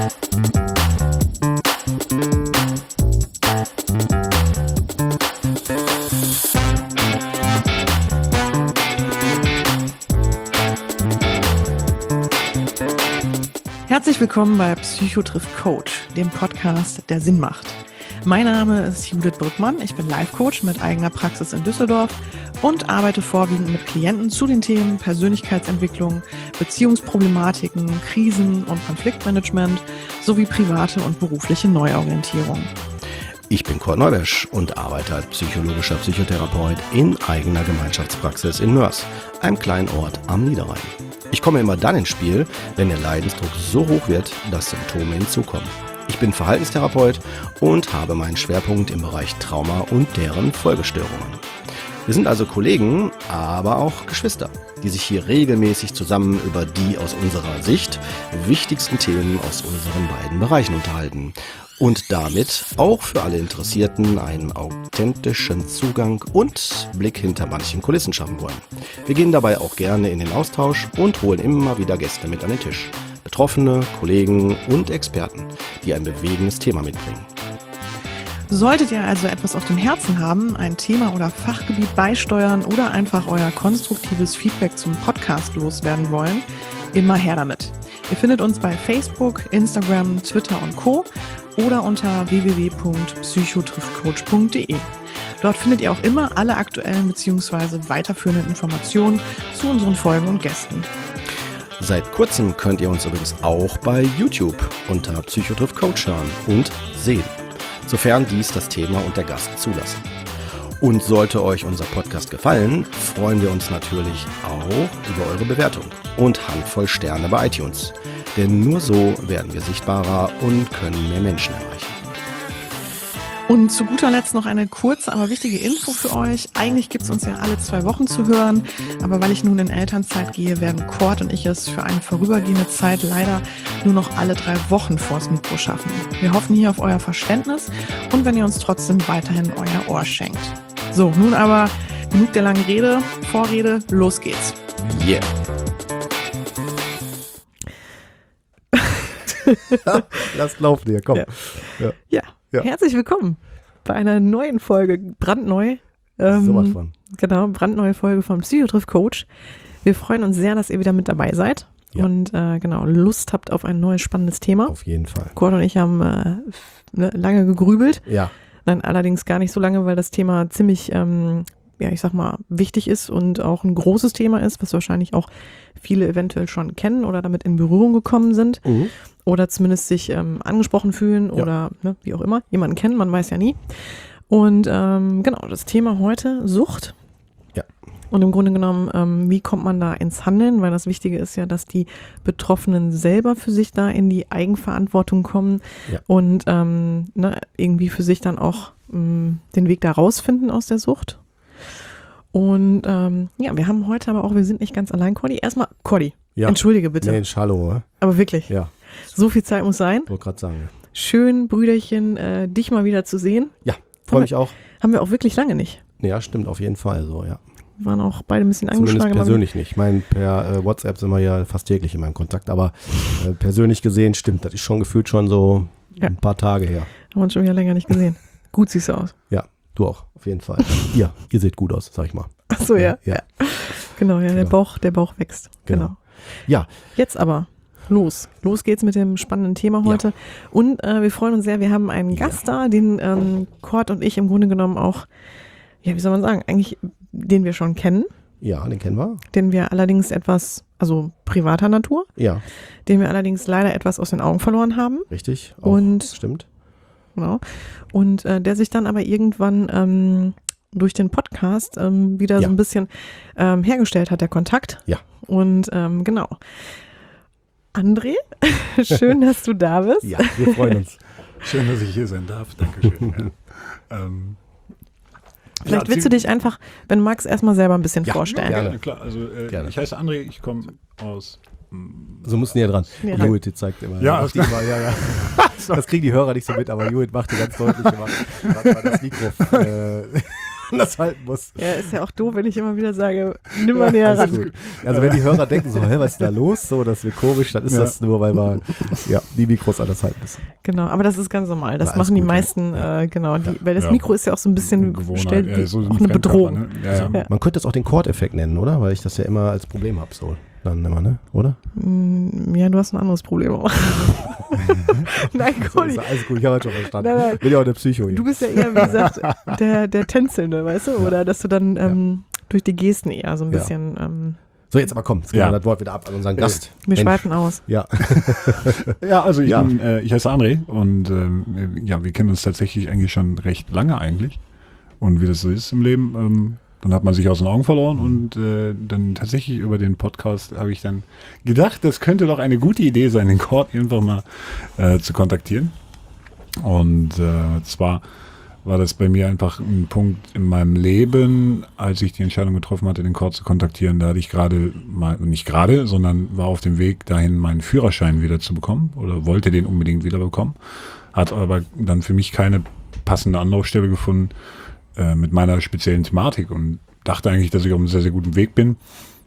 Herzlich willkommen bei Psycho trifft Coach, dem Podcast, der Sinn macht. Mein Name ist Judith Brückmann, ich bin Life-Coach mit eigener Praxis in Düsseldorf und arbeite vorwiegend mit Klienten zu den Themen Persönlichkeitsentwicklung, Beziehungsproblematiken, Krisen- und Konfliktmanagement sowie private und berufliche Neuorientierung. Ich bin Kurt Neubesch und arbeite als psychologischer Psychotherapeut in eigener Gemeinschaftspraxis in Mörs, einem kleinen Ort am Niederrhein. Ich komme immer dann ins Spiel, wenn der Leidensdruck so hoch wird, dass Symptome hinzukommen. Ich bin Verhaltenstherapeut und habe meinen Schwerpunkt im Bereich Trauma und deren Folgestörungen. Wir sind also Kollegen, aber auch Geschwister, die sich hier regelmäßig zusammen über die aus unserer Sicht wichtigsten Themen aus unseren beiden Bereichen unterhalten und damit auch für alle Interessierten einen authentischen Zugang und Blick hinter manchen Kulissen schaffen wollen. Wir gehen dabei auch gerne in den Austausch und holen immer wieder Gäste mit an den Tisch. Betroffene, Kollegen und Experten, die ein bewegendes Thema mitbringen. Solltet ihr also etwas auf dem Herzen haben, ein Thema oder Fachgebiet beisteuern oder einfach euer konstruktives Feedback zum Podcast loswerden wollen, immer her damit. Ihr findet uns bei Facebook, Instagram, Twitter und Co. oder unter www.psychotriffcoach.de. Dort findet ihr auch immer alle aktuellen bzw. weiterführenden Informationen zu unseren Folgen und Gästen. Seit kurzem könnt ihr uns übrigens auch bei YouTube unter Psycho trifft Coach hören und sehen, sofern dies das Thema und der Gast zulassen. Und sollte euch unser Podcast gefallen, freuen wir uns natürlich auch über eure Bewertung und Handvoll Sterne bei iTunes. Denn nur so werden wir sichtbarer und können mehr Menschen erreichen. Und zu guter Letzt noch eine kurze, aber wichtige Info für euch. Eigentlich gibt es uns ja alle 2 Wochen zu hören, aber weil ich nun in Elternzeit gehe, werden Kurt und ich es für eine vorübergehende Zeit leider nur noch alle 3 Wochen vors Mikro schaffen. Wir hoffen hier auf euer Verständnis und wenn ihr uns trotzdem weiterhin euer Ohr schenkt. So, nun aber genug der langen Vorrede, los geht's. Yeah! Lasst laufen hier, komm. Ja. Herzlich willkommen bei einer neuen Folge, brandneu. Sowas von. Genau, brandneue Folge von Psycho trifft Coach. Wir freuen uns sehr, dass ihr wieder mit dabei seid und Lust habt auf ein neues spannendes Thema. Auf jeden Fall. Kurt und ich haben lange gegrübelt. Ja. Nein, allerdings gar nicht so lange, weil das Thema ziemlich, wichtig ist und auch ein großes Thema ist, was wahrscheinlich auch viele eventuell schon kennen oder damit in Berührung gekommen sind. Oder zumindest sich angesprochen fühlen oder wie auch immer, jemanden kennen, man weiß ja nie. Und das Thema heute, Sucht. Ja. Und im Grunde genommen, wie kommt man da ins Handeln? Weil das Wichtige ist ja, dass die Betroffenen selber für sich da in die Eigenverantwortung kommen und irgendwie für sich dann auch den Weg da rausfinden aus der Sucht. Und wir haben heute aber auch, wir sind nicht ganz allein, Cordi. Erstmal, Cordi, entschuldige bitte. Mensch, hallo. Aber wirklich. Ja. So viel Zeit muss sein. Ich wollte gerade sagen. Schön, Brüderchen, dich mal wieder zu sehen. Ja, freue mich auch. Haben wir auch wirklich lange nicht. Ja, stimmt, auf jeden Fall so, ja. Wir waren auch beide ein bisschen angeschlagen. Zumindest persönlich nicht. Ich meine, per WhatsApp sind wir ja fast täglich in meinem Kontakt, aber persönlich gesehen stimmt, das ist schon gefühlt schon so ein paar Tage her. Haben wir uns schon wieder länger nicht gesehen. Gut siehst du aus. Ja, du auch, auf jeden Fall. ihr seht gut aus, sag ich mal. Ach so, ja. Genau, der Bauch wächst. Genau. Ja. Jetzt aber. Los geht's mit dem spannenden Thema heute. Ja. Und wir freuen uns sehr, wir haben einen Gast da, den Kurt und ich im Grunde genommen auch, wie soll man sagen, eigentlich, den wir schon kennen. Ja, den kennen wir. Den wir allerdings etwas, also privater Natur. Ja. Den wir allerdings leider etwas aus den Augen verloren haben. Richtig, stimmt. Genau. Und der sich dann aber irgendwann durch den Podcast wieder so ein bisschen hergestellt hat, der Kontakt. Ja. Und genau. André, schön, dass du da bist. Ja, wir freuen uns. Schön, dass ich hier sein darf. Dankeschön. Vielleicht willst du dich einfach, wenn du magst, erstmal selber ein bisschen vorstellen. Ja, gerne, klar. Also ich heiße André, ich komme aus... So muss näher dran. Judith zeigt immer. Ja, das kriegen die Hörer nicht so mit, aber Judith macht die ganz deutlich immer. Das Mikro das halten muss. Ja, ist ja auch doof, wenn ich immer wieder sage, nimm mal näher ran. Also wenn die Hörer denken so, was ist da los? So, das wird komisch, dann ist das nur, weil wir die Mikros anders halten müssen. Genau, aber das ist ganz normal. Das machen die meisten, genau. Weil das Mikro ist ja auch so ein bisschen gestellt wie so auch eine Bedrohung. Ne? Ja. Man könnte das auch den Chord-Effekt nennen, oder? Weil ich das ja immer als Problem habe, so. Dann immer, ne? Oder? Ja, du hast ein anderes Problem auch. Nein, Conny. Alles gut, ich habe das schon verstanden. Nein. Bin ja auch eine Psycho hier. Du bist ja eher, wie gesagt, der Tänzelnde, weißt du? Oder dass du dann durch die Gesten eher so ein bisschen... So, jetzt aber komm, jetzt geben wir das Wort wieder ab an unseren Gast. Wir schweifen aus. Ja. Ja, also ich heiße André und wir kennen uns tatsächlich eigentlich schon recht lange eigentlich. Und wie das so ist im Leben, dann hat man sich aus den Augen verloren und dann tatsächlich über den Podcast habe ich dann gedacht, das könnte doch eine gute Idee sein, den Chord einfach mal zu kontaktieren. Und zwar war das bei mir einfach ein Punkt in meinem Leben, als ich die Entscheidung getroffen hatte, den Chord zu kontaktieren. Da hatte ich sondern war auf dem Weg dahin, meinen Führerschein wieder zu bekommen oder wollte den unbedingt wieder bekommen. Hat aber dann für mich keine passende Anlaufstelle gefunden mit meiner speziellen Thematik und dachte eigentlich, dass ich auf einem sehr, sehr guten Weg bin.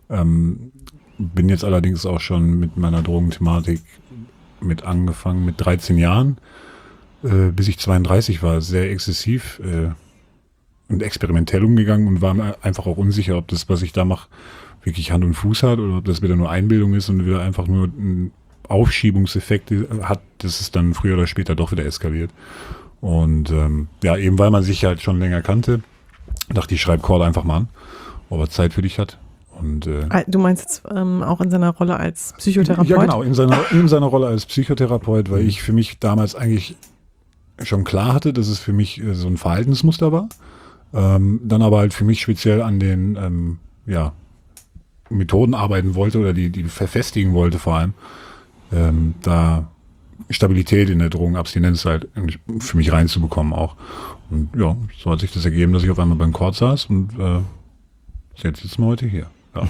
Bin jetzt allerdings auch schon mit meiner Drogenthematik angefangen mit 13 Jahren. Bis ich 32 war, sehr exzessiv und experimentell umgegangen und war mir einfach auch unsicher, ob das, was ich da mache, wirklich Hand und Fuß hat oder ob das wieder nur Einbildung ist und wieder einfach nur ein Aufschiebungseffekt hat, dass es dann früher oder später doch wieder eskaliert. Und eben weil man sich halt schon länger kannte, dachte ich, schreib Chord einfach mal an, ob er Zeit für dich hat. Und, du meinst jetzt auch in seiner Rolle als Psychotherapeut? Ja, genau, in seiner Rolle als Psychotherapeut, weil ich für mich damals eigentlich schon klar hatte, dass es für mich so ein Verhaltensmuster war. Dann aber halt für mich speziell an den Methoden arbeiten wollte oder die verfestigen wollte vor allem. Da Stabilität in der Drogenabstinenz halt für mich reinzubekommen auch. Und ja, so hat sich das ergeben, dass ich auf einmal beim Chord saß und jetzt sitzen wir heute hier. Ja.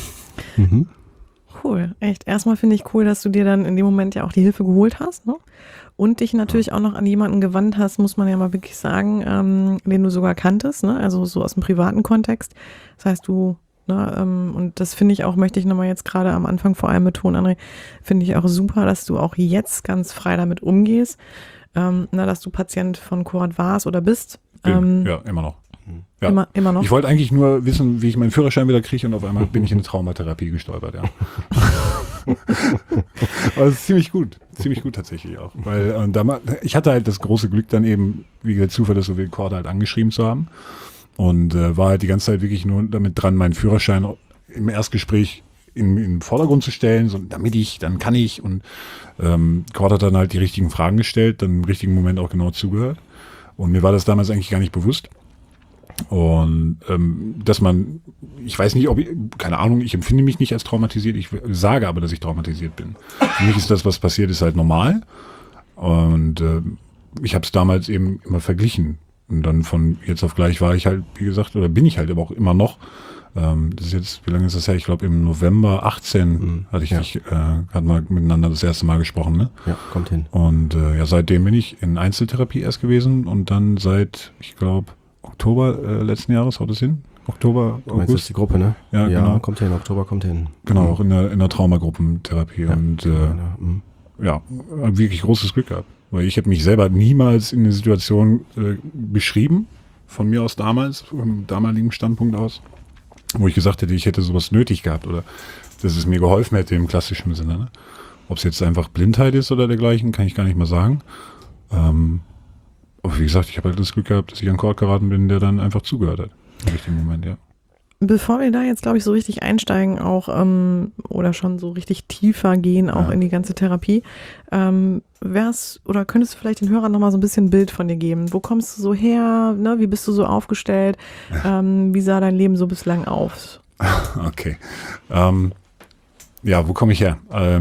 Cool, echt. Erstmal finde ich cool, dass du dir dann in dem Moment ja auch die Hilfe geholt hast, ne? Und dich natürlich auch noch an jemanden gewandt hast, muss man ja mal wirklich sagen, den du sogar kanntest, ne? Also so aus dem privaten Kontext. Das heißt, und das finde ich auch, möchte ich nochmal jetzt gerade am Anfang vor allem betonen, André, finde ich auch super, dass du auch jetzt ganz frei damit umgehst, dass du Patient von Chord warst oder bist. Ja, immer noch. Ja. Immer noch. Ich wollte eigentlich nur wissen, wie ich meinen Führerschein wieder kriege und auf einmal bin ich in eine Traumatherapie gestolpert, ja. Aber es ist ziemlich gut tatsächlich auch, weil ich hatte halt das große Glück dann eben, wie der Zufall, das so wie Chord halt angeschrieben zu haben und war halt die ganze Zeit wirklich nur damit dran, meinen Führerschein im Erstgespräch in den Vordergrund zu stellen, so, dann kann ich und Chord hat dann halt die richtigen Fragen gestellt, dann im richtigen Moment auch genau zugehört und mir war das damals eigentlich gar nicht bewusst. Und dass ich weiß nicht, keine Ahnung, ich empfinde mich nicht als traumatisiert, ich sage aber, dass ich traumatisiert bin. Für mich ist das, was passiert ist, halt normal. Und ich habe es damals eben immer verglichen. Und dann von jetzt auf gleich war ich halt, wie gesagt, oder bin ich halt aber auch immer noch. Das ist jetzt, wie lange ist das her? Ich glaube im November 18 hatten wir miteinander das erste Mal gesprochen, ne? Ja, kommt hin. Und seitdem bin ich in Einzeltherapie erst gewesen und dann seit, ich glaube, Oktober letzten Jahres, haut es hin? Oktober, du meinst jetzt die Gruppe, ne? Ja, genau. Kommt hin, Oktober kommt hin. Genau, auch in der Traumagruppentherapie. Ja, und wirklich großes Glück gehabt. Weil ich habe mich selber niemals in eine Situation beschrieben, von mir aus damals, vom damaligen Standpunkt aus, wo ich gesagt hätte, ich hätte sowas nötig gehabt oder dass es mir geholfen hätte im klassischen Sinne. Ne? Ob es jetzt einfach Blindheit ist oder dergleichen, kann ich gar nicht mal sagen. Aber wie gesagt, ich habe halt das Glück gehabt, dass ich an Chord geraten bin, der dann einfach zugehört hat. Im richtigen Moment, ja. Bevor wir da jetzt, glaube ich, so richtig einsteigen, auch oder schon so richtig tiefer gehen, auch in die ganze Therapie, könntest du vielleicht den Hörern nochmal so ein bisschen ein Bild von dir geben? Wo kommst du so her? Ne? Wie bist du so aufgestellt? Wie sah dein Leben so bislang aus? Okay. Wo komme ich her?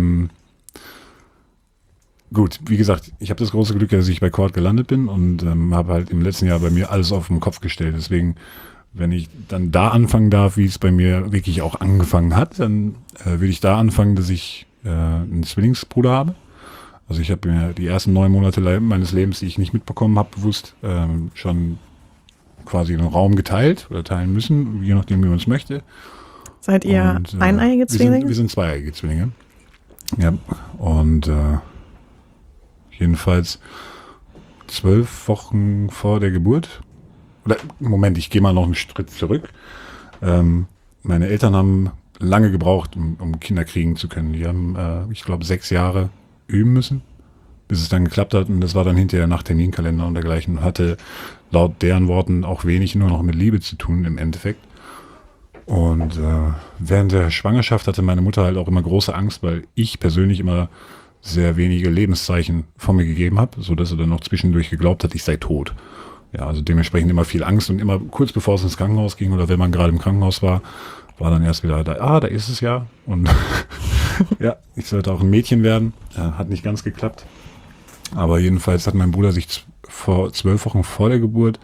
Gut, wie gesagt, ich habe das große Glück, dass ich bei Chord gelandet bin und habe halt im letzten Jahr bei mir alles auf den Kopf gestellt. Deswegen, wenn ich dann da anfangen darf, wie es bei mir wirklich auch angefangen hat, dann würde ich da anfangen, dass ich einen Zwillingsbruder habe. Also ich habe mir die ersten 9 Monate meines Lebens, die ich nicht mitbekommen habe, bewusst schon quasi einen Raum geteilt oder teilen müssen, je nachdem, wie man es möchte. Seid ihr eineiige Zwillinge? Wir sind zweieiige Zwillinge. Ja, und jedenfalls 12 Wochen vor der Geburt, oder Moment, ich gehe mal noch einen Schritt zurück. Meine Eltern haben lange gebraucht, um Kinder kriegen zu können. Die haben, ich glaube, 6 Jahre üben müssen, bis es dann geklappt hat. Und das war dann hinterher nach Terminkalender und dergleichen. Hatte laut deren Worten auch wenig nur noch mit Liebe zu tun im Endeffekt. Und während der Schwangerschaft hatte meine Mutter halt auch immer große Angst, weil ich persönlich immer sehr wenige Lebenszeichen von mir gegeben habe, sodass sie dann noch zwischendurch geglaubt hat, ich sei tot. Ja, also dementsprechend immer viel Angst und immer kurz bevor es ins Krankenhaus ging oder wenn man gerade im Krankenhaus war dann erst wieder da ist es ja. Und ja, ich sollte auch ein Mädchen werden. Hat nicht ganz geklappt. Aber jedenfalls hat mein Bruder sich 12 Wochen vor der Geburt,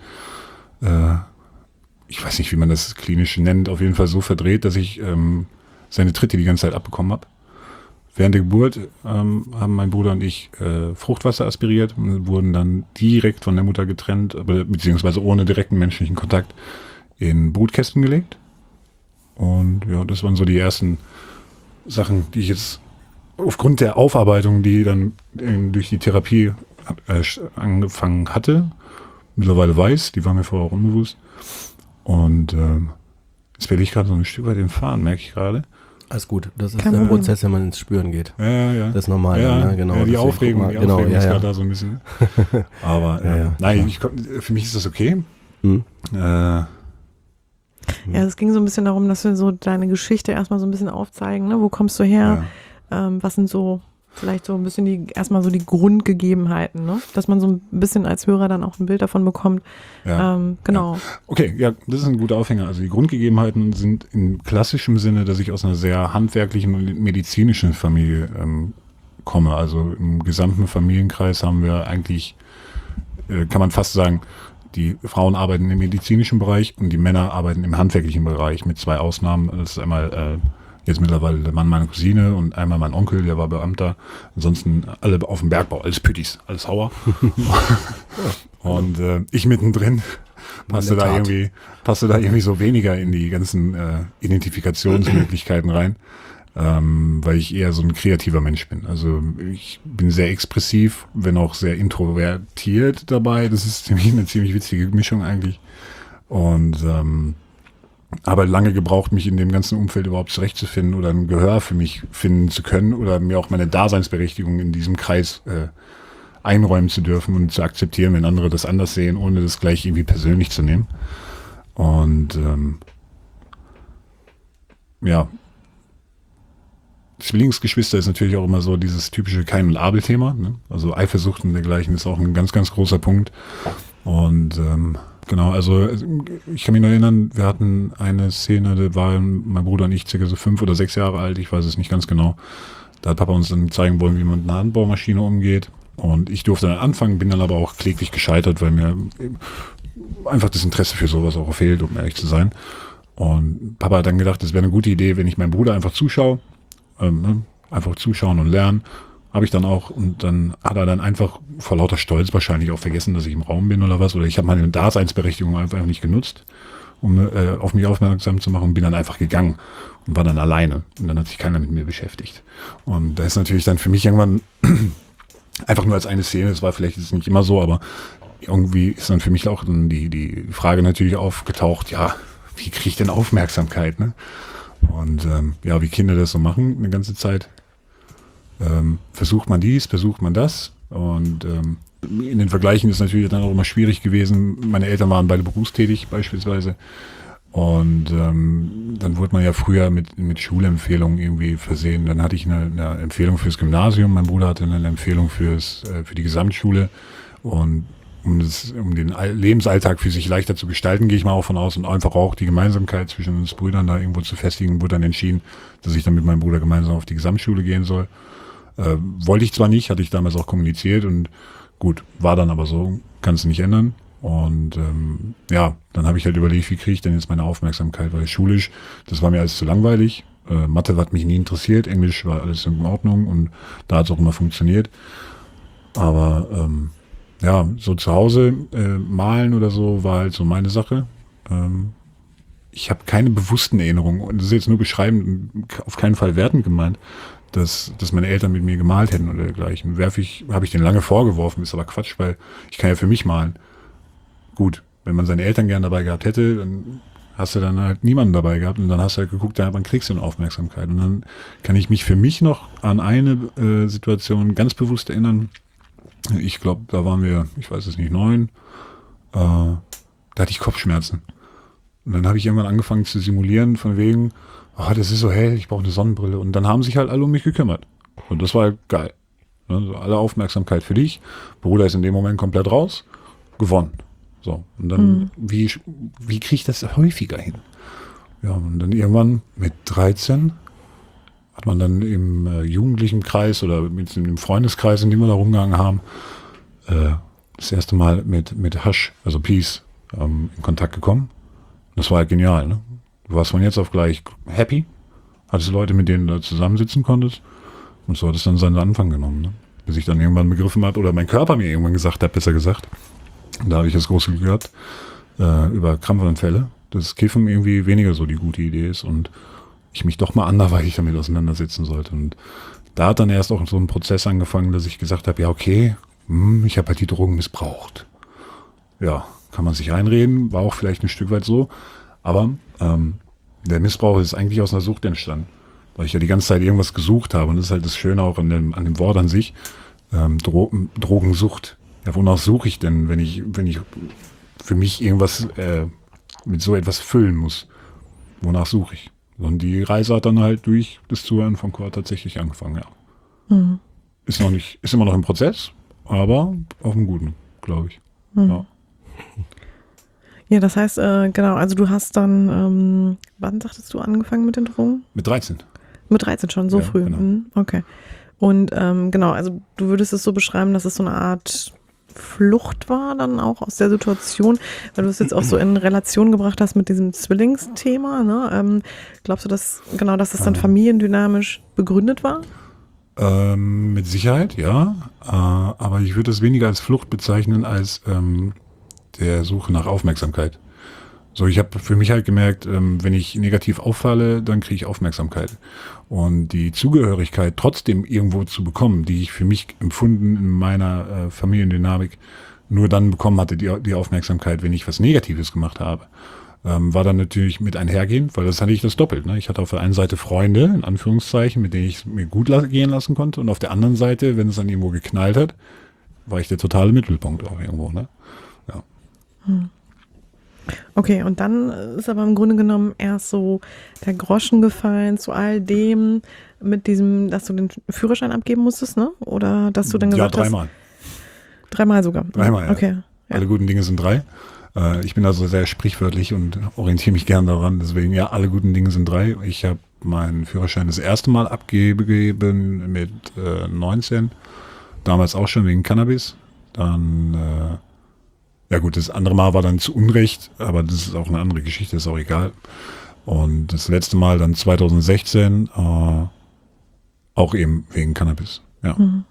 ich weiß nicht, wie man das klinisch nennt, auf jeden Fall so verdreht, dass ich seine Tritte die ganze Zeit abbekommen habe. Während der Geburt haben mein Bruder und ich Fruchtwasser aspiriert und wurden dann direkt von der Mutter getrennt, beziehungsweise ohne direkten menschlichen Kontakt in Brutkästen gelegt. Und ja, das waren so die ersten Sachen, die ich jetzt aufgrund der Aufarbeitung, die dann durch die Therapie angefangen hatte, mittlerweile weiß, die war mir vorher auch unbewusst. Und jetzt werde ich gerade so ein Stück weit den Faden, merke ich gerade. Alles gut, das ist der Prozess, wenn man ins Spüren geht. Ja. Das ist normal. Ja, ne? Genau, ja, die Aufregung ist gerade da so ein bisschen. Aber nein, für mich ist das okay. Ja, es ging so ein bisschen darum, dass wir so deine Geschichte erstmal so ein bisschen aufzeigen, ne? Wo kommst du her? Was sind so vielleicht so ein bisschen erstmal so die Grundgegebenheiten, ne? Dass man so ein bisschen als Hörer dann auch ein Bild davon bekommt. Genau. Ja. Okay, ja, das ist ein guter Aufhänger. Also die Grundgegebenheiten sind im klassischen Sinne, dass ich aus einer sehr handwerklichen und medizinischen Familie komme. Also im gesamten Familienkreis haben wir eigentlich, kann man fast sagen, die Frauen arbeiten im medizinischen Bereich und die Männer arbeiten im handwerklichen Bereich mit 2 Ausnahmen. Das ist einmal jetzt mittlerweile der Mann meiner Cousine und einmal mein Onkel, der war Beamter. Ansonsten alle auf dem Bergbau, alles Püttis, alles Hauer. Und ich mittendrin passte da irgendwie so weniger in die ganzen Identifikationsmöglichkeiten rein, weil ich eher so ein kreativer Mensch bin. Also ich bin sehr expressiv, wenn auch sehr introvertiert dabei. Das ist eine ziemlich witzige Mischung eigentlich. Und aber lange gebraucht, mich in dem ganzen Umfeld überhaupt zurechtzufinden oder ein Gehör für mich finden zu können oder mir auch meine Daseinsberechtigung in diesem Kreis einräumen zu dürfen und zu akzeptieren, wenn andere das anders sehen, ohne das gleich irgendwie persönlich zu nehmen. Und Zwillingsgeschwister ist natürlich auch immer so dieses typische Kain- und Abel-Thema. Ne? Also Eifersucht und dergleichen ist auch ein ganz, ganz großer Punkt. Und genau, also ich kann mich noch erinnern, wir hatten eine Szene, da waren mein Bruder und ich circa so 5 oder 6 Jahre alt, ich weiß es nicht ganz genau. Da hat Papa uns dann zeigen wollen, wie man mit einer Handbohrmaschine umgeht. Und ich durfte dann anfangen, bin dann aber auch kläglich gescheitert, weil mir einfach das Interesse für sowas auch fehlt, um ehrlich zu sein. Und Papa hat dann gedacht, es wäre eine gute Idee, wenn ich meinem Bruder einfach zuschaue. Einfach zuschauen und lernen. Habe ich dann auch, und dann hat er dann einfach vor lauter Stolz wahrscheinlich auch vergessen, dass ich im Raum bin oder was, oder ich habe meine Daseinsberechtigung einfach nicht genutzt, um auf mich aufmerksam zu machen, und bin dann einfach gegangen und war dann alleine und dann hat sich keiner mit mir beschäftigt. Und da ist natürlich dann für mich irgendwann einfach nur als eine Szene, das war vielleicht jetzt nicht immer so, aber irgendwie ist dann für mich auch dann die Frage natürlich aufgetaucht, ja, wie kriege ich denn Aufmerksamkeit, ne? Und wie Kinder das so machen eine ganze Zeit. Versucht man dies, versucht man das. Und in den Vergleichen ist natürlich dann auch immer schwierig gewesen. Meine Eltern waren beide berufstätig beispielsweise. Und dann wurde man ja früher mit Schulempfehlungen irgendwie versehen. Dann hatte ich eine Empfehlung fürs Gymnasium. Mein Bruder hatte eine Empfehlung für die Gesamtschule. Und um den Lebensalltag für sich leichter zu gestalten, gehe ich mal auch von aus, und einfach auch die Gemeinsamkeit zwischen uns Brüdern da irgendwo zu festigen, wurde dann entschieden, dass ich dann mit meinem Bruder gemeinsam auf die Gesamtschule gehen soll. Wollte ich zwar nicht, hatte ich damals auch kommuniziert, und gut, war dann aber so, kannst du nicht ändern. Und dann habe ich halt überlegt, wie kriege ich denn jetzt meine Aufmerksamkeit, weil schulisch, das war mir alles zu langweilig. Mathe hat mich nie interessiert, Englisch war alles in Ordnung und da hat es auch immer funktioniert. Aber ja, so zu Hause malen oder so war halt so meine Sache. Ich habe keine bewussten Erinnerungen, und das ist jetzt nur beschreibend, auf keinen Fall wertend gemeint, dass meine Eltern mit mir gemalt hätten oder dergleichen. Habe ich denen lange vorgeworfen, ist aber Quatsch, weil ich kann ja für mich malen. Gut, wenn man seine Eltern gern dabei gehabt hätte, dann hast du dann halt niemanden dabei gehabt und dann hast du halt geguckt, ja, wann kriegst du eine Aufmerksamkeit. Und dann kann ich mich für mich noch an eine Situation ganz bewusst erinnern. Ich glaube, da waren wir, ich weiß es nicht, 9. Da hatte ich Kopfschmerzen. Und dann habe ich irgendwann angefangen zu simulieren, von wegen, das ist so hell, ich brauche eine Sonnenbrille. Und dann haben sich halt alle um mich gekümmert. Und das war halt geil. Also alle Aufmerksamkeit für dich. Bruder ist in dem Moment komplett raus. Gewonnen. So. Und dann, wie kriege ich das häufiger hin? Ja, und dann irgendwann mit 13 hat man dann im jugendlichen Kreis oder mit dem Freundeskreis, in dem wir da rumgegangen haben, das erste Mal mit Hasch, also Peace, in Kontakt gekommen. Das war halt genial, ne? Du warst von jetzt auf gleich happy, hattest Leute, mit denen du zusammensitzen konntest, und so hat es dann seinen Anfang genommen, ne? Bis ich dann irgendwann begriffen habe, oder mein Körper mir irgendwann gesagt hat, besser gesagt, da habe ich das große Glück gehabt, über Krampfanfälle, dass Kiffen irgendwie weniger so die gute Idee ist und ich mich doch mal anderweitig damit auseinandersetzen sollte. Und da hat dann erst auch so ein Prozess angefangen, dass ich gesagt habe, ja okay, ich habe halt die Drogen missbraucht. Ja, kann man sich einreden, war auch vielleicht ein Stück weit so, aber der Missbrauch ist eigentlich aus einer Sucht entstanden, weil ich ja die ganze Zeit irgendwas gesucht habe, und das ist halt das Schöne auch an dem Wort an sich, Drogensucht. Ja, wonach suche ich denn, wenn ich für mich irgendwas mit so etwas füllen muss? Wonach suche ich? Und die Reise hat dann halt durch das Zuhören von Quad tatsächlich angefangen, ja. Mhm. Ist immer noch im Prozess, aber auf einem guten, glaube ich. Mhm. Ja. Ja, das heißt, genau, also du hast dann, wann sagtest du angefangen mit den Drogen? Mit 13. Mit 13 schon, so früh. Genau. Mhm, okay. Und genau, also du würdest es so beschreiben, dass es so eine Art Flucht war dann auch aus der Situation, weil du es jetzt auch so in Relation gebracht hast mit diesem Zwillingsthema, ne? Glaubst du, dass es dann familiendynamisch begründet war? Mit Sicherheit, ja. Aber ich würde es weniger als Flucht bezeichnen als der Suche nach Aufmerksamkeit. So, ich habe für mich halt gemerkt, wenn ich negativ auffalle, dann kriege ich Aufmerksamkeit. Und die Zugehörigkeit trotzdem irgendwo zu bekommen, die ich für mich empfunden in meiner Familiendynamik nur dann bekommen hatte, die Aufmerksamkeit, wenn ich was Negatives gemacht habe, war dann natürlich mit einhergehend, weil das hatte ich das doppelt. Ne? Ich hatte auf der einen Seite Freunde, in Anführungszeichen, mit denen ich es mir gut gehen lassen konnte, und auf der anderen Seite, wenn es dann irgendwo geknallt hat, war ich der totale Mittelpunkt auch irgendwo. Ne? Ja. Okay, und dann ist aber im Grunde genommen erst so der Groschen gefallen zu all dem mit diesem, dass du den Führerschein abgeben musstest, ne? Oder dass du dann gesagt hast? Ja, 3-mal. 3-mal sogar? 3-mal, ja. Okay. Ja. Alle guten Dinge sind 3. Ich bin also sehr sprichwörtlich und orientiere mich gern daran. Deswegen, ja, alle guten Dinge sind 3. Ich habe meinen Führerschein das erste Mal abgegeben mit 19. Damals auch schon wegen Cannabis. Dann ja gut, das andere Mal war dann zu Unrecht, aber das ist auch eine andere Geschichte, ist auch egal. Und das letzte Mal dann 2016, auch eben wegen Cannabis, ja. Mhm.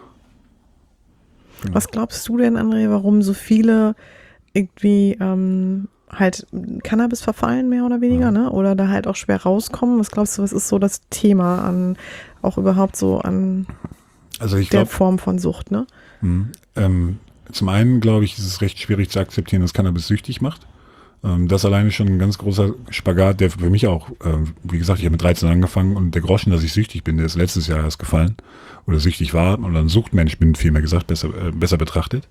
Was glaubst du denn, André, warum so viele irgendwie halt Cannabis verfallen, mehr oder weniger, ne? Oder da halt auch schwer rauskommen? Was glaubst du, was ist so das Thema an, auch überhaupt so an der Form von Sucht, ne? Zum einen, glaube ich, ist es recht schwierig zu akzeptieren, dass Cannabis süchtig macht. Das alleine schon ein ganz großer Spagat, der für mich auch, wie gesagt, ich habe mit 13 angefangen, und der Groschen, dass ich süchtig bin, der ist letztes Jahr erst gefallen. Oder süchtig war, oder ein Suchtmensch bin, vielmehr gesagt, besser betrachtet.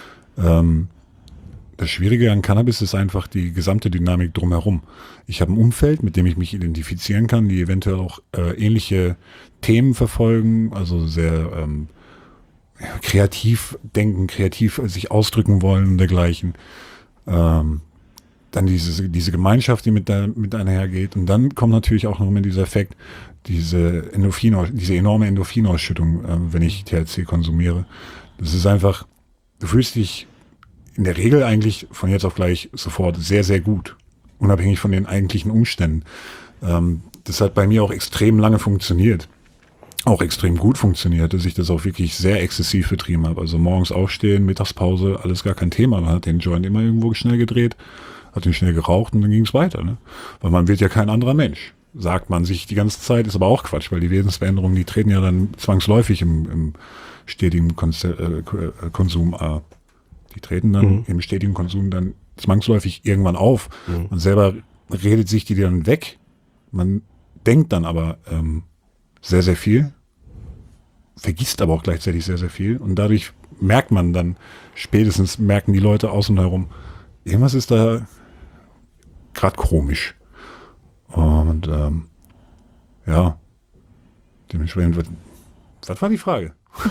Das Schwierige an Cannabis ist einfach die gesamte Dynamik drumherum. Ich habe ein Umfeld, mit dem ich mich identifizieren kann, die eventuell auch ähnliche Themen verfolgen, also sehr kreativ denken, kreativ sich ausdrücken wollen und dergleichen. Dann diese Gemeinschaft, die mit einhergeht. Und dann kommt natürlich auch noch immer dieser Effekt, diese enorme Endorphinausschüttung, wenn ich THC konsumiere. Das ist einfach, du fühlst dich in der Regel eigentlich von jetzt auf gleich sofort sehr, sehr gut, unabhängig von den eigentlichen Umständen. Das hat bei mir auch extrem lange funktioniert. auch extrem gut funktioniert, dass ich das auch wirklich sehr exzessiv betrieben habe. Also morgens aufstehen, Mittagspause, alles gar kein Thema. Man hat den Joint immer irgendwo schnell gedreht, hat den schnell geraucht und dann ging es weiter. Ne? Weil man wird ja kein anderer Mensch, sagt man sich die ganze Zeit, ist aber auch Quatsch, weil die Wesensveränderungen, die treten ja dann zwangsläufig im stetigen Konsum, die treten dann im stetigen Konsum dann zwangsläufig irgendwann auf. Man selber redet sich die dann weg. Man denkt dann aber sehr, sehr viel, vergisst aber auch gleichzeitig sehr, sehr viel. Und dadurch merkt man dann, spätestens merken die Leute außen herum, irgendwas ist da gerade komisch. Und ja, dementsprechend, was war die Frage?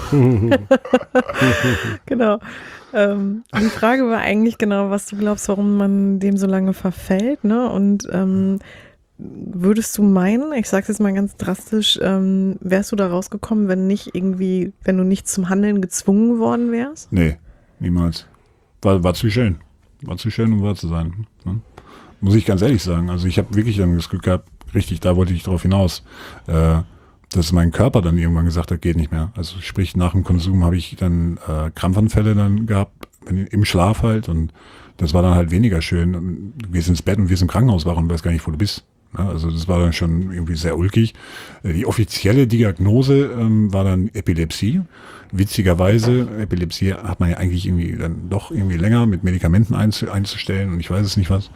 Genau. Die Frage war eigentlich genau, was du glaubst, warum man dem so lange verfällt, ne? Und würdest du meinen, ich sag's jetzt mal ganz drastisch, wärst du da rausgekommen, wenn du nicht zum Handeln gezwungen worden wärst? Nee, niemals. War zu schön. War zu schön, um wahr zu sein. Ne? Muss ich ganz ehrlich sagen. Also ich habe wirklich dann das Glück gehabt, richtig, da wollte ich drauf hinaus, dass mein Körper dann irgendwann gesagt hat, geht nicht mehr. Also sprich, nach dem Konsum habe ich dann Krampfanfälle dann gehabt, im Schlaf halt, und das war dann halt weniger schön. Und du gehst ins Bett und wirst im Krankenhaus wach und weißt gar nicht, wo du bist. Ja, also das war dann schon irgendwie sehr ulkig. Die offizielle Diagnose war dann Epilepsie. Witzigerweise, Epilepsie hat man ja eigentlich irgendwie dann doch irgendwie länger mit Medikamenten einzustellen, und ich weiß es nicht was.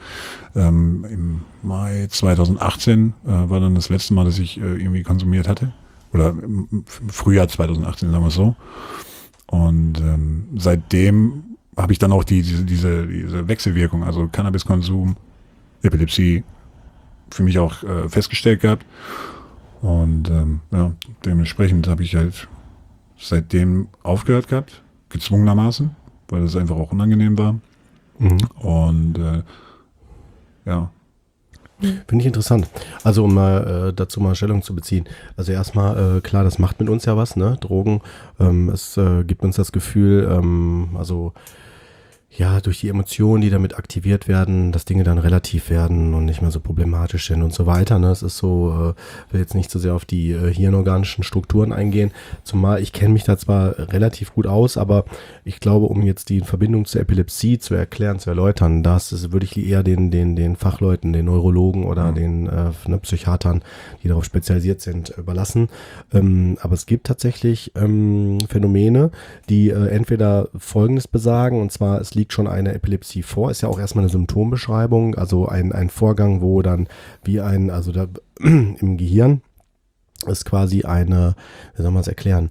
Im Mai 2018 war dann das letzte Mal, dass ich irgendwie konsumiert hatte. Oder im Frühjahr 2018, sagen wir es so. Und seitdem habe ich dann auch diese Wechselwirkung, also Cannabiskonsum, Epilepsie, für mich auch festgestellt gehabt. Und ja, dementsprechend habe ich halt seitdem aufgehört gehabt, gezwungenermaßen, weil das einfach auch unangenehm war. Und ja. Finde ich interessant. Also um mal dazu mal Stellung zu beziehen. Also erstmal, klar, das macht mit uns ja was, ne? Drogen. Es gibt uns das Gefühl, also ja, durch die Emotionen, die damit aktiviert werden, dass Dinge dann relativ werden und nicht mehr so problematisch sind und so weiter. Ne? Es ist so, will jetzt nicht so sehr auf die hirnorganischen Strukturen eingehen, zumal ich kenne mich da zwar relativ gut aus, aber ich glaube, um jetzt die Verbindung zur Epilepsie zu erklären, zu erläutern, das würde ich eher den Fachleuten, den Neurologen oder den Psychiatern, die darauf spezialisiert sind, überlassen. Aber es gibt tatsächlich Phänomene, die entweder Folgendes besagen, und zwar es liegt schon eine Epilepsie vor, ist ja auch erstmal eine Symptombeschreibung, also ein Vorgang, wo dann also da im Gehirn ist quasi eine, wie soll man es erklären,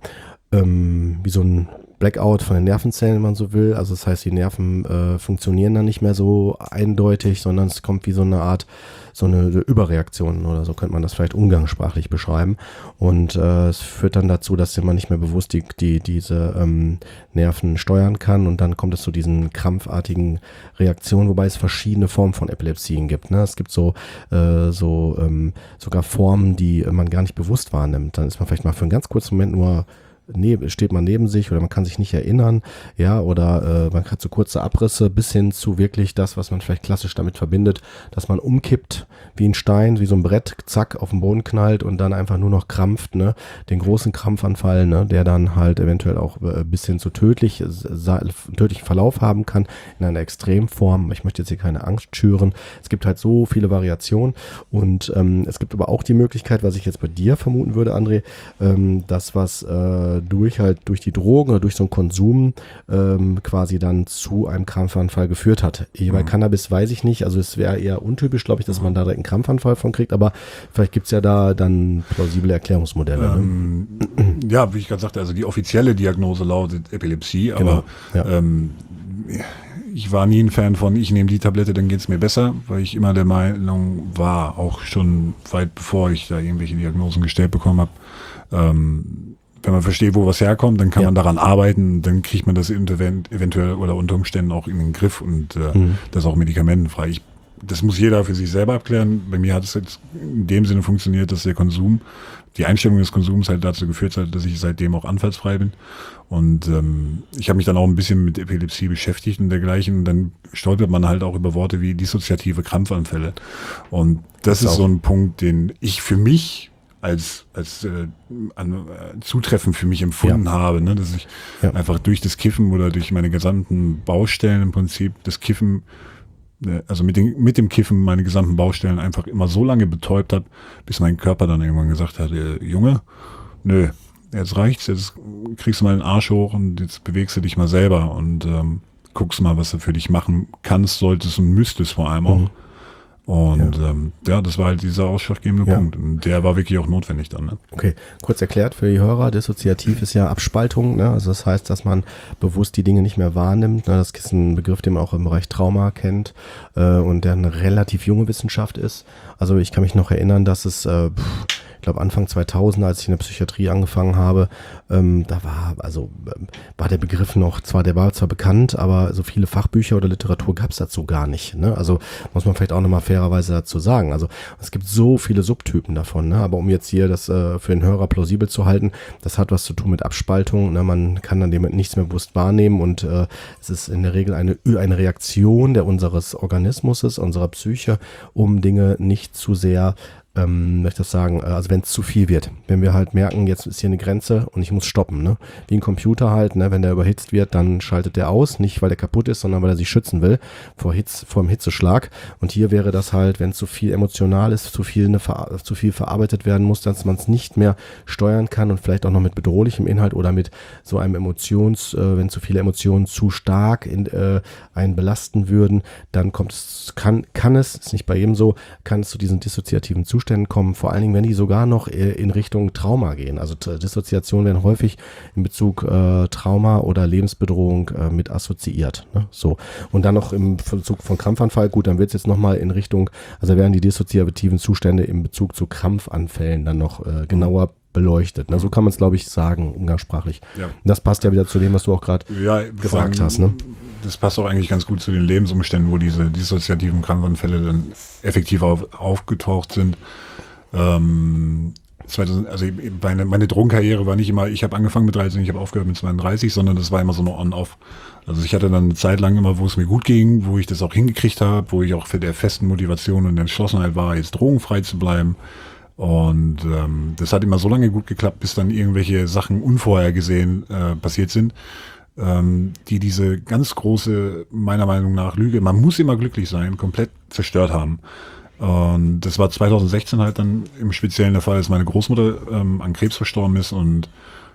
wie so ein Blackout von den Nervenzellen, wenn man so will. Also das heißt, die Nerven funktionieren dann nicht mehr so eindeutig, sondern es kommt wie so eine Art, so eine Überreaktion oder so könnte man das vielleicht umgangssprachlich beschreiben. Und es führt dann dazu, dass man nicht mehr bewusst diese Nerven steuern kann, und dann kommt es zu diesen krampfartigen Reaktionen, wobei es verschiedene Formen von Epilepsien gibt. Ne? Es gibt sogar Formen, die man gar nicht bewusst wahrnimmt. Dann ist man vielleicht mal für einen ganz kurzen Moment nur steht man neben sich, oder man kann sich nicht erinnern, ja, oder man hat so kurze Abrisse bis hin zu wirklich das, was man vielleicht klassisch damit verbindet, dass man umkippt wie ein Stein, wie so ein Brett, zack, auf den Boden knallt und dann einfach nur noch krampft, ne, den großen Krampfanfall, ne, der dann halt eventuell auch bis hin zu tödlichen Verlauf haben kann, in einer Extremform. Ich möchte jetzt hier keine Angst schüren. Es gibt halt so viele Variationen, und es gibt aber auch die Möglichkeit, was ich jetzt bei dir vermuten würde, André, das, was durch die Drogen oder durch so einen Konsum quasi dann zu einem Krampfanfall geführt hat. Bei Cannabis weiß ich nicht, also es wäre eher untypisch, glaube ich, dass man da direkt einen Krampfanfall von kriegt, aber vielleicht gibt es ja da dann plausible Erklärungsmodelle. Ja, wie ich gerade sagte, also die offizielle Diagnose lautet Epilepsie, aber ja. Ich war nie ein Fan von, ich nehme die Tablette, dann geht es mir besser, weil ich immer der Meinung war, auch schon weit bevor ich da irgendwelche Diagnosen gestellt bekommen habe, wenn man versteht, wo was herkommt, dann kann man daran arbeiten, dann kriegt man das eventuell oder unter Umständen auch in den Griff, und das auch medikamentenfrei. Das muss jeder für sich selber abklären. Bei mir hat es jetzt in dem Sinne funktioniert, dass die Einstellung des Konsums halt dazu geführt hat, dass ich seitdem auch anfallsfrei bin. Und ich habe mich dann auch ein bisschen mit Epilepsie beschäftigt und dergleichen. Und dann stolpert man halt auch über Worte wie dissoziative Krampfanfälle. Und das ist so ein Punkt, den ich für mich zutreffend für mich empfunden habe, ne? Dass ich einfach durch das Kiffen oder durch meine gesamten Baustellen im Prinzip das Kiffen, also mit dem Kiffen meine gesamten Baustellen einfach immer so lange betäubt habe, bis mein Körper dann irgendwann gesagt hat, Junge, nö, jetzt reicht's, jetzt kriegst du mal den Arsch hoch und jetzt bewegst du dich mal selber und guckst mal, was du für dich machen kannst, solltest und müsstest vor allem auch. Und das war halt dieser ausschlaggebende Punkt. Und der war wirklich auch notwendig dann. Ne? Okay, kurz erklärt für die Hörer, dissoziativ ist ja Abspaltung. Ne? Also das heißt, dass man bewusst die Dinge nicht mehr wahrnimmt. Ne? Das ist ein Begriff, den man auch im Bereich Trauma kennt und der eine relativ junge Wissenschaft ist. Also ich kann mich noch erinnern, dass es, ich glaube Anfang 2000, als ich in der Psychiatrie angefangen habe, da war der Begriff der war zwar bekannt, aber so viele Fachbücher oder Literatur gab es dazu gar nicht. Ne? Also muss man vielleicht auch nochmal fairerweise dazu sagen. Also es gibt so viele Subtypen davon, ne? Aber um jetzt hier das für den Hörer plausibel zu halten, das hat was zu tun mit Abspaltung. Ne? Man kann dann damit nichts mehr bewusst wahrnehmen und es ist in der Regel eine Reaktion unseres Organismus, unserer Psyche, um Dinge nicht zu sehr möchte ich das sagen, also wenn es zu viel wird, wenn wir halt merken, jetzt ist hier eine Grenze und ich muss stoppen, ne? Wie ein Computer halt, ne? Wenn der überhitzt wird, dann schaltet der aus, nicht weil der kaputt ist, sondern weil er sich schützen will vor dem Hitzeschlag. Und hier wäre das halt, wenn zu viel emotional ist, zu viel verarbeitet werden muss, dass man es nicht mehr steuern kann und vielleicht auch noch mit bedrohlichem Inhalt oder mit so einem wenn zu viele Emotionen zu stark einen belasten würden, dann kann es, ist nicht bei jedem so, kann es zu diesen dissoziativen Zuständen kommen, vor allen Dingen, wenn die sogar noch in Richtung Trauma gehen. Also Dissoziationen werden häufig in Bezug Trauma oder Lebensbedrohung mit assoziiert. Ne? So. Und dann noch im Bezug von Krampfanfall, gut, dann wird es jetzt nochmal in Richtung, also werden die dissoziativen Zustände in Bezug zu Krampfanfällen dann noch genauer beleuchtet. Ne? So kann man es, glaube ich, sagen, umgangssprachlich. Ja. Das passt ja wieder zu dem, was du auch gerade gefragt hast. Ne? Das passt auch eigentlich ganz gut zu den Lebensumständen, wo diese dissoziativen Krampfanfälle dann effektiv aufgetaucht sind. Meine Drogenkarriere war nicht immer, ich habe angefangen mit 13, ich habe aufgehört mit 32, sondern das war immer so eine On-Off. Also ich hatte dann eine Zeit lang immer, wo es mir gut ging, wo ich das auch hingekriegt habe, wo ich auch für der festen Motivation und Entschlossenheit war, jetzt drogenfrei zu bleiben. Und das hat immer so lange gut geklappt, bis dann irgendwelche Sachen unvorhergesehen passiert sind, die diese ganz große, meiner Meinung nach, Lüge, man muss immer glücklich sein, komplett zerstört haben. Und das war 2016 halt dann im Speziellen der Fall, als meine Großmutter an Krebs verstorben ist und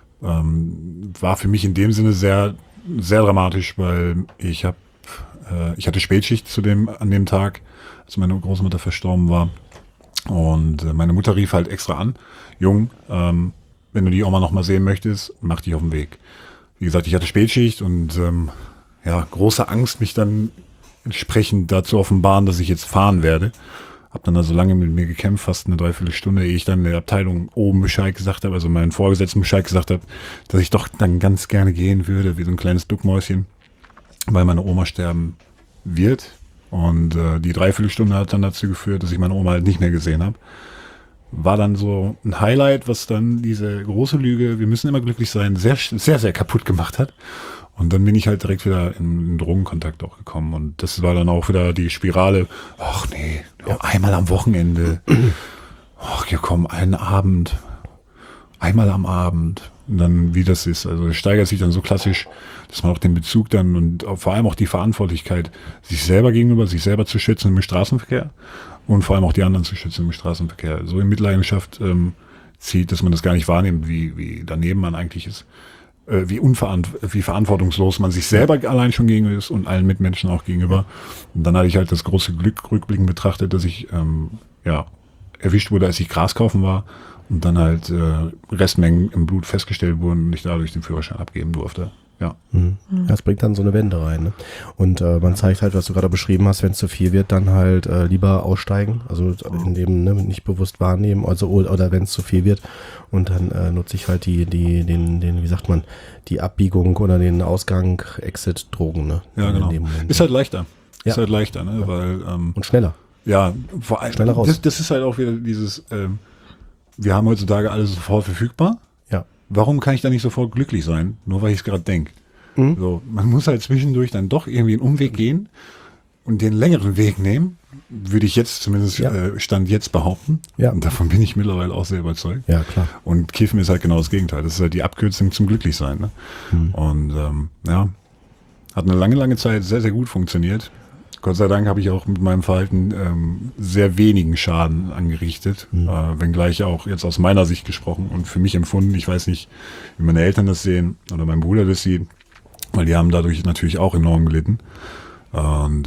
war für mich in dem Sinne sehr, sehr dramatisch, weil ich hatte Spätschicht an dem Tag, als meine Großmutter verstorben war. Und meine Mutter rief halt extra an, Jung, wenn du die Oma noch mal sehen möchtest, mach dich auf den Weg. Wie gesagt, ich hatte Spätschicht und große Angst, mich dann entsprechend dazu offenbaren, dass ich jetzt fahren werde. Hab dann also lange mit mir gekämpft, fast eine Dreiviertelstunde, ehe ich dann in der Abteilung oben Bescheid gesagt habe, also meinen Vorgesetzten Bescheid gesagt habe, dass ich doch dann ganz gerne gehen würde, wie so ein kleines Duckmäuschen, weil meine Oma sterben wird. Und die Dreiviertelstunde hat dann dazu geführt, dass ich meine Oma halt nicht mehr gesehen habe. War dann so ein Highlight, was dann diese große Lüge, wir müssen immer glücklich sein, sehr, sehr, sehr kaputt gemacht hat. Und dann bin ich halt direkt wieder in Drogenkontakt auch gekommen. Und das war dann auch wieder die Spirale, ach nee, einmal am Wochenende. Ach ja komm, einmal am Abend. Und dann, wie das ist. Also es steigert sich dann so klassisch, dass man auch den Bezug dann und vor allem auch die Verantwortlichkeit, sich selber zu schützen im Straßenverkehr und vor allem auch die anderen zu schützen im Straßenverkehr. So in Mitleidenschaft zieht, dass man das gar nicht wahrnimmt, wie daneben man eigentlich ist. Wie verantwortungslos man sich selber allein schon gegenüber ist und allen Mitmenschen auch gegenüber. Und dann hatte ich halt das große Glück rückblickend betrachtet, dass ich erwischt wurde, als ich Gras kaufen war und dann halt Restmengen im Blut festgestellt wurden und ich dadurch den Führerschein abgeben durfte. Ja. Das bringt dann so eine Wende rein. Ne? Und man zeigt halt, was du gerade beschrieben hast, wenn es zu viel wird, dann halt lieber aussteigen, also in dem nicht bewusst wahrnehmen, also oder wenn es zu viel wird und dann nutze ich halt wie sagt man, die Abbiegung oder den Ausgang, Exit, Drogen. Ne? Ja, genau. Ist halt leichter. Ja. Ne? Ja. Weil und schneller. Ja, vor allem schneller raus. Das ist halt auch wieder dieses, wir haben heutzutage alles sofort verfügbar. Ja. Warum kann ich da nicht sofort glücklich sein? Nur weil ich es gerade denke. So, man muss halt zwischendurch dann doch irgendwie einen Umweg gehen und den längeren Weg nehmen, würde ich jetzt zumindest Stand jetzt behaupten. Ja. Und davon bin ich mittlerweile auch sehr überzeugt. Ja, klar. Und Kiffen ist halt genau das Gegenteil. Das ist halt die Abkürzung zum Glücklichsein. Ne? Und hat eine lange, lange Zeit sehr, sehr gut funktioniert. Gott sei Dank habe ich auch mit meinem Verhalten sehr wenigen Schaden angerichtet, wenngleich auch jetzt aus meiner Sicht gesprochen und für mich empfunden. Ich weiß nicht, wie meine Eltern das sehen oder mein Bruder das sieht, weil die haben dadurch natürlich auch enorm gelitten. Und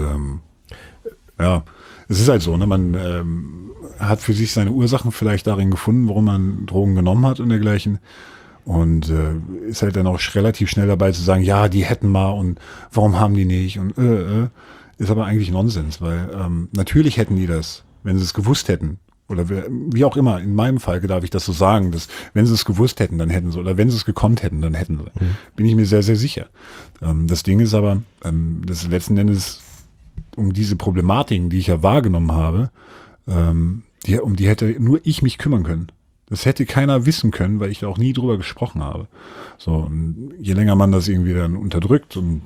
es ist halt so, ne? Man hat für sich seine Ursachen vielleicht darin gefunden, warum man Drogen genommen hat und dergleichen. Und ist halt dann auch relativ schnell dabei zu sagen, ja, die hätten mal und warum haben die nicht und ist aber eigentlich Nonsens, weil natürlich hätten die das, wenn sie es gewusst hätten. Oder wie auch immer, in meinem Fall darf ich das so sagen, dass wenn sie es gewusst hätten, dann hätten sie, oder wenn sie es gekonnt hätten, dann hätten sie. Bin ich mir sehr, sehr sicher. Das Ding ist aber, dass letzten Endes um diese Problematiken, die ich ja wahrgenommen habe, um die hätte nur ich mich kümmern können. Das hätte keiner wissen können, weil ich da auch nie drüber gesprochen habe. So, und je länger man das irgendwie dann unterdrückt und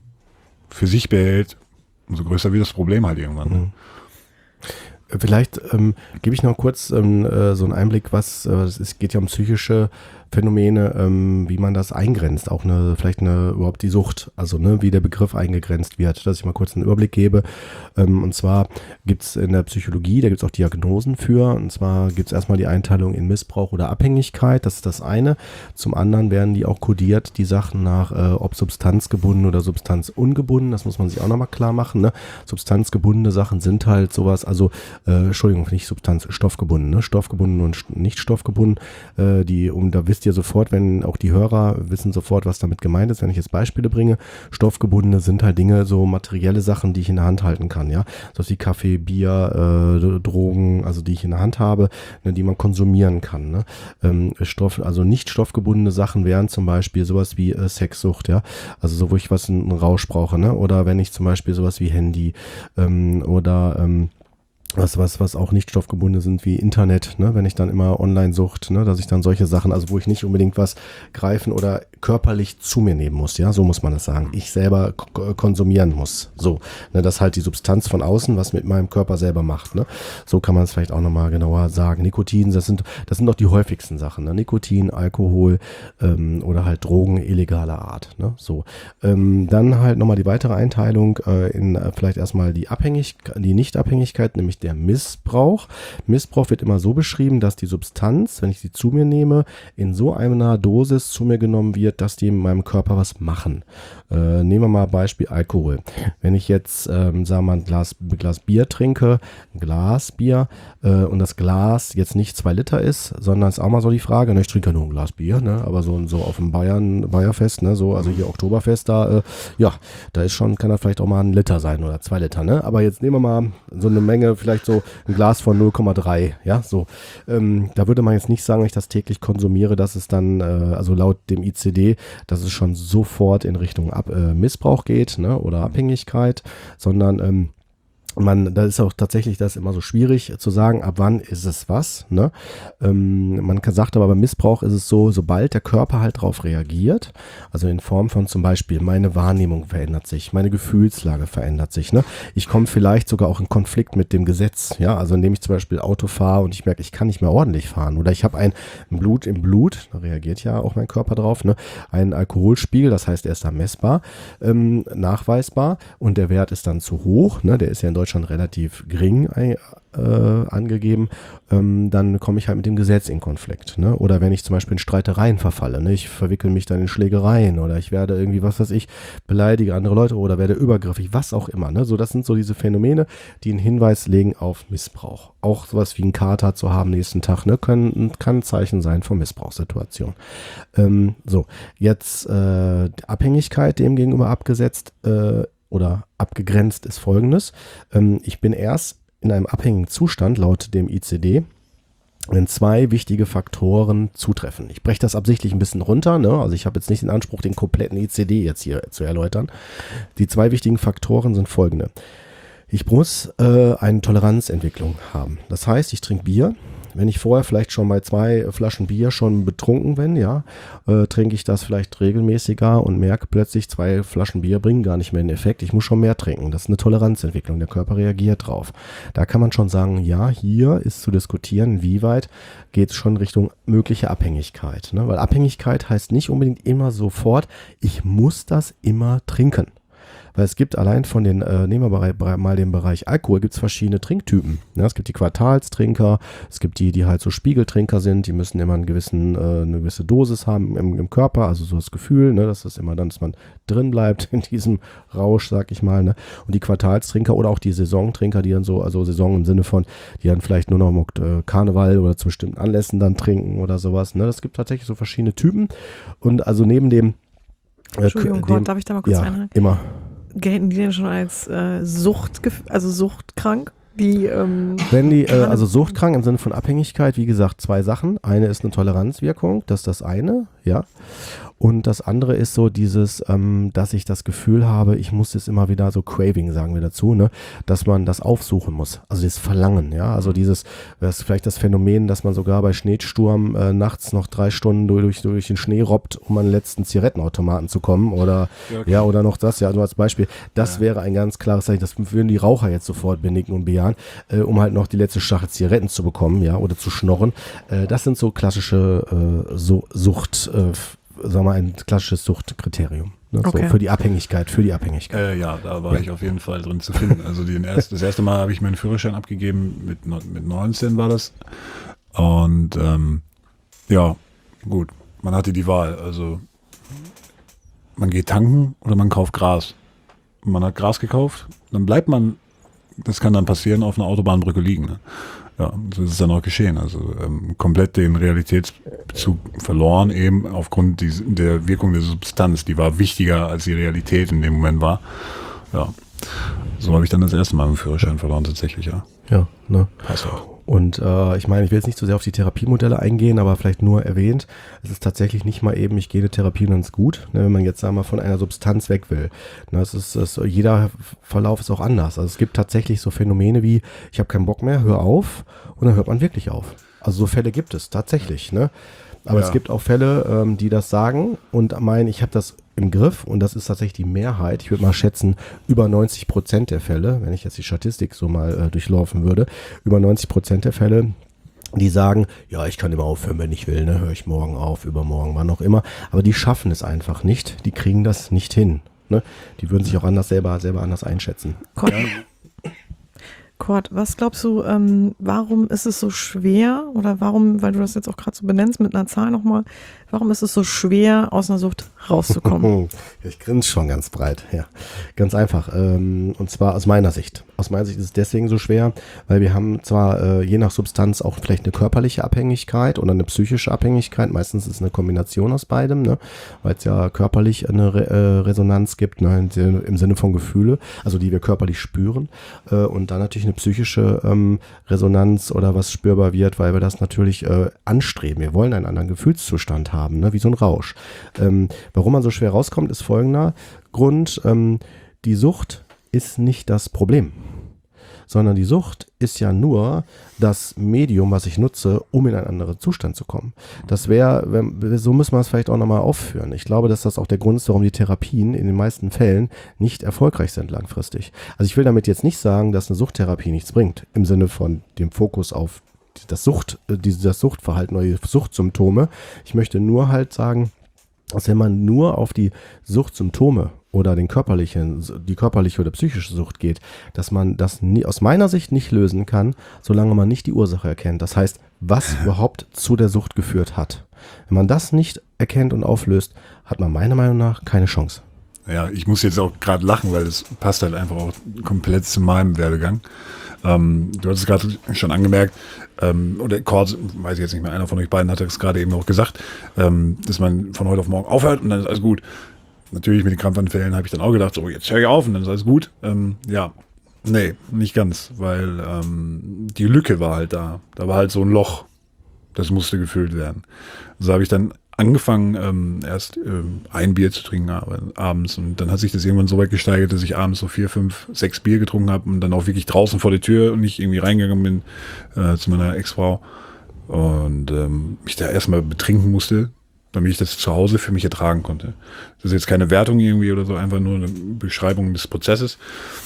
für sich behält, umso größer wird das Problem halt irgendwann. Vielleicht gebe ich noch kurz so einen Einblick, es geht ja um psychische Phänomene, wie man das eingrenzt, auch vielleicht überhaupt die Sucht, also wie der Begriff eingegrenzt wird, dass ich mal kurz einen Überblick gebe. Und zwar gibt es in der Psychologie, da gibt es auch Diagnosen für, und zwar gibt es erstmal die Einteilung in Missbrauch oder Abhängigkeit, das ist das eine. Zum anderen werden die auch kodiert, die Sachen nach, ob substanzgebunden oder substanzungebunden, das muss man sich auch nochmal klar machen. Ne? Substanzgebundene Sachen sind halt sowas, also Entschuldigung, nicht Substanz, stoffgebunden, ne? Stoffgebunden und nicht stoffgebunden, da wisst ihr sofort, wenn auch die Hörer wissen sofort, was damit gemeint ist, wenn ich jetzt Beispiele bringe. Stoffgebundene sind halt Dinge, so materielle Sachen, die ich in der Hand halten kann, ja. So wie Kaffee, Bier, Drogen, also die ich in der Hand habe, ne, die man konsumieren kann, ne? Also nicht stoffgebundene Sachen wären zum Beispiel sowas wie Sexsucht, ja. Also so, wo ich einen Rausch brauche, ne? Oder wenn ich zum Beispiel sowas wie Handy oder was auch nicht stoffgebunden sind wie Internet, ne, wenn ich dann immer Online-Sucht, ne, dass ich dann solche Sachen, also wo ich nicht unbedingt was greifen oder körperlich zu mir nehmen muss, ja, so muss man das sagen, ich selber konsumieren muss, so, ne, das ist halt die Substanz von außen, was mit meinem Körper selber macht, ne, so kann man es vielleicht auch nochmal genauer sagen. Nikotin, das sind doch die häufigsten Sachen, ne, Nikotin, Alkohol oder halt Drogen illegaler Art, ne, so. Dann halt nochmal die weitere Einteilung in vielleicht erstmal die Nichtabhängigkeit, nämlich der Missbrauch. Missbrauch wird immer so beschrieben, dass die Substanz, wenn ich sie zu mir nehme, in so einer Dosis zu mir genommen wird, dass die in meinem Körper was machen. Nehmen wir mal Beispiel Alkohol. Wenn ich jetzt, sagen wir mal, ein Glas Bier trinke, ein Glas Bier, und das Glas jetzt nicht 2 Liter ist, sondern ist auch mal so die Frage, ne, ich trinke ja nur ein Glas Bier, ne, aber so auf dem Bayerfest, ne, so, also hier Oktoberfest, da ist schon, kann das vielleicht auch mal 1 Liter sein oder 2 Liter, ne, aber jetzt nehmen wir mal so eine Menge, vielleicht so ein Glas von 0,3, ja, so, da würde man jetzt nicht sagen, wenn ich das täglich konsumiere, dass es dann, also laut dem ICD, dass es schon sofort in Richtung Missbrauch geht, ne, oder Abhängigkeit, sondern da ist auch tatsächlich das immer so schwierig zu sagen, ab wann ist es was, ne? Man sagt aber beim Missbrauch ist es so, sobald der Körper halt drauf reagiert, also in Form von zum Beispiel meine Wahrnehmung verändert sich, meine Gefühlslage verändert sich, ne? Ich komme vielleicht sogar auch in Konflikt mit dem Gesetz, ja, also indem ich zum Beispiel Auto fahre und ich merke, ich kann nicht mehr ordentlich fahren oder ich habe ein Blut im Blut, da reagiert ja auch mein Körper drauf, ne? Einen Alkoholspiegel, das heißt, er ist da messbar, nachweisbar und der Wert ist dann zu hoch, ne? Der ist ja in Deutschland relativ gering angegeben, dann komme ich halt mit dem Gesetz in Konflikt, ne? Oder wenn ich zum Beispiel in Streitereien verfalle, ne? Ich verwickel mich dann in Schlägereien oder ich werde irgendwie, was weiß ich, beleidige andere Leute oder werde übergriffig, was auch immer, ne? So, das sind so diese Phänomene, die einen Hinweis legen auf Missbrauch. Auch sowas wie ein Kater zu haben nächsten Tag, ne? Kann ein Zeichen sein von Missbrauchssituation. So, jetzt Abhängigkeit dem gegenüber abgesetzt oder abgegrenzt ist Folgendes. Ich bin erst in einem abhängigen Zustand laut dem ICD, wenn 2 wichtige Faktoren zutreffen. Ich breche das absichtlich ein bisschen runter, ne? Also ich habe jetzt nicht den Anspruch, den kompletten ICD jetzt hier zu erläutern. Die 2 wichtigen Faktoren sind folgende. Ich muss eine Toleranzentwicklung haben. Das heißt, ich trinke Bier. Wenn ich vorher vielleicht schon bei 2 Flaschen Bier schon betrunken bin, ja, trinke ich das vielleicht regelmäßiger und merke plötzlich, 2 Flaschen Bier bringen gar nicht mehr den Effekt. Ich muss schon mehr trinken. Das ist eine Toleranzentwicklung. Der Körper reagiert drauf. Da kann man schon sagen, ja, hier ist zu diskutieren, inwieweit geht es schon Richtung mögliche Abhängigkeit. Ne? Weil Abhängigkeit heißt nicht unbedingt immer sofort, ich muss das immer trinken. Weil es gibt allein von den, nehmen wir mal den Bereich Alkohol, gibt es verschiedene Trinktypen. Ja, es gibt die Quartalstrinker, es gibt die halt so Spiegeltrinker sind, die müssen immer eine gewisse Dosis haben im Körper, also so das Gefühl, ne, dass das immer dann, dass man drin bleibt in diesem Rausch, sag ich mal. Ne? Und die Quartalstrinker oder auch die Saisontrinker, die dann so, also Saison im Sinne von, die dann vielleicht nur noch Karneval oder zu bestimmten Anlässen dann trinken oder sowas. Ne? Das gibt tatsächlich so verschiedene Typen. Und also neben dem Entschuldigung, Gott, darf ich da mal kurz einhaken? Immer. Gelten die denn schon als suchtkrank? Wenn die, also suchtkrank im Sinne von Abhängigkeit, wie gesagt, 2 Sachen. Eine ist eine Toleranzwirkung, das ist das eine, ja. Und das andere ist so dieses, dass ich das Gefühl habe, ich muss jetzt immer wieder so Craving, sagen wir dazu, ne, dass man das aufsuchen muss. Also das Verlangen, ja. Also das ist vielleicht das Phänomen, dass man sogar bei Schneesturm nachts noch 3 Stunden durch den Schnee robbt, um an den letzten Zigarettenautomaten zu kommen oder oder noch das, ja, nur als Beispiel. Das wäre ein ganz klares Zeichen, das würden die Raucher jetzt sofort benicken und bejahen, um halt noch die letzte Schachtel Zigaretten zu bekommen, ja, oder zu schnorren. Das sind so klassische Sucht, sagen wir mal, ein klassisches Suchtkriterium. Ne? Okay. So für die Abhängigkeit. Ja, da war ich auf jeden Fall drin zu finden. Also das erste Mal habe ich meinen Führerschein abgegeben, mit 19 war das. Und ja, gut, man hatte die Wahl. Also man geht tanken oder man kauft Gras. Und man hat Gras gekauft, dann bleibt man, das kann dann passieren, auf einer Autobahnbrücke liegen. Ne? Ja, so ist es dann auch geschehen. Also komplett den Realitätsbezug verloren, eben aufgrund der Wirkung der Substanz. Die war wichtiger, als die Realität in dem Moment war. Ja, so habe ich dann das erste Mal meinen Führerschein verloren, tatsächlich, ja. Ja, ne. Passt auch. Und ich meine, ich will jetzt nicht so sehr auf die Therapiemodelle eingehen, aber vielleicht nur erwähnt, es ist tatsächlich nicht mal eben, ich gehe eine Therapie und dann ist gut, ne, wenn man jetzt, sagen wir mal, von einer Substanz weg will. Ne, jeder Verlauf ist auch anders. Also es gibt tatsächlich so Phänomene wie, ich habe keinen Bock mehr, hör auf, und dann hört man wirklich auf. Also so Fälle gibt es tatsächlich, ne? Aber es gibt auch Fälle, die das sagen und meinen, ich habe das im Griff, und das ist tatsächlich die Mehrheit. Ich würde mal schätzen, über 90% der Fälle, wenn ich jetzt die Statistik so mal durchlaufen würde, über 90% der Fälle, die sagen, ja, ich kann immer aufhören, wenn ich will, ne, höre ich morgen auf, übermorgen, wann auch immer. Aber die schaffen es einfach nicht, die kriegen das nicht hin. Ne? Die würden sich auch anders selber anders einschätzen. Kurt, was glaubst du, warum ist es so schwer, oder warum, weil du das jetzt auch gerade so benennst mit einer Zahl nochmal, warum ist es so schwer, aus einer Sucht rauszukommen? Ich grinse schon ganz breit, ja. Ganz einfach. Und zwar aus meiner Sicht. Aus meiner Sicht ist es deswegen so schwer, weil wir haben zwar je nach Substanz auch vielleicht eine körperliche Abhängigkeit oder eine psychische Abhängigkeit. Meistens ist es eine Kombination aus beidem, ne? Weil es ja körperlich eine Resonanz gibt, ne? Im Sinne von Gefühle, also die wir körperlich spüren. Und dann natürlich eine psychische Resonanz oder was spürbar wird, weil wir das natürlich anstreben. Wir wollen einen anderen Gefühlszustand haben, ne? Wie so ein Rausch. Warum man so schwer rauskommt, ist folgender Grund. Die Sucht ist nicht das Problem, sondern die Sucht ist ja nur das Medium, was ich nutze, um in einen anderen Zustand zu kommen. Das wäre, so müssen wir es vielleicht auch nochmal aufführen. Ich glaube, dass das auch der Grund ist, warum die Therapien in den meisten Fällen nicht erfolgreich sind langfristig. Also ich will damit jetzt nicht sagen, dass eine Suchttherapie nichts bringt, im Sinne von dem Fokus auf das Suchtverhalten oder die Suchtsymptome. Ich möchte nur halt sagen, dass wenn man nur auf die Suchtsymptome oder die körperliche oder psychische Sucht geht, dass man das aus meiner Sicht nicht lösen kann, solange man nicht die Ursache erkennt. Das heißt, was überhaupt zu der Sucht geführt hat. Wenn man das nicht erkennt und auflöst, hat man meiner Meinung nach keine Chance. Ja, ich muss jetzt auch gerade lachen, weil das passt halt einfach auch komplett zu meinem Werdegang. Du hast es gerade schon angemerkt, oder Kurt, weiß ich jetzt nicht mehr, einer von euch beiden hat es gerade eben auch gesagt, dass man von heute auf morgen aufhört und dann ist alles gut. Natürlich mit den Krampfanfällen habe ich dann auch gedacht, so jetzt höre ich auf und dann ist alles gut. Ja, nee, nicht ganz, weil die Lücke war halt da. Da war halt so ein Loch, das musste gefüllt werden. So habe ich dann angefangen, erst ein Bier zu trinken abends, und dann hat sich das irgendwann so weit gesteigert, dass ich abends so 4, 5, 6 Bier getrunken habe und dann auch wirklich draußen vor der Tür und nicht irgendwie reingegangen bin zu meiner Ex-Frau. und mich da erstmal betrinken musste, damit ich das zu Hause für mich ertragen konnte. Das ist jetzt keine Wertung irgendwie oder so, einfach nur eine Beschreibung des Prozesses.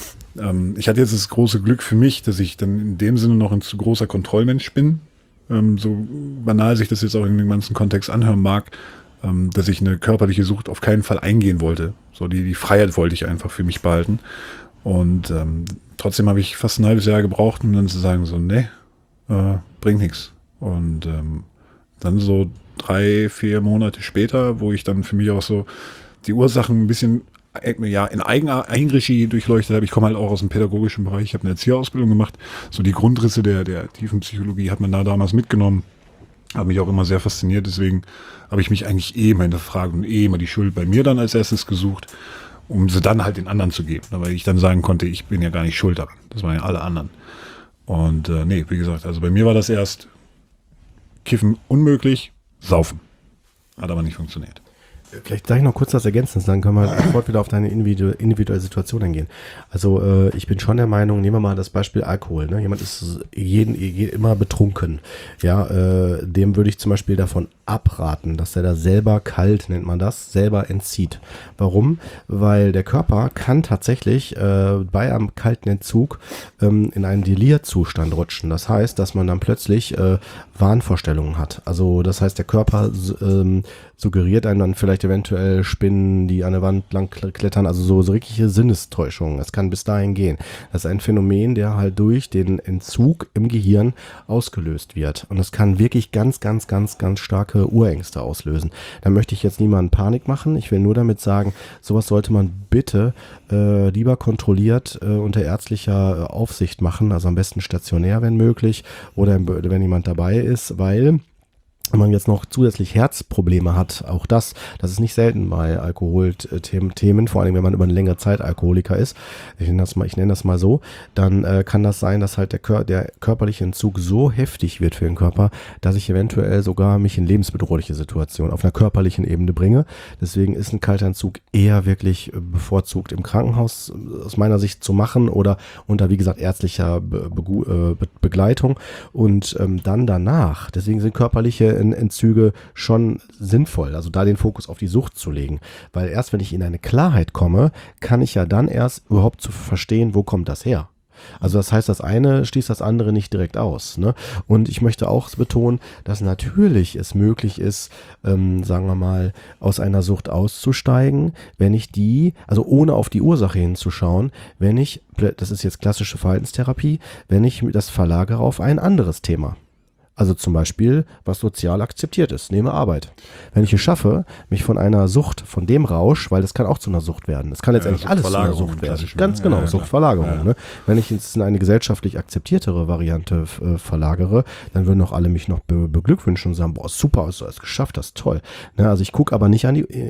Ich hatte jetzt das große Glück für mich, dass ich dann in dem Sinne noch ein zu großer Kontrollmensch bin. So banal sich das jetzt auch in dem ganzen Kontext anhören mag, dass ich eine körperliche Sucht auf keinen Fall eingehen wollte. So die Freiheit wollte ich einfach für mich behalten. Und trotzdem habe ich fast ein halbes Jahr gebraucht, um dann zu sagen, so, nee, bringt nichts. Und dann so 3-4 Monate später, wo ich dann für mich auch so die Ursachen ein bisschen in Eigenregie durchleuchtet habe. Ich komme halt auch aus dem pädagogischen Bereich, ich habe eine Erzieherausbildung gemacht. So die Grundrisse der tiefen Psychologie hat man da damals mitgenommen. Hat mich auch immer sehr fasziniert, deswegen habe ich mich eigentlich immer hinterfragt und immer die Schuld bei mir dann als erstes gesucht, um sie dann halt den anderen zu geben. Weil ich dann sagen konnte, ich bin ja gar nicht schuld daran. Das waren ja alle anderen. Und wie gesagt, also bei mir war das erst Kiffen unmöglich, Saufen. Hat aber nicht funktioniert. Vielleicht gleich noch kurz das ergänzen, dann können wir sofort wieder auf deine individuelle Situation eingehen. Also ich bin schon der Meinung, nehmen wir mal das Beispiel Alkohol. Ne? Jemand ist immer betrunken. Ja, dem würde ich zum Beispiel davon abraten, dass er da selber kalt, nennt man das, selber entzieht. Warum? Weil der Körper kann tatsächlich bei einem kalten Entzug in einen Delirzustand rutschen. Das heißt, dass man dann plötzlich Wahnvorstellungen hat. Also das heißt, der Körper suggeriert einem dann vielleicht eventuell Spinnen, die an der Wand lang klettern, also so richtige Sinnestäuschungen. Es kann bis dahin gehen. Das ist ein Phänomen, der halt durch den Entzug im Gehirn ausgelöst wird. Und das kann wirklich ganz, ganz, ganz, ganz starke Urängste auslösen. Da möchte ich jetzt niemanden Panik machen. Ich will nur damit sagen, sowas sollte man bitte lieber kontrolliert unter ärztlicher Aufsicht machen, also am besten stationär, wenn möglich, oder wenn jemand dabei ist, weil wenn man jetzt noch zusätzlich Herzprobleme hat, auch das ist nicht selten bei Alkoholthemen, vor allem wenn man über eine längere Zeit Alkoholiker ist, ich nenne das mal so, dann kann das sein, dass halt der körperliche Entzug so heftig wird für den Körper, dass ich eventuell sogar mich in lebensbedrohliche Situationen auf einer körperlichen Ebene bringe. Deswegen ist ein kalter Entzug eher wirklich bevorzugt im Krankenhaus aus meiner Sicht zu machen oder unter, wie gesagt, ärztlicher Begleitung und dann danach, deswegen sind körperliche Entzüge schon sinnvoll, also da den Fokus auf die Sucht zu legen, weil erst wenn ich in eine Klarheit komme, kann ich ja dann erst überhaupt zu verstehen, wo kommt das her. Also das heißt, das eine schließt das andere nicht direkt aus. Ne? Und ich möchte auch betonen, dass natürlich es möglich ist, sagen wir mal, aus einer Sucht auszusteigen, wenn ich also ohne auf die Ursache hinzuschauen, das ist jetzt klassische Verhaltenstherapie, wenn ich das verlagere auf ein anderes Thema. Also zum Beispiel, was sozial akzeptiert ist, nehme Arbeit. Wenn ich es schaffe, mich von einer Sucht, von dem Rausch, weil das kann auch zu einer Sucht werden. Das kann letztendlich alles zu einer Sucht werden. Ganz genau, Suchtverlagerung. Ja. Ne? Wenn ich jetzt in eine gesellschaftlich akzeptiertere Variante verlagere, dann würden auch alle mich noch beglückwünschen und sagen, boah, super, hast du es geschafft, das ist toll. Ne? Also ich gucke aber nicht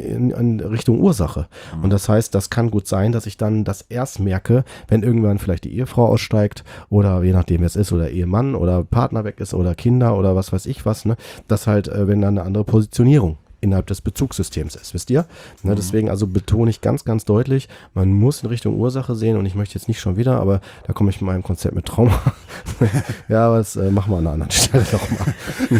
in Richtung Ursache. Und das heißt, das kann gut sein, dass ich dann das erst merke, wenn irgendwann vielleicht die Ehefrau aussteigt oder je nachdem, wer es ist, oder Ehemann oder Partner weg ist oder Kinder oder was weiß ich was, ne, dass halt, wenn dann eine andere Positionierung innerhalb des Bezugssystems ist, wisst ihr? Ne, deswegen also betone ich ganz, ganz deutlich, man muss in Richtung Ursache sehen und ich möchte jetzt nicht schon wieder, aber da komme ich mit meinem Konzept mit Trauma. Ja, aber das machen wir an einer anderen Stelle nochmal.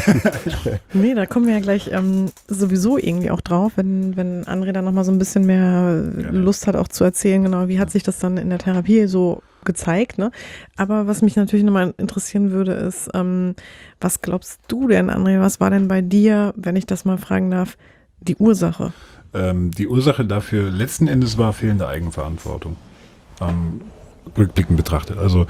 Nee, da kommen wir ja gleich sowieso irgendwie auch drauf, wenn André dann nochmal so ein bisschen mehr Lust hat auch zu erzählen, genau, wie hat sich das dann in der Therapie so gezeigt, ne? Aber was mich natürlich nochmal interessieren würde, ist, was glaubst du denn, André, was war denn bei dir, wenn ich das mal fragen darf, die Ursache? Die Ursache dafür letzten Endes war fehlende Eigenverantwortung. Rückblickend betrachtet. Also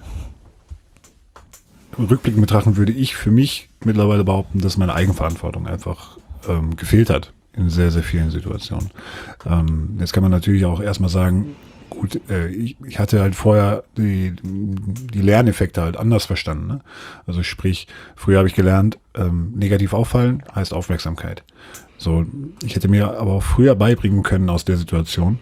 rückblickend betrachten würde ich für mich mittlerweile behaupten, dass meine Eigenverantwortung einfach gefehlt hat in sehr, sehr vielen Situationen. Jetzt kann man natürlich auch erstmal sagen, gut, ich hatte halt vorher die Lerneffekte halt anders verstanden. Ne? Also sprich, früher habe ich gelernt, negativ auffallen heißt Aufmerksamkeit. So, ich hätte mir aber auch früher beibringen können aus der Situation,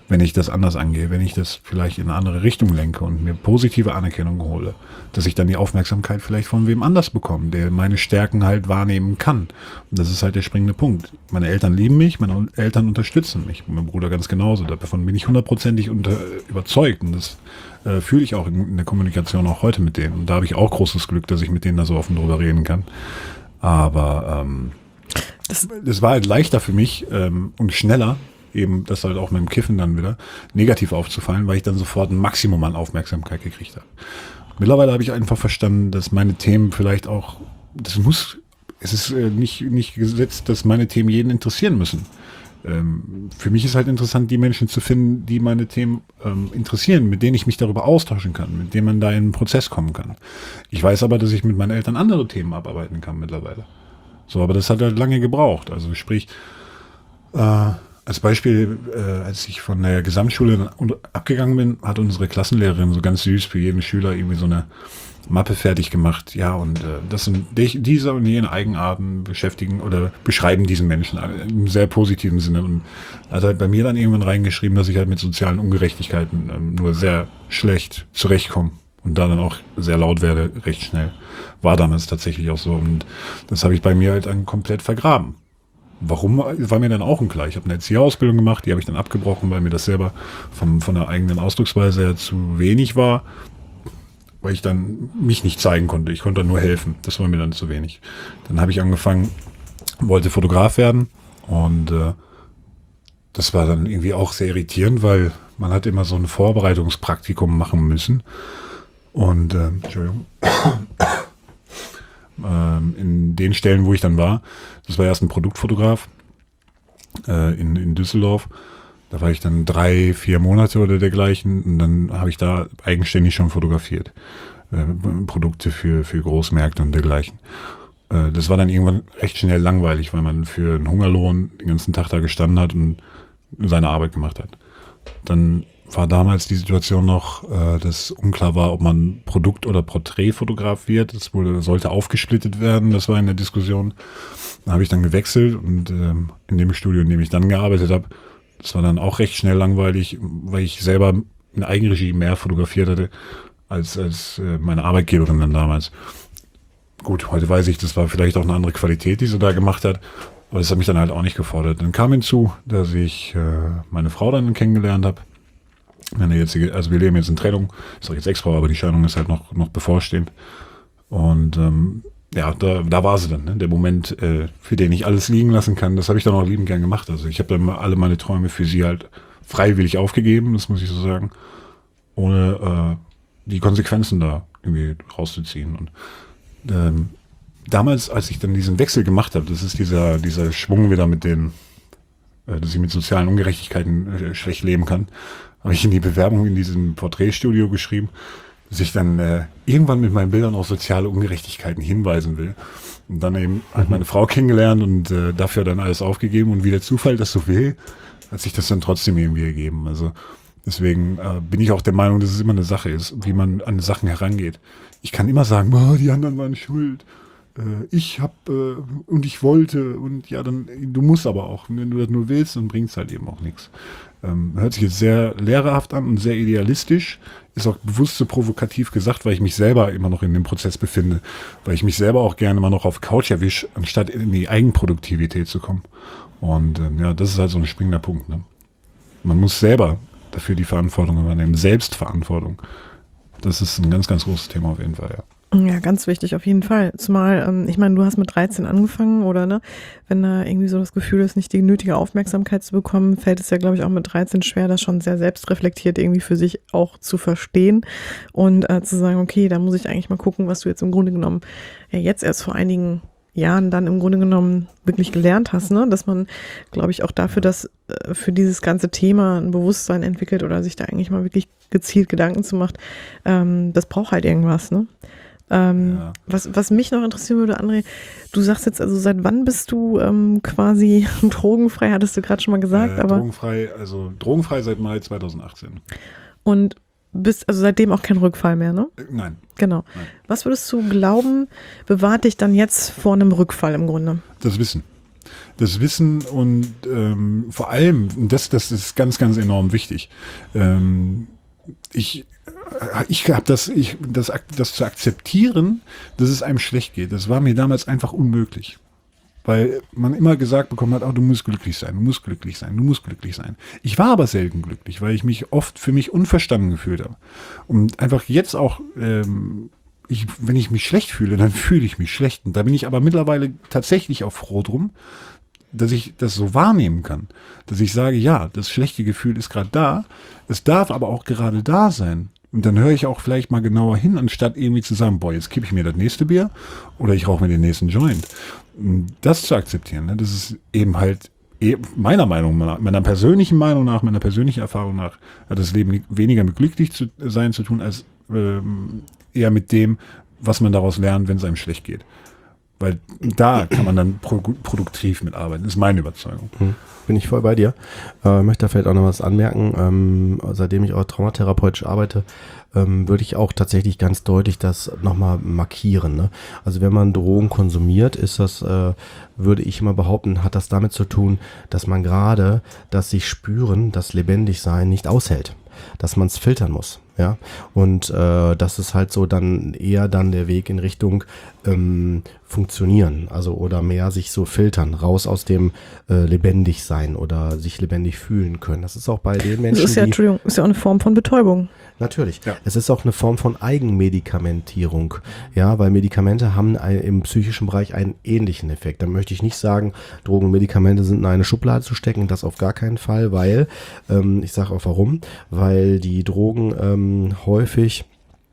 wenn ich das anders angehe, wenn ich das vielleicht in eine andere Richtung lenke und mir positive Anerkennung hole, dass ich dann die Aufmerksamkeit vielleicht von wem anders bekomme, der meine Stärken halt wahrnehmen kann. Und das ist halt der springende Punkt. Meine Eltern lieben mich, meine Eltern unterstützen mich, mein Bruder ganz genauso. Davon bin ich 100%ig überzeugt und das fühle ich auch in der Kommunikation auch heute mit denen. Und da habe ich auch großes Glück, dass ich mit denen da so offen drüber reden kann. Aber das war halt leichter für mich und schneller, eben das halt auch mit dem Kiffen dann wieder negativ aufzufallen, weil ich dann sofort ein Maximum an Aufmerksamkeit gekriegt habe. Mittlerweile habe ich einfach verstanden, dass meine Themen vielleicht auch, es ist nicht gesetzt, dass meine Themen jeden interessieren müssen. Für mich ist halt interessant, die Menschen zu finden, die meine Themen interessieren, mit denen ich mich darüber austauschen kann, mit denen man da in einen Prozess kommen kann. Ich weiß aber, dass ich mit meinen Eltern andere Themen abarbeiten kann mittlerweile. So, aber das hat halt lange gebraucht. Also sprich, als Beispiel, als ich von der Gesamtschule abgegangen bin, hat unsere Klassenlehrerin so ganz süß für jeden Schüler irgendwie so eine Mappe fertig gemacht. Ja, und das sind diese und jene Eigenarten beschäftigen oder beschreiben diesen Menschen im sehr positiven Sinne. Und hat halt bei mir dann irgendwann reingeschrieben, dass ich halt mit sozialen Ungerechtigkeiten nur sehr schlecht zurechtkomme. Und da dann auch sehr laut werde, recht schnell. War damals tatsächlich auch so. Und das habe ich bei mir halt dann komplett vergraben. Warum, war mir dann auch unklar. Ich habe eine Erzieherausbildung gemacht, die habe ich dann abgebrochen, weil mir das selber von der eigenen Ausdrucksweise her zu wenig war, weil ich dann mich nicht zeigen konnte. Ich konnte nur helfen. Das war mir dann zu wenig. Dann habe ich angefangen, wollte Fotograf werden und das war dann irgendwie auch sehr irritierend, weil man hat immer so ein Vorbereitungspraktikum machen müssen. Und Entschuldigung. In den Stellen, wo ich dann war, das war erst ein Produktfotograf in Düsseldorf. Da war ich dann 3-4 Monate oder dergleichen und dann habe ich da eigenständig schon fotografiert. Produkte für Großmärkte und dergleichen. Das war dann irgendwann recht schnell langweilig, weil man für einen Hungerlohn den ganzen Tag da gestanden hat und seine Arbeit gemacht hat. Dann war damals die Situation noch, dass unklar war, ob man Produkt- oder Porträtfotograf wird. Das sollte aufgesplittet werden, das war in der Diskussion. Da habe ich dann gewechselt und in dem Studio, in dem ich dann gearbeitet habe, das war dann auch recht schnell langweilig, weil ich selber in Eigenregie mehr fotografiert hatte als meine Arbeitgeberin dann damals. Gut, heute weiß ich, das war vielleicht auch eine andere Qualität, die sie da gemacht hat, aber das hat mich dann halt auch nicht gefordert. Dann kam hinzu, dass ich meine Frau dann kennengelernt habe. Meine jetzige, also wir leben jetzt in Trennung, ist doch jetzt Ex-Frau, aber die Scheidung ist halt noch bevorstehend. Und ja, da war sie dann, ne? Der Moment, für den ich alles liegen lassen kann, das habe ich dann auch liebend gern gemacht. Also ich habe dann alle meine Träume für sie halt freiwillig aufgegeben, das muss ich so sagen, ohne die Konsequenzen da irgendwie rauszuziehen. Und damals, als ich dann diesen Wechsel gemacht habe, das ist dieser Schwung wieder mit den, dass ich mit sozialen Ungerechtigkeiten schlecht leben kann, habe ich in die Bewerbung in diesem Porträtstudio geschrieben, dass ich dann irgendwann mit meinen Bildern auf soziale Ungerechtigkeiten hinweisen will. Und dann eben halt meine Frau kennengelernt und dafür dann alles aufgegeben. Und wie der Zufall das so will, hat sich das dann trotzdem irgendwie ergeben. Also deswegen bin ich auch der Meinung, dass es immer eine Sache ist, wie man an Sachen herangeht. Ich kann immer sagen, oh, die anderen waren schuld. Ich habe und ich wollte und ja, dann du musst aber auch. Wenn du das nur willst, dann bringt es halt eben auch nichts. Hört sich jetzt sehr lehrerhaft an und sehr idealistisch. Ist auch bewusst so provokativ gesagt, weil ich mich selber immer noch in dem Prozess befinde. Weil ich mich selber auch gerne mal noch auf Couch erwische, anstatt in die Eigenproduktivität zu kommen. Und ja, das ist halt so ein springender Punkt. Ne? Man muss selber dafür die Verantwortung übernehmen. Selbstverantwortung. Das ist ein ganz, ganz großes Thema auf jeden Fall, ja. Ja, ganz wichtig, auf jeden Fall. Zumal, ich meine, du hast mit 13 angefangen, oder ne? Wenn da irgendwie so das Gefühl ist, nicht die nötige Aufmerksamkeit zu bekommen, fällt es ja, glaube ich, auch mit 13 schwer, das schon sehr selbstreflektiert irgendwie für sich auch zu verstehen und zu sagen, okay, da muss ich eigentlich mal gucken, was du jetzt im Grunde genommen ja jetzt erst vor einigen Jahren dann im Grunde genommen wirklich gelernt hast, ne? Dass man, glaube ich, auch dafür, dass für dieses ganze Thema ein Bewusstsein entwickelt oder sich da eigentlich mal wirklich gezielt Gedanken zu macht, das braucht halt irgendwas, ne? Ja. Was mich noch interessieren würde, André, du sagst jetzt, also seit wann bist du quasi drogenfrei, hattest du gerade schon mal gesagt. Aber drogenfrei seit Mai 2018. Und bist also seitdem auch kein Rückfall mehr, ne? Nein. Genau. Nein. Was würdest du glauben, bewahrt dich dann jetzt vor einem Rückfall im Grunde? Das Wissen. Das Wissen und vor allem, das ist ganz, ganz enorm wichtig. Ich habe das zu akzeptieren, dass es einem schlecht geht. Das war mir damals einfach unmöglich. Weil man immer gesagt bekommen hat, du musst glücklich sein, du musst glücklich sein, du musst glücklich sein. Ich war aber selten glücklich, weil ich mich oft für mich unverstanden gefühlt habe. Und einfach jetzt auch, wenn ich mich schlecht fühle, dann fühle ich mich schlecht. Und da bin ich aber mittlerweile tatsächlich auch froh drum, dass ich das so wahrnehmen kann. Dass ich sage, ja, das schlechte Gefühl ist gerade da, es darf aber auch gerade da sein. Und dann höre ich auch vielleicht mal genauer hin, anstatt irgendwie zu sagen, jetzt kippe ich mir das nächste Bier oder ich rauche mir den nächsten Joint. Das zu akzeptieren, ne? Das ist eben halt meiner Meinung nach, meiner persönlichen Meinung nach, meiner persönlichen Erfahrung nach, hat das Leben weniger mit glücklich zu sein zu tun, als eher mit dem, was man daraus lernt, wenn es einem schlecht geht. Weil da kann man dann produktiv mitarbeiten, ist meine Überzeugung. Bin ich voll bei dir. Möchte da vielleicht auch noch was anmerken. Seitdem ich auch traumatherapeutisch arbeite, würde ich auch tatsächlich ganz deutlich das nochmal markieren. Ne? Also wenn man Drogen konsumiert, ist das, würde ich immer behaupten, hat das damit zu tun, dass man gerade das sich spüren, das Lebendigsein nicht aushält. Dass man es filtern muss. Ja, und das ist halt so dann eher dann der Weg in Richtung funktionieren, also oder mehr sich so filtern, raus aus dem lebendig sein oder sich lebendig fühlen können. Das ist auch bei den Menschen, das ist ja, Entschuldigung, ist ja auch eine Form von Betäubung. Natürlich. Ja. Es ist auch eine Form von Eigenmedikamentierung. Ja, weil Medikamente haben im psychischen Bereich einen ähnlichen Effekt. Da möchte ich nicht sagen, Drogen und Medikamente sind in eine Schublade zu stecken, das auf gar keinen Fall, weil, ich sage auch warum, weil die Drogen häufig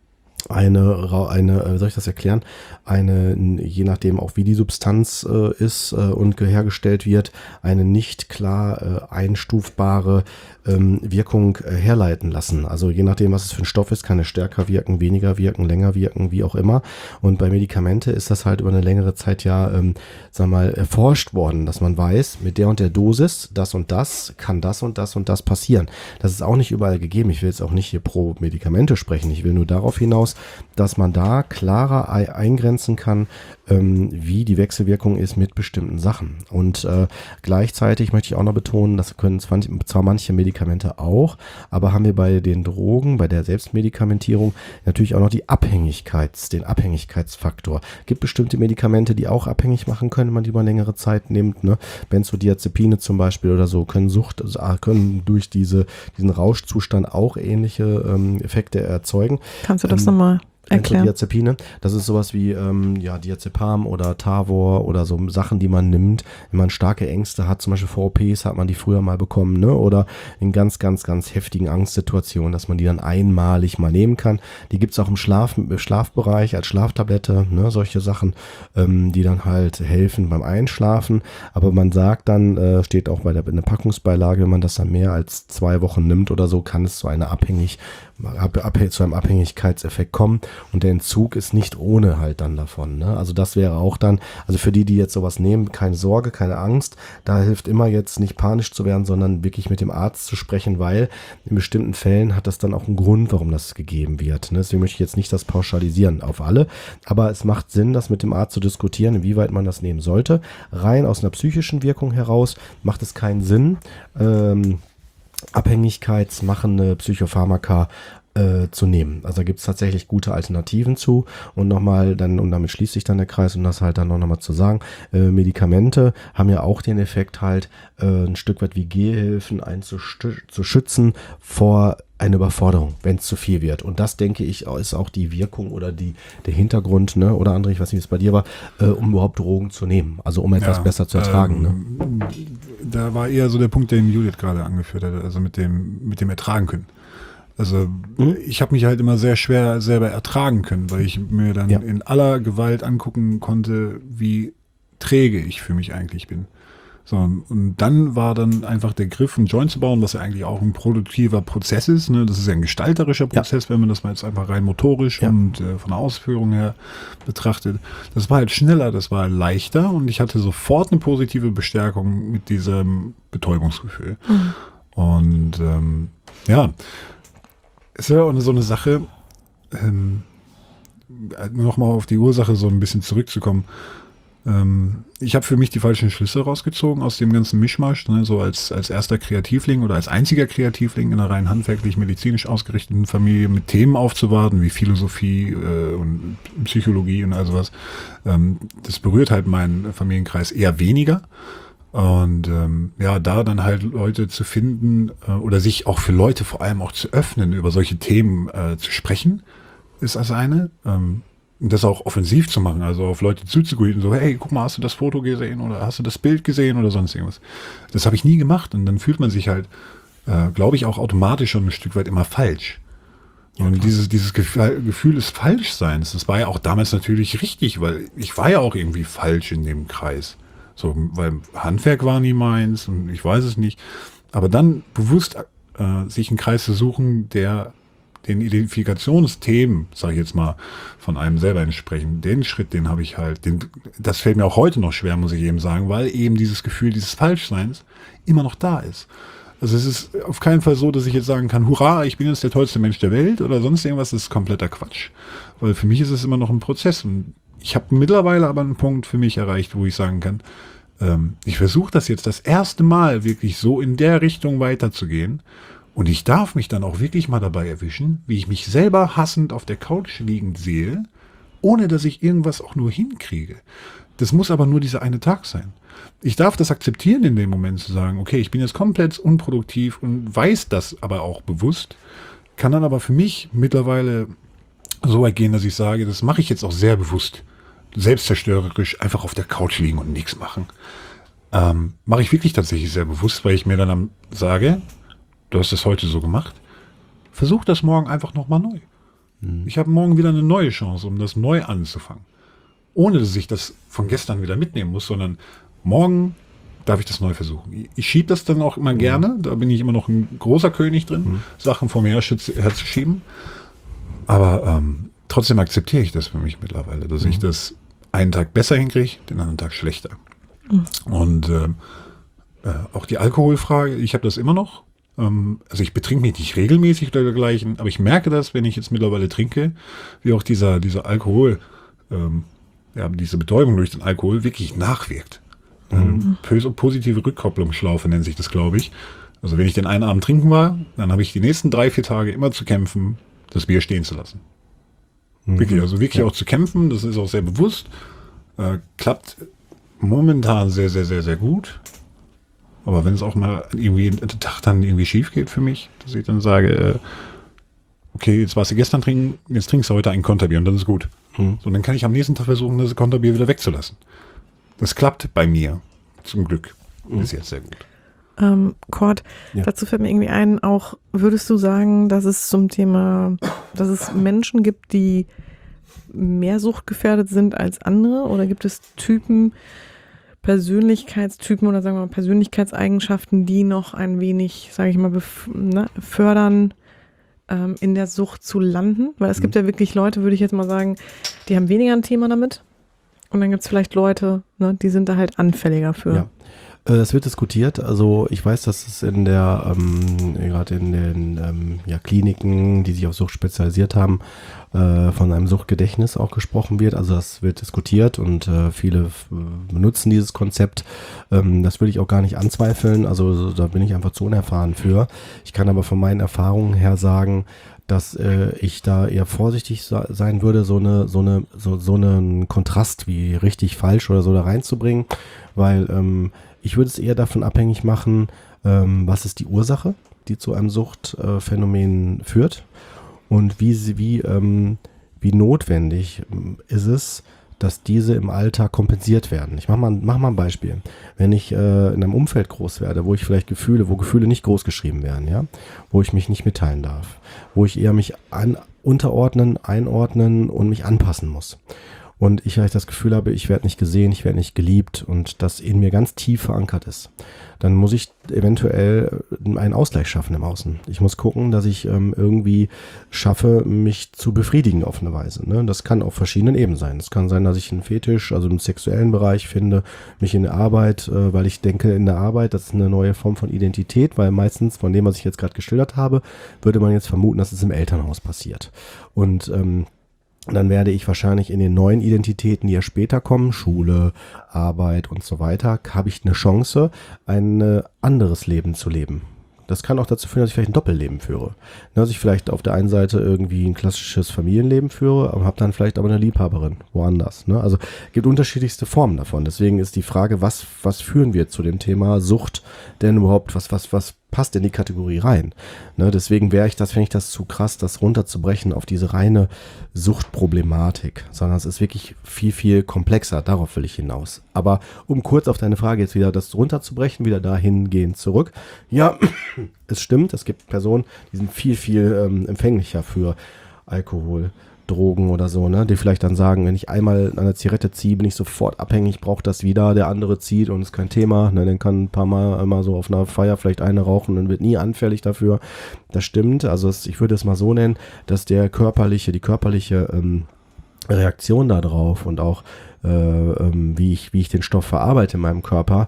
wie soll ich das erklären? Je nachdem auch wie die Substanz ist und hergestellt wird, eine nicht klar einstufbare Wirkung herleiten lassen. Also je nachdem, was es für ein Stoff ist, kann es stärker wirken, weniger wirken, länger wirken, wie auch immer. Und bei Medikamente ist das halt über eine längere Zeit ja, erforscht worden, dass man weiß, mit der und der Dosis, das und das, kann das und das und das passieren. Das ist auch nicht überall gegeben. Ich will jetzt auch nicht hier pro Medikamente sprechen. Ich will nur darauf hinaus, dass man da klarer eingrenzen kann, wie die Wechselwirkung ist mit bestimmten Sachen. Und gleichzeitig möchte ich auch noch betonen, das können zwar manche Medikamente auch, aber haben wir bei den Drogen, bei der Selbstmedikamentierung natürlich auch noch den Abhängigkeitsfaktor. Es gibt bestimmte Medikamente, die auch abhängig machen können, wenn man die über längere Zeit nimmt. Ne? Benzodiazepine zum Beispiel oder so können durch diesen Rauschzustand auch ähnliche Effekte erzeugen. Kannst du das nochmal erklären? Benzodiazepine, das ist sowas wie Diazepam oder Tavor oder so Sachen, die man nimmt, wenn man starke Ängste hat, zum Beispiel VOPs hat man die früher mal bekommen, ne? Oder in ganz, ganz, ganz heftigen Angstsituationen, dass man die dann einmalig mal nehmen kann. Die gibt es auch im Schlafbereich als Schlaftablette, ne? Solche Sachen, die dann halt helfen beim Einschlafen, aber man sagt dann, steht auch in der Packungsbeilage, wenn man das dann mehr als 2 Wochen nimmt oder so, kann es zu einem Abhängigkeitseffekt kommen und der Entzug ist nicht ohne halt dann davon. Ne? Also das wäre auch dann, also für die jetzt sowas nehmen, keine Sorge, keine Angst, da hilft immer jetzt nicht panisch zu werden, sondern wirklich mit dem Arzt zu sprechen, weil in bestimmten Fällen hat das dann auch einen Grund, warum das gegeben wird. Ne? Deswegen möchte ich jetzt nicht das pauschalisieren auf alle, aber es macht Sinn, das mit dem Arzt zu diskutieren, inwieweit man das nehmen sollte. Rein aus einer psychischen Wirkung heraus macht es keinen Sinn, abhängigkeitsmachende Psychopharmaka zu nehmen. Also da gibt es tatsächlich gute Alternativen zu und nochmal dann, und damit schließt sich dann der Kreis, um das halt dann nochmal zu sagen, Medikamente haben ja auch den Effekt halt, ein Stück weit wie Gehhilfen einen zu schützen vor eine Überforderung, wenn es zu viel wird. Und das, denke ich, ist auch die Wirkung oder der Hintergrund, ne? Oder André, ich weiß nicht, wie es bei dir war, um überhaupt Drogen zu nehmen. Also um etwas besser zu ertragen. Ne? Da war eher so der Punkt, den Judith gerade angeführt hat, also mit dem Ertragen können. Also ich habe mich halt immer sehr schwer selber ertragen können, weil ich mir dann in aller Gewalt angucken konnte, wie träge ich für mich eigentlich bin. So, und dann war dann einfach der Griff, einen Joint zu bauen, was ja eigentlich auch ein produktiver Prozess ist. Ne? Das ist ja ein gestalterischer Prozess, wenn man das mal jetzt einfach rein motorisch und von der Ausführung her betrachtet. Das war halt schneller, das war leichter und ich hatte sofort eine positive Bestärkung mit diesem Betäubungsgefühl. Und ist ja auch so eine Sache, nochmal auf die Ursache so ein bisschen zurückzukommen. Ich habe für mich die falschen Schlüsse rausgezogen aus dem ganzen Mischmasch, ne, so als erster Kreativling oder als einziger Kreativling in einer rein handwerklich-medizinisch ausgerichteten Familie mit Themen aufzuwarten, wie Philosophie und Psychologie und all sowas. Das berührt halt meinen Familienkreis eher weniger. Und da dann halt Leute zu finden oder sich auch für Leute vor allem auch zu öffnen, über solche Themen zu sprechen, ist das eine. Das auch offensiv zu machen, also auf Leute zuzugehen, so, hey, guck mal, hast du das Foto gesehen oder hast du das Bild gesehen oder sonst irgendwas. Das habe ich nie gemacht und dann fühlt man sich halt, glaube ich, auch automatisch schon ein Stück weit immer falsch. Ja, und dieses Gefühl des Falschseins, das war ja auch damals natürlich richtig, weil ich war ja auch irgendwie falsch in dem Kreis. So, weil Handwerk war nie meins und ich weiß es nicht. Aber dann bewusst sich einen Kreis zu suchen, der den Identifikationsthemen, sage ich jetzt mal, von einem selber entsprechen, den Schritt, den habe ich halt, das fällt mir auch heute noch schwer, muss ich eben sagen, weil eben dieses Gefühl dieses Falschseins immer noch da ist. Also es ist auf keinen Fall so, dass ich jetzt sagen kann, hurra, ich bin jetzt der tollste Mensch der Welt oder sonst irgendwas, das ist kompletter Quatsch. Weil für mich ist es immer noch ein Prozess und ich habe mittlerweile aber einen Punkt für mich erreicht, wo ich sagen kann, ich versuche das jetzt das erste Mal wirklich so in der Richtung weiterzugehen. Und ich darf mich dann auch wirklich mal dabei erwischen, wie ich mich selber hassend auf der Couch liegend sehe, ohne dass ich irgendwas auch nur hinkriege. Das muss aber nur dieser eine Tag sein. Ich darf das akzeptieren in dem Moment zu sagen, okay, ich bin jetzt komplett unproduktiv und weiß das aber auch bewusst, kann dann aber für mich mittlerweile so weit gehen, dass ich sage, das mache ich jetzt auch sehr bewusst, selbstzerstörerisch einfach auf der Couch liegen und nichts machen. Mache ich wirklich tatsächlich sehr bewusst, weil ich mir dann sage, du hast das heute so gemacht. Versuch das morgen einfach nochmal neu. Ich habe morgen wieder eine neue Chance, um das neu anzufangen. Ohne, dass ich das von gestern wieder mitnehmen muss, sondern morgen darf ich das neu versuchen. Ich schiebe das dann auch immer gerne. Da bin ich immer noch ein großer König drin, Sachen vor mir herzuschieben. Aber trotzdem akzeptiere ich das für mich mittlerweile, dass ich das einen Tag besser hinkriege, den anderen Tag schlechter. Und auch die Alkoholfrage, ich habe das immer noch. Also ich betrinke mich nicht regelmäßig oder dergleichen, aber ich merke das, wenn ich jetzt mittlerweile trinke, wie auch dieser Alkohol, diese Betäubung durch den Alkohol wirklich nachwirkt. Positive Rückkopplungsschlaufe nennt sich das, glaube ich. Also wenn ich den einen Abend trinken war, dann habe ich die nächsten 3-4 Tage immer zu kämpfen, das Bier stehen zu lassen. Wirklich auch zu kämpfen, das ist auch sehr bewusst. Klappt momentan sehr, sehr, sehr, sehr gut. Aber wenn es auch mal irgendwie der Tag dann irgendwie schief geht für mich, dass ich dann sage, okay, jetzt warst du gestern trinken, jetzt trinkst du heute ein Konterbier und dann ist gut. So, dann kann ich am nächsten Tag versuchen, das Konterbier wieder wegzulassen. Das klappt bei mir, zum Glück, bis jetzt sehr gut. Cord, dazu fällt mir irgendwie ein, auch würdest du sagen, dass es zum Thema, dass es Menschen gibt, die mehr suchtgefährdet sind als andere? Oder gibt es Persönlichkeitstypen oder sagen wir mal Persönlichkeitseigenschaften, die noch ein wenig, sage ich mal, fördern, in der Sucht zu landen? Weil es gibt ja wirklich Leute, würde ich jetzt mal sagen, die haben weniger ein Thema damit. Und dann gibt es vielleicht Leute, ne, die sind da halt anfälliger für. Ja. Es wird diskutiert, also ich weiß, dass es in der, gerade in den Kliniken, die sich auf Sucht spezialisiert haben, von einem Suchtgedächtnis auch gesprochen wird, also das wird diskutiert und viele benutzen dieses Konzept, das würde ich auch gar nicht anzweifeln, also da bin ich einfach zu unerfahren für. Ich kann aber von meinen Erfahrungen her sagen, dass ich da eher vorsichtig sein würde, so einen Kontrast wie richtig falsch oder so da reinzubringen, weil ich würde es eher davon abhängig machen, was ist die Ursache, die zu einem Suchtphänomen führt und wie notwendig ist es, dass diese im Alltag kompensiert werden. Ich mach mal ein Beispiel. Wenn ich in einem Umfeld groß werde, wo ich vielleicht wo Gefühle nicht groß geschrieben werden, ja, wo ich mich nicht mitteilen darf, wo ich eher mich unterordnen, einordnen und mich anpassen muss. Und ich vielleicht das Gefühl habe, ich werde nicht gesehen, ich werde nicht geliebt und das in mir ganz tief verankert ist, dann muss ich eventuell einen Ausgleich schaffen im Außen. Ich muss gucken, dass ich irgendwie schaffe, mich zu befriedigen auf eine Weise. Ne? Das kann auf verschiedenen Ebenen sein. Es kann sein, dass ich einen Fetisch, also im sexuellen Bereich finde, mich in der Arbeit, weil ich denke, in der Arbeit, das ist eine neue Form von Identität, weil meistens von dem, was ich jetzt gerade geschildert habe, würde man jetzt vermuten, dass es im Elternhaus passiert. Und dann werde ich wahrscheinlich in den neuen Identitäten, die ja später kommen, Schule, Arbeit und so weiter, habe ich eine Chance, ein anderes Leben zu leben. Das kann auch dazu führen, dass ich vielleicht ein Doppelleben führe. Dass ich vielleicht auf der einen Seite irgendwie ein klassisches Familienleben führe, aber habe dann vielleicht aber eine Liebhaberin woanders. Ne? Also es gibt unterschiedlichste Formen davon. Deswegen ist die Frage, was führen wir zu dem Thema Sucht denn überhaupt, was passt in die Kategorie rein? Ne? Deswegen finde ich das zu krass, das runterzubrechen auf diese reine Suchtproblematik, sondern es ist wirklich viel, viel komplexer. Darauf will ich hinaus. Aber um kurz auf deine Frage jetzt wieder das runterzubrechen, wieder dahingehend zurück. Ja, es stimmt, es gibt Personen, die sind viel, viel empfänglicher für Alkohol, Drogen oder so, ne, die vielleicht dann sagen, wenn ich einmal eine Zigarette ziehe, bin ich sofort abhängig, brauche das wieder, der andere zieht und ist kein Thema, ne, dann kann ein paar Mal immer so auf einer Feier vielleicht eine rauchen und wird nie anfällig dafür. Das stimmt, also ich würde es mal so nennen, dass die körperliche Reaktion darauf und auch wie ich den Stoff verarbeite in meinem Körper,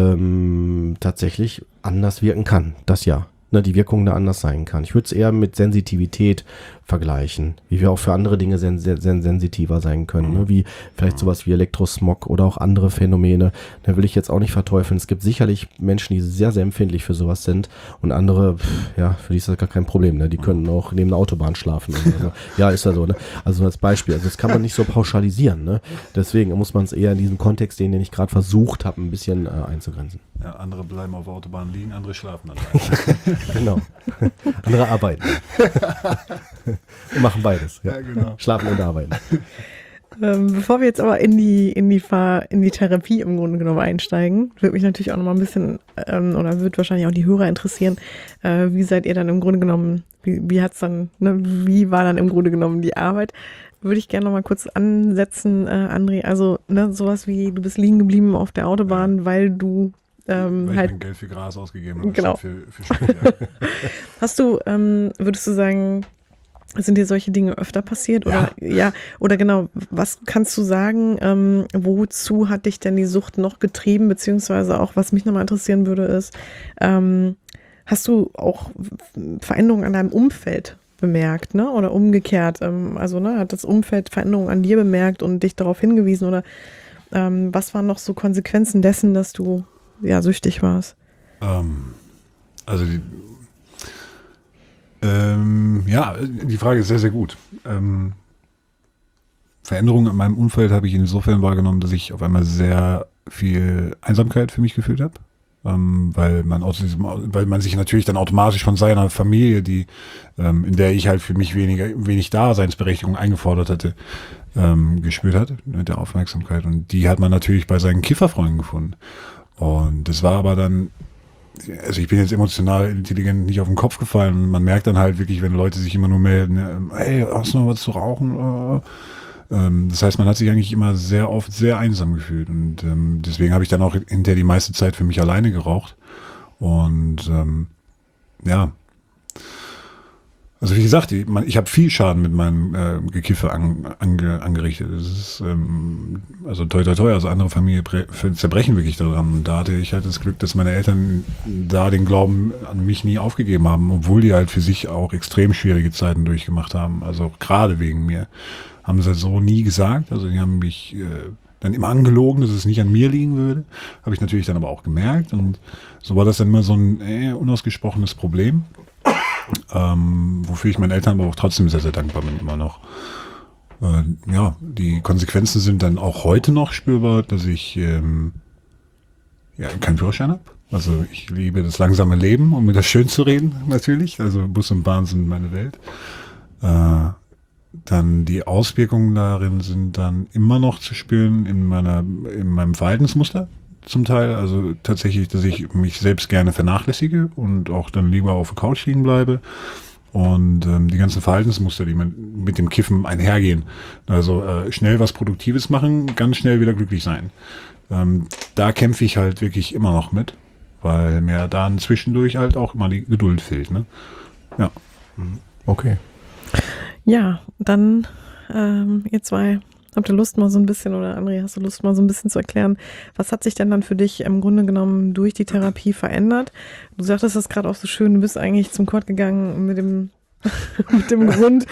tatsächlich anders wirken kann, das ja. Ne, die Wirkung da anders sein kann. Ich würde es eher mit Sensitivität vergleichen, wie wir auch für andere Dinge sensitiver sein können, ne? Wie vielleicht sowas wie Elektrosmog oder auch andere Phänomene. Da will ich jetzt auch nicht verteufeln. Es gibt sicherlich Menschen, die sehr, sehr empfindlich für sowas sind und andere, für die ist das gar kein Problem. Ne? Die können auch neben der Autobahn schlafen. Oder so. Ja, ist ja so. Ne? Also als Beispiel. Also das kann man nicht so pauschalisieren. Ne? Deswegen muss man es eher in diesem Kontext, den ich gerade versucht habe, ein bisschen einzugrenzen. Ja, andere bleiben auf der Autobahn liegen, andere schlafen dann. Genau. Andere arbeiten. Und machen beides. Ja. Ja, genau. Schlafen und arbeiten. Bevor wir jetzt aber in die Therapie im Grunde genommen einsteigen, würde mich natürlich auch noch mal ein bisschen, oder wird wahrscheinlich auch die Hörer interessieren, wie seid ihr dann im Grunde genommen, wie hat's dann, ne, wie war dann im Grunde genommen die Arbeit? Würde ich gerne noch mal kurz ansetzen, André, also ne, sowas wie, du bist liegen geblieben auf der Autobahn, weil du weil ich mein Geld für Gras ausgegeben habe, genau. für Spiele. Hast du, würdest du sagen, sind dir solche Dinge öfter passiert? Oder oder genau, was kannst du sagen, wozu hat dich denn die Sucht noch getrieben, beziehungsweise auch, was mich nochmal interessieren würde, ist, hast du auch Veränderungen an deinem Umfeld bemerkt, ne? Oder umgekehrt? Hat das Umfeld Veränderungen an dir bemerkt und dich darauf hingewiesen? Oder was waren noch so Konsequenzen dessen, dass du süchtig warst? Die Frage ist sehr, sehr gut. Veränderungen in meinem Umfeld habe ich insofern wahrgenommen, dass ich auf einmal sehr viel Einsamkeit für mich gefühlt habe. Weil man sich natürlich dann automatisch von seiner Familie, in der ich halt für mich wenig Daseinsberechtigung eingefordert hatte, gespürt hat mit der Aufmerksamkeit. Und die hat man natürlich bei seinen Kifferfreunden gefunden. Und das war aber dann, also ich bin jetzt emotional intelligent nicht auf den Kopf gefallen. Man merkt dann halt wirklich, wenn Leute sich immer nur melden, hey, hast du noch was zu rauchen? Das heißt, man hat sich eigentlich immer sehr oft sehr einsam gefühlt. Und deswegen habe ich dann auch hinterher die meiste Zeit für mich alleine geraucht. Und also wie gesagt, ich habe viel Schaden mit meinem Gekiffe angerichtet. Das ist, also toi toi toi, also andere Familien zerbrechen wirklich daran. Und da hatte ich halt das Glück, dass meine Eltern da den Glauben an mich nie aufgegeben haben, obwohl die halt für sich auch extrem schwierige Zeiten durchgemacht haben. Also gerade wegen mir. Haben sie so nie gesagt. Also die haben mich dann immer angelogen, dass es nicht an mir liegen würde. Habe ich natürlich dann aber auch gemerkt. Und so war das dann immer so ein unausgesprochenes Problem. Wofür ich meinen Eltern aber auch trotzdem sehr, sehr dankbar bin, immer noch. Die Konsequenzen sind dann auch heute noch spürbar, dass ich keinen Führerschein habe. Also ich liebe das langsame Leben, um mir das schön zu reden, natürlich. Also Bus und Bahn sind meine Welt. Dann die Auswirkungen darin sind dann immer noch zu spüren in meinem Verhaltensmuster. Zum Teil, also tatsächlich, dass ich mich selbst gerne vernachlässige und auch dann lieber auf der Couch liegen bleibe und die ganzen Verhaltensmuster, die mit dem Kiffen einhergehen, also schnell was Produktives machen, ganz schnell wieder glücklich sein. Da kämpfe ich halt wirklich immer noch mit, weil mir dann zwischendurch halt auch immer die Geduld fehlt. Ne? Ja. Okay. Ja, dann ihr zwei, habt ihr Lust mal so ein bisschen, oder André, hast du Lust mal so ein bisschen zu erklären, was hat sich denn dann für dich im Grunde genommen durch die Therapie verändert? Du sagtest das gerade auch so schön, du bist eigentlich zum Kord gegangen mit dem mit dem Grund,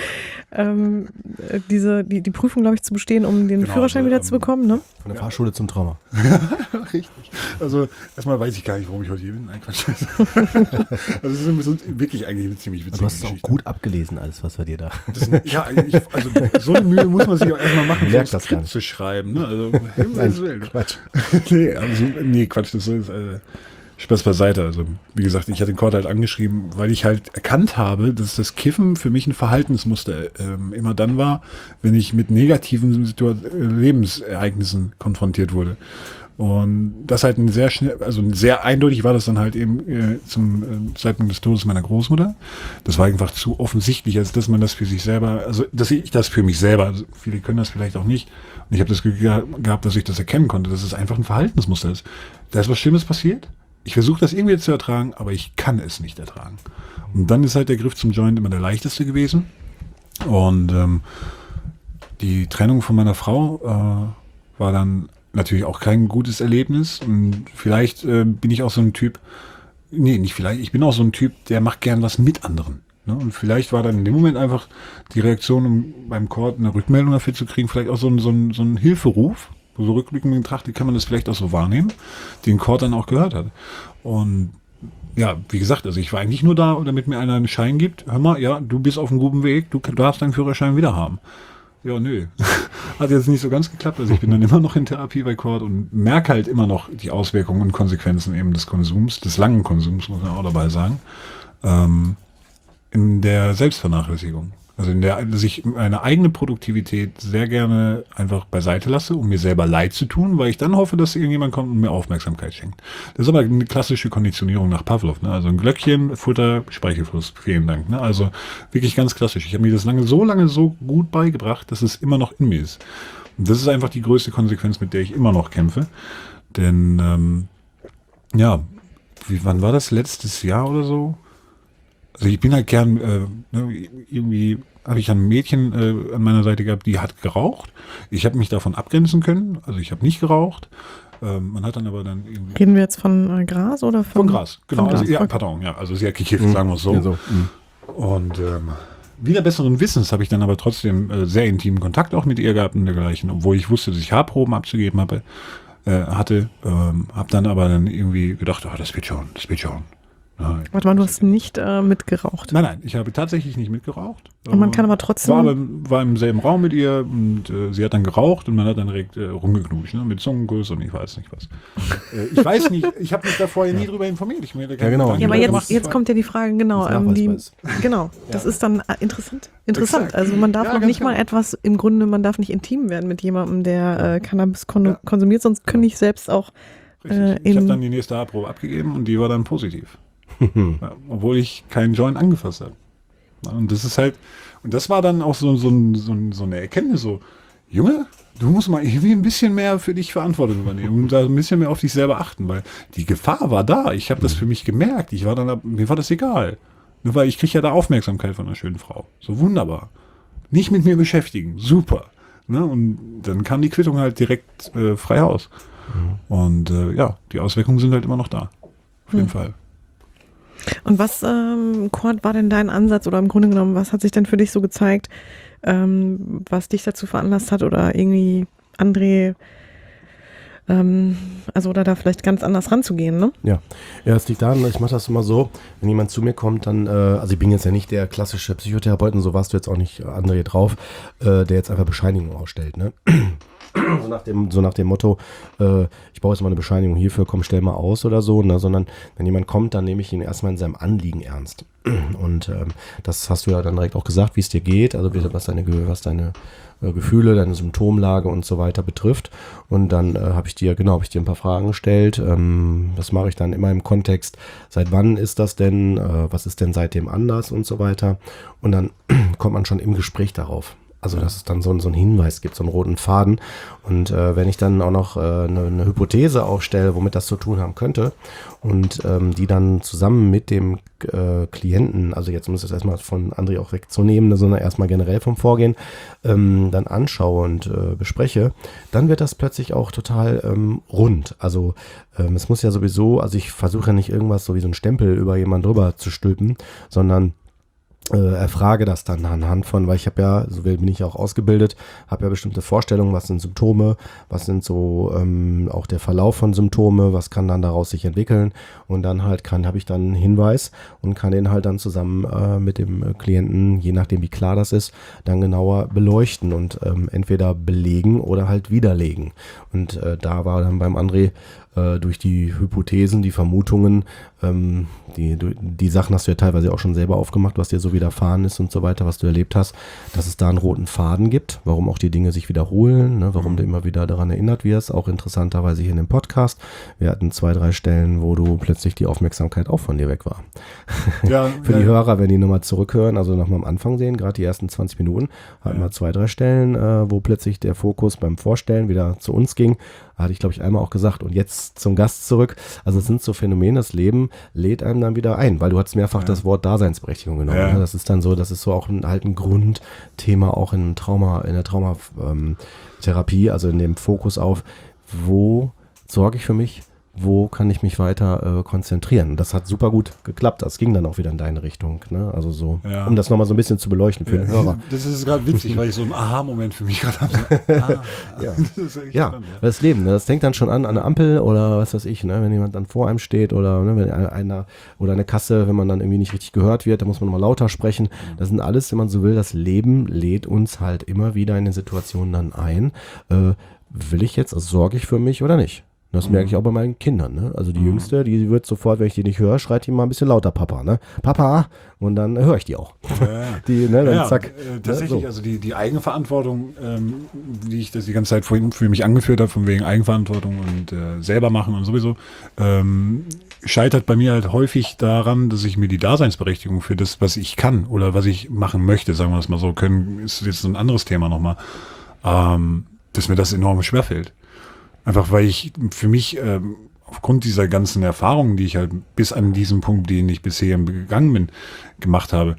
die Prüfung, glaube ich, zu bestehen, um den Führerschein wieder zu bekommen, ne? Von der Fahrschule zum Trauma. Richtig. Also erstmal weiß ich gar nicht, warum ich heute hier bin. Nein, Quatsch. Also das ist wirklich eigentlich eine ziemlich witzige Geschichte. Du hast es auch gut abgelesen, alles, was wir dir da... Also so eine Mühe muss man sich auch erstmal machen, merkt das gar nicht. zu schreiben. Ne? Also, Nein, Quatsch. Quatsch, das ist... Spaß beiseite. Also, wie gesagt, ich hatte den Cord halt angeschrieben, weil ich halt erkannt habe, dass das Kiffen für mich ein Verhaltensmuster immer dann war, wenn ich mit negativen Lebensereignissen konfrontiert wurde. Und das halt sehr eindeutig war das dann halt eben zum Zeitpunkt des Todes meiner Großmutter. Das war einfach zu offensichtlich, als dass man das für sich selber, also dass ich das für mich selber, also viele können das vielleicht auch nicht. Und ich habe das Glück gehabt, dass ich das erkennen konnte, dass es einfach ein Verhaltensmuster ist. Da ist was Schlimmes passiert. Ich versuche das irgendwie zu ertragen, aber ich kann es nicht ertragen. Und dann ist halt der Griff zum Joint immer der leichteste gewesen. Und die Trennung von meiner Frau war dann natürlich auch kein gutes Erlebnis. Und vielleicht bin ich auch so ein Typ, ich bin auch so ein Typ, der macht gern was mit anderen. Ne? Und vielleicht war dann in dem Moment einfach die Reaktion, um beim Cord eine Rückmeldung dafür zu kriegen, vielleicht auch so ein Hilferuf. So rückblickend betrachtet kann man das vielleicht auch so wahrnehmen, den Cord dann auch gehört hat. Und ja, wie gesagt, also ich war eigentlich nur da, damit mir einer einen Schein gibt. Hör mal, ja, du bist auf einem guten Weg, du darfst deinen Führerschein wieder haben. Ja, nö. Hat jetzt nicht so ganz geklappt. Also ich bin dann immer noch in Therapie bei Cord und merke halt immer noch die Auswirkungen und Konsequenzen eben des Konsums, des langen Konsums, muss man auch dabei sagen, in der Selbstvernachlässigung. Also dass ich meine eigene Produktivität sehr gerne einfach beiseite lasse, um mir selber leid zu tun, weil ich dann hoffe, dass irgendjemand kommt und mir Aufmerksamkeit schenkt. Das ist aber eine klassische Konditionierung nach Pavlov. Ne? Also ein Glöckchen, Futter, Speichelfluss. Vielen Dank. Ne? Also wirklich ganz klassisch. Ich habe mir das lange so gut beigebracht, dass es immer noch in mir ist. Und das ist einfach die größte Konsequenz, mit der ich immer noch kämpfe. Denn, wann war das? Letztes Jahr oder so? Also ich bin halt gern, irgendwie habe ich ein Mädchen an meiner Seite gehabt, die hat geraucht. Ich habe mich davon abgrenzen können, also ich habe nicht geraucht. Man hat dann aber dann irgendwie... Reden wir jetzt von Gras oder von... Von Gras, genau. Von Gras. Also, ja, pardon, ja, also sie hat gekifft, sagen wir es so. Ja, so. Und wieder besseren Wissens habe ich dann aber trotzdem sehr intimen Kontakt auch mit ihr gehabt und dergleichen, obwohl ich wusste, dass ich Haarproben abzugeben hatte. Habe dann aber dann irgendwie gedacht, das wird schon. Nein, Warte mal, du hast nicht mitgeraucht. Nein, ich habe tatsächlich nicht mitgeraucht. Und man kann aber trotzdem... War im selben Raum mit ihr und sie hat dann geraucht und man hat dann direkt rumgeknutscht, ne, mit Zungenkuss und ich weiß nicht was. Ich weiß nicht, ich habe mich da vorher nie drüber informiert. Genau. Ja, aber jetzt kommt ja die Frage, genau. Genau, das ist dann interessant. Exakt. Also man darf noch nicht genau. mal etwas, im Grunde, man darf nicht intim werden mit jemandem, der Cannabis konsumiert, sonst könnte ich selbst auch... Richtig. Ich habe dann die nächste Haarprobe abgegeben und die war dann positiv. Ja, obwohl ich keinen Joint angefasst habe. Ja, und das ist halt, und das war dann auch so eine Erkenntnis, so, Junge, du musst mal irgendwie ein bisschen mehr für dich Verantwortung übernehmen und da ein bisschen mehr auf dich selber achten, weil die Gefahr war da. Ich habe das für mich gemerkt. Mir war das egal. Nur weil ich kriege ja da Aufmerksamkeit von einer schönen Frau. So wunderbar. Nicht mit mir beschäftigen. Super. Ne? Und dann kam die Quittung halt direkt frei Haus. Und die Auswirkungen sind halt immer noch da. Auf jeden Fall. Und was, Cord, war denn dein Ansatz oder im Grunde genommen, was hat sich denn für dich so gezeigt, was dich dazu veranlasst hat oder irgendwie André, oder da vielleicht ganz anders ranzugehen, ne? Ja, es liegt daran, ich mache das immer so, wenn jemand zu mir kommt, dann, also ich bin jetzt ja nicht der klassische Psychotherapeut und so warst du jetzt auch nicht, André, drauf, der jetzt einfach Bescheinigung ausstellt, ne? So nach dem Motto, ich brauche jetzt mal eine Bescheinigung hierfür, komm, stell mal aus oder so, ne? Sondern wenn jemand kommt, dann nehme ich ihn erstmal in seinem Anliegen ernst. Und das hast du ja dann direkt auch gesagt, wie es dir geht, also was deine Gefühle, deine Symptomlage und so weiter betrifft. Und dann habe ich dir ein paar Fragen gestellt. Das mache ich dann immer im Kontext, seit wann ist das denn, was ist denn seitdem anders und so weiter. Und dann kommt man schon im Gespräch darauf. Also dass es dann so einen Hinweis gibt, so einen roten Faden. Und wenn ich dann auch noch eine Hypothese aufstelle, womit das zu tun haben könnte und die dann zusammen mit dem Klienten, also jetzt um es erstmal von André auch wegzunehmen, sondern erstmal generell vom Vorgehen, dann anschaue und bespreche, dann wird das plötzlich auch total rund. Also es muss ja sowieso, also ich versuche ja nicht irgendwas so wie so einen Stempel über jemanden drüber zu stülpen, sondern erfrage das dann anhand von, weil ich habe ja, so bin ich auch ausgebildet, habe ja bestimmte Vorstellungen, was sind Symptome, was sind so auch der Verlauf von Symptome, was kann dann daraus sich entwickeln und dann halt habe ich dann einen Hinweis und kann den halt dann zusammen mit dem Klienten, je nachdem wie klar das ist, dann genauer beleuchten und entweder belegen oder halt widerlegen. Und da war dann beim André durch die Hypothesen, die Vermutungen, die Sachen hast du ja teilweise auch schon selber aufgemacht, was dir so widerfahren ist und so weiter, was du erlebt hast, dass es da einen roten Faden gibt, warum auch die Dinge sich wiederholen, ne, warum du immer wieder daran erinnert wirst, auch interessanterweise hier in dem Podcast. Wir hatten 2, 3 Stellen, wo du plötzlich die Aufmerksamkeit auch von dir weg war. Ja, für die Hörer, wenn die nochmal zurückhören, also nochmal am Anfang sehen, gerade die ersten 20 Minuten, hatten wir 2, 3 Stellen, wo plötzlich der Fokus beim Vorstellen wieder zu uns ging. Hatte ich, glaube ich, einmal auch gesagt. Und jetzt zum Gast zurück. Also es sind so Phänomene, das Leben lädt einem dann wieder ein, weil du hattest mehrfach das Wort Daseinsberechtigung genommen. Ja. Ne? Das ist dann so, das ist so auch halt ein Grundthema auch in der Traumatherapie, also in dem Fokus auf, wo sorge ich für mich, wo kann ich mich weiter konzentrieren. Das hat super gut geklappt. Das ging dann auch wieder in deine Richtung. Ne? Also so, um das nochmal so ein bisschen zu beleuchten für den Hörer. Das ist gerade witzig, weil ich so einen Aha-Moment für mich gerade habe. Das Leben, ne? Das fängt dann schon an der Ampel oder was weiß ich, ne? Wenn jemand dann vor einem steht oder ne, wenn einer oder eine Kasse, wenn man dann irgendwie nicht richtig gehört wird, da muss man nochmal lauter sprechen. Das sind alles, wenn man so will, das Leben lädt uns halt immer wieder in den Situationen dann ein. Will ich jetzt, also sorge ich für mich oder nicht? Das merke ich auch bei meinen Kindern, ne? Also die Jüngste, die wird sofort, wenn ich die nicht höre, schreit die mal ein bisschen lauter, Papa, ne? Papa! Und dann höre ich die auch. Die, ne, dann zack. Tatsächlich, so. Also die Eigenverantwortung, wie ich das die ganze Zeit vorhin für mich angeführt habe, von wegen Eigenverantwortung und selber machen und sowieso, scheitert bei mir halt häufig daran, dass ich mir die Daseinsberechtigung für das, was ich kann oder was ich machen möchte, sagen wir das mal so, ist jetzt ein anderes Thema nochmal, dass mir das enorm schwerfällt. Einfach weil ich für mich aufgrund dieser ganzen Erfahrungen, die ich halt bis an diesem Punkt, den ich bisher gegangen bin, gemacht habe,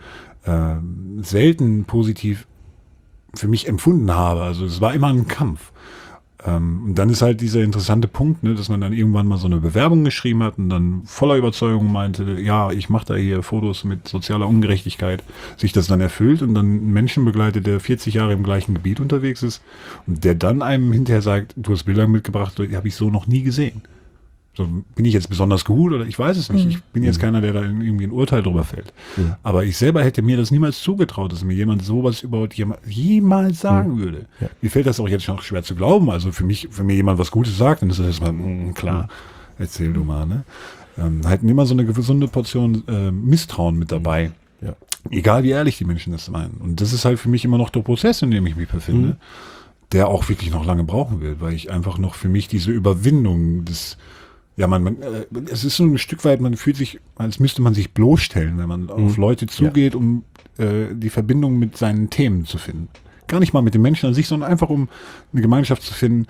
selten positiv für mich empfunden habe. Also es war immer ein Kampf. Und dann ist halt dieser interessante Punkt, ne, dass man dann irgendwann mal so eine Bewerbung geschrieben hat und dann voller Überzeugung meinte, ja, ich mache da hier Fotos mit sozialer Ungerechtigkeit, sich das dann erfüllt und dann einen Menschen begleitet, der 40 Jahre im gleichen Gebiet unterwegs ist und der dann einem hinterher sagt, du hast Bilder mitgebracht, die habe ich so noch nie gesehen. So, bin ich jetzt besonders gut oder ich weiß es nicht. Ich bin jetzt keiner, der da irgendwie ein Urteil drüber fällt. Aber ich selber hätte mir das niemals zugetraut, dass mir jemand sowas überhaupt jemals sagen würde. Ja. Mir fällt das auch jetzt noch schwer zu glauben. Also für mir jemand was Gutes sagt, dann ist das erstmal, klar, erzähl du mal. Ne? Halt immer so eine gesunde Portion Misstrauen mit dabei. Ja. Egal wie ehrlich die Menschen das meinen. Und das ist halt für mich immer noch der Prozess, in dem ich mich befinde, der auch wirklich noch lange brauchen wird, weil ich einfach noch für mich diese Überwindung des es ist so ein Stück weit, man fühlt sich, als müsste man sich bloßstellen, wenn man auf Leute zugeht, um die Verbindung mit seinen Themen zu finden. Gar nicht mal mit den Menschen an sich, sondern einfach um eine Gemeinschaft zu finden,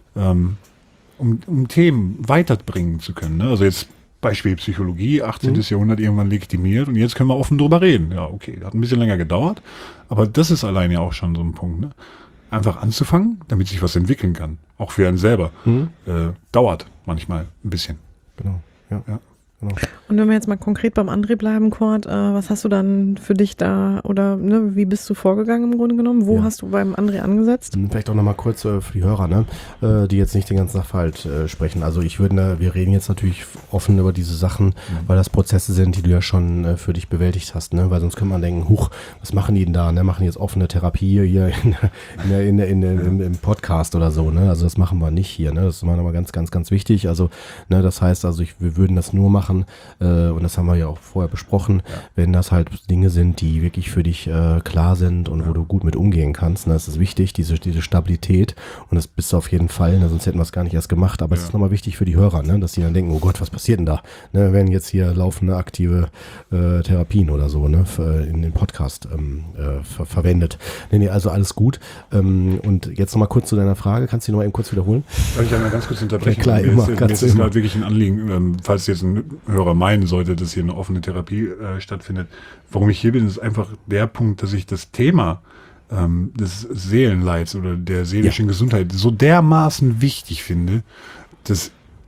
um Themen weiterbringen zu können. Ne? Also jetzt Beispiel Psychologie, 18. Jahrhundert irgendwann legitimiert und jetzt können wir offen drüber reden. Ja, okay, hat ein bisschen länger gedauert, aber das ist allein ja auch schon so ein Punkt, ne? Einfach anzufangen, damit sich was entwickeln kann. Auch für einen selber. Dauert manchmal ein bisschen. Genau, ja. Genau. Und wenn wir jetzt mal konkret beim André bleiben, Kurt, was hast du dann für dich da oder ne, wie bist du vorgegangen im Grunde genommen? Wo hast du beim André angesetzt? Vielleicht auch nochmal kurz für die Hörer, ne, die jetzt nicht den ganzen Sachverhalt sprechen. Also wir reden jetzt natürlich offen über diese Sachen, weil das Prozesse sind, die du ja schon für dich bewältigt hast, ne? Weil sonst könnte man denken, was machen die denn da? Ne? Machen die jetzt offene Therapie hier im Podcast oder so? Ne? Also das machen wir nicht hier. Ne? Das ist mal ganz, ganz, ganz wichtig. Also ne, das heißt, wir würden das nur machen, und das haben wir ja auch vorher besprochen, wenn das halt Dinge sind, die wirklich für dich klar sind und wo du gut mit umgehen kannst. Ne? Das ist wichtig, diese Stabilität, und das bist du auf jeden Fall, ne? Sonst hätten wir es gar nicht erst gemacht, aber es ist nochmal wichtig für die Hörer, ne? Dass die dann denken, oh Gott, was passiert denn da? Ne? Werden jetzt hier laufende aktive Therapien oder so, ne? In den Podcast verwendet. Nee, also alles gut. Und jetzt nochmal kurz zu deiner Frage, kannst du die nochmal eben kurz wiederholen? Darf ich einmal ganz kurz unterbrechen? Ja, klar, mir ist gerade wirklich ein Anliegen, falls jetzt ein Hörer meinen sollte, dass hier eine offene Therapie stattfindet. Warum ich hier bin, ist einfach der Punkt, dass ich das Thema des Seelenleids oder der seelischen Gesundheit so dermaßen wichtig finde, dass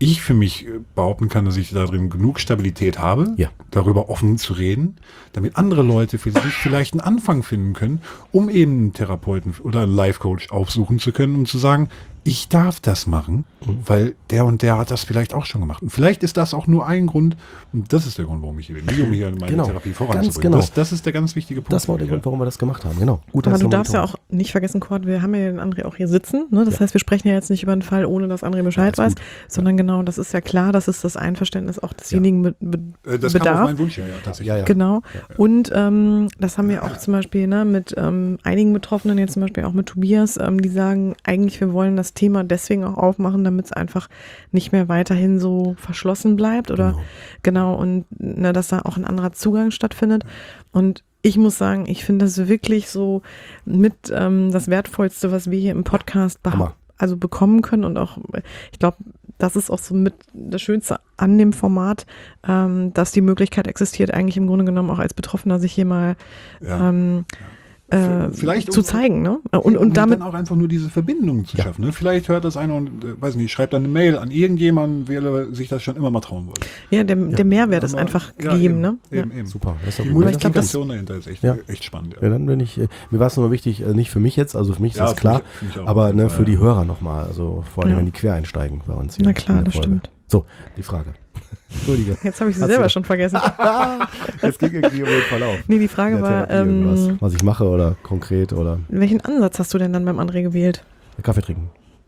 ich für mich behaupten kann, dass ich darin genug Stabilität habe, darüber offen zu reden, damit andere Leute für sich vielleicht einen Anfang finden können, um eben einen Therapeuten oder einen Life-Coach aufsuchen zu können, um zu sagen, ich darf das machen, weil der und der hat das vielleicht auch schon gemacht. Und vielleicht ist das auch nur ein Grund, und das ist der Grund, warum ich hier bin, nicht um hier meine Therapie voranzubringen. Genau. Das ist der ganz wichtige Punkt. Das war der Grund, warum wir das gemacht haben, genau. Gut, aber du darfst ja auch nicht vergessen, Cord, wir haben ja den André auch hier sitzen. Ne? Das heißt, wir sprechen ja jetzt nicht über einen Fall, ohne dass André Bescheid weiß, sondern genau, das ist ja klar, dass es das Einverständnis auch desjenigen das bedarf. kam auf meinen Wunsch, tatsächlich. Ja. Genau. Und das haben wir auch zum Beispiel mit einigen Betroffenen, jetzt zum Beispiel auch mit Tobias, die sagen, eigentlich wir wollen das Thema deswegen auch aufmachen, damit es einfach nicht mehr weiterhin so verschlossen bleibt oder und dass da auch ein anderer Zugang stattfindet. Und ich muss sagen, ich finde das wirklich so mit das Wertvollste, was wir hier im Podcast bekommen können und auch, ich glaube, das ist auch so mit das Schönste an dem Format, dass die Möglichkeit existiert, eigentlich im Grunde genommen auch als Betroffener sich hier mal vielleicht zu zeigen, ne? Und damit dann auch einfach nur diese Verbindung zu schaffen. Ne? Vielleicht hört das einer und weiß nicht, schreibt dann eine Mail an irgendjemanden, wer sich das schon immer mal trauen wollte. Ja, der Mehrwert ist einfach gegeben, ne? Eben. Super. Die Multiplikation dahinter ist echt spannend. Ja, dann bin ich, mir war es nur wichtig, nicht für mich jetzt, also für mich ist das klar, für mich auch, aber für die Hörer nochmal, also vor allem, wenn die quer einsteigen bei uns hier. Na klar, das stimmt. So, die Frage. Entschuldige. Jetzt habe ich sie selber schon vergessen. Es ging irgendwie um den Verlauf. Nee, die Frage war, was ich mache oder konkret oder. Welchen Ansatz hast du denn dann beim André gewählt? Kaffee trinken.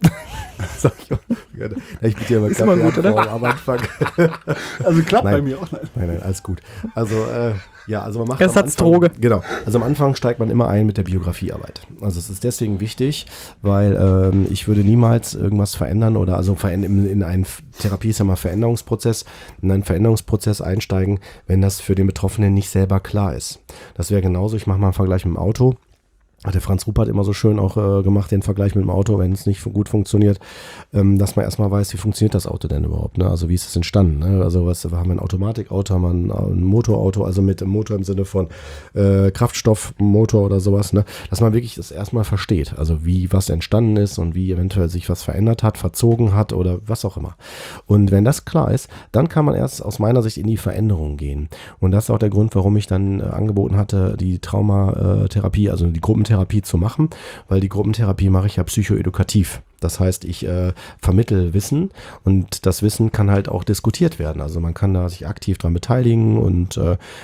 Sag ich auch. Ich bitte ja mal ist Kaffee immer gut, oder? Am Anfang. Also klappt bei mir auch. Nein, alles gut. Also, also man macht Ersatzdroge. Genau. Also am Anfang steigt man immer ein mit der Biografiearbeit. Also es ist deswegen wichtig, weil ich würde niemals irgendwas verändern oder in einen Therapie ist ja mal Veränderungsprozess, in einen Veränderungsprozess einsteigen, wenn das für den Betroffenen nicht selber klar ist. Das wäre genauso, ich mache mal einen Vergleich mit dem Auto. Hat der Franz Ruppert immer so schön auch gemacht, den Vergleich mit dem Auto, wenn es nicht gut funktioniert, dass man erstmal weiß, wie funktioniert das Auto denn überhaupt, ne? Also wie ist es entstanden, ne? Also haben wir ein Automatikauto, haben wir ein Motorauto, also mit dem Motor im Sinne von Kraftstoffmotor oder sowas, ne? Dass man wirklich das erstmal versteht, also wie was entstanden ist und wie eventuell sich was verändert hat, verzogen hat oder was auch immer. Und wenn das klar ist, dann kann man erst aus meiner Sicht in die Veränderung gehen. Und das ist auch der Grund, warum ich dann angeboten hatte, die Traumatherapie, also die Gruppentherapie zu machen, weil die Gruppentherapie mache ich ja psychoedukativ. Das heißt, ich vermittle Wissen und das Wissen kann halt auch diskutiert werden. Also man kann da sich aktiv dran beteiligen und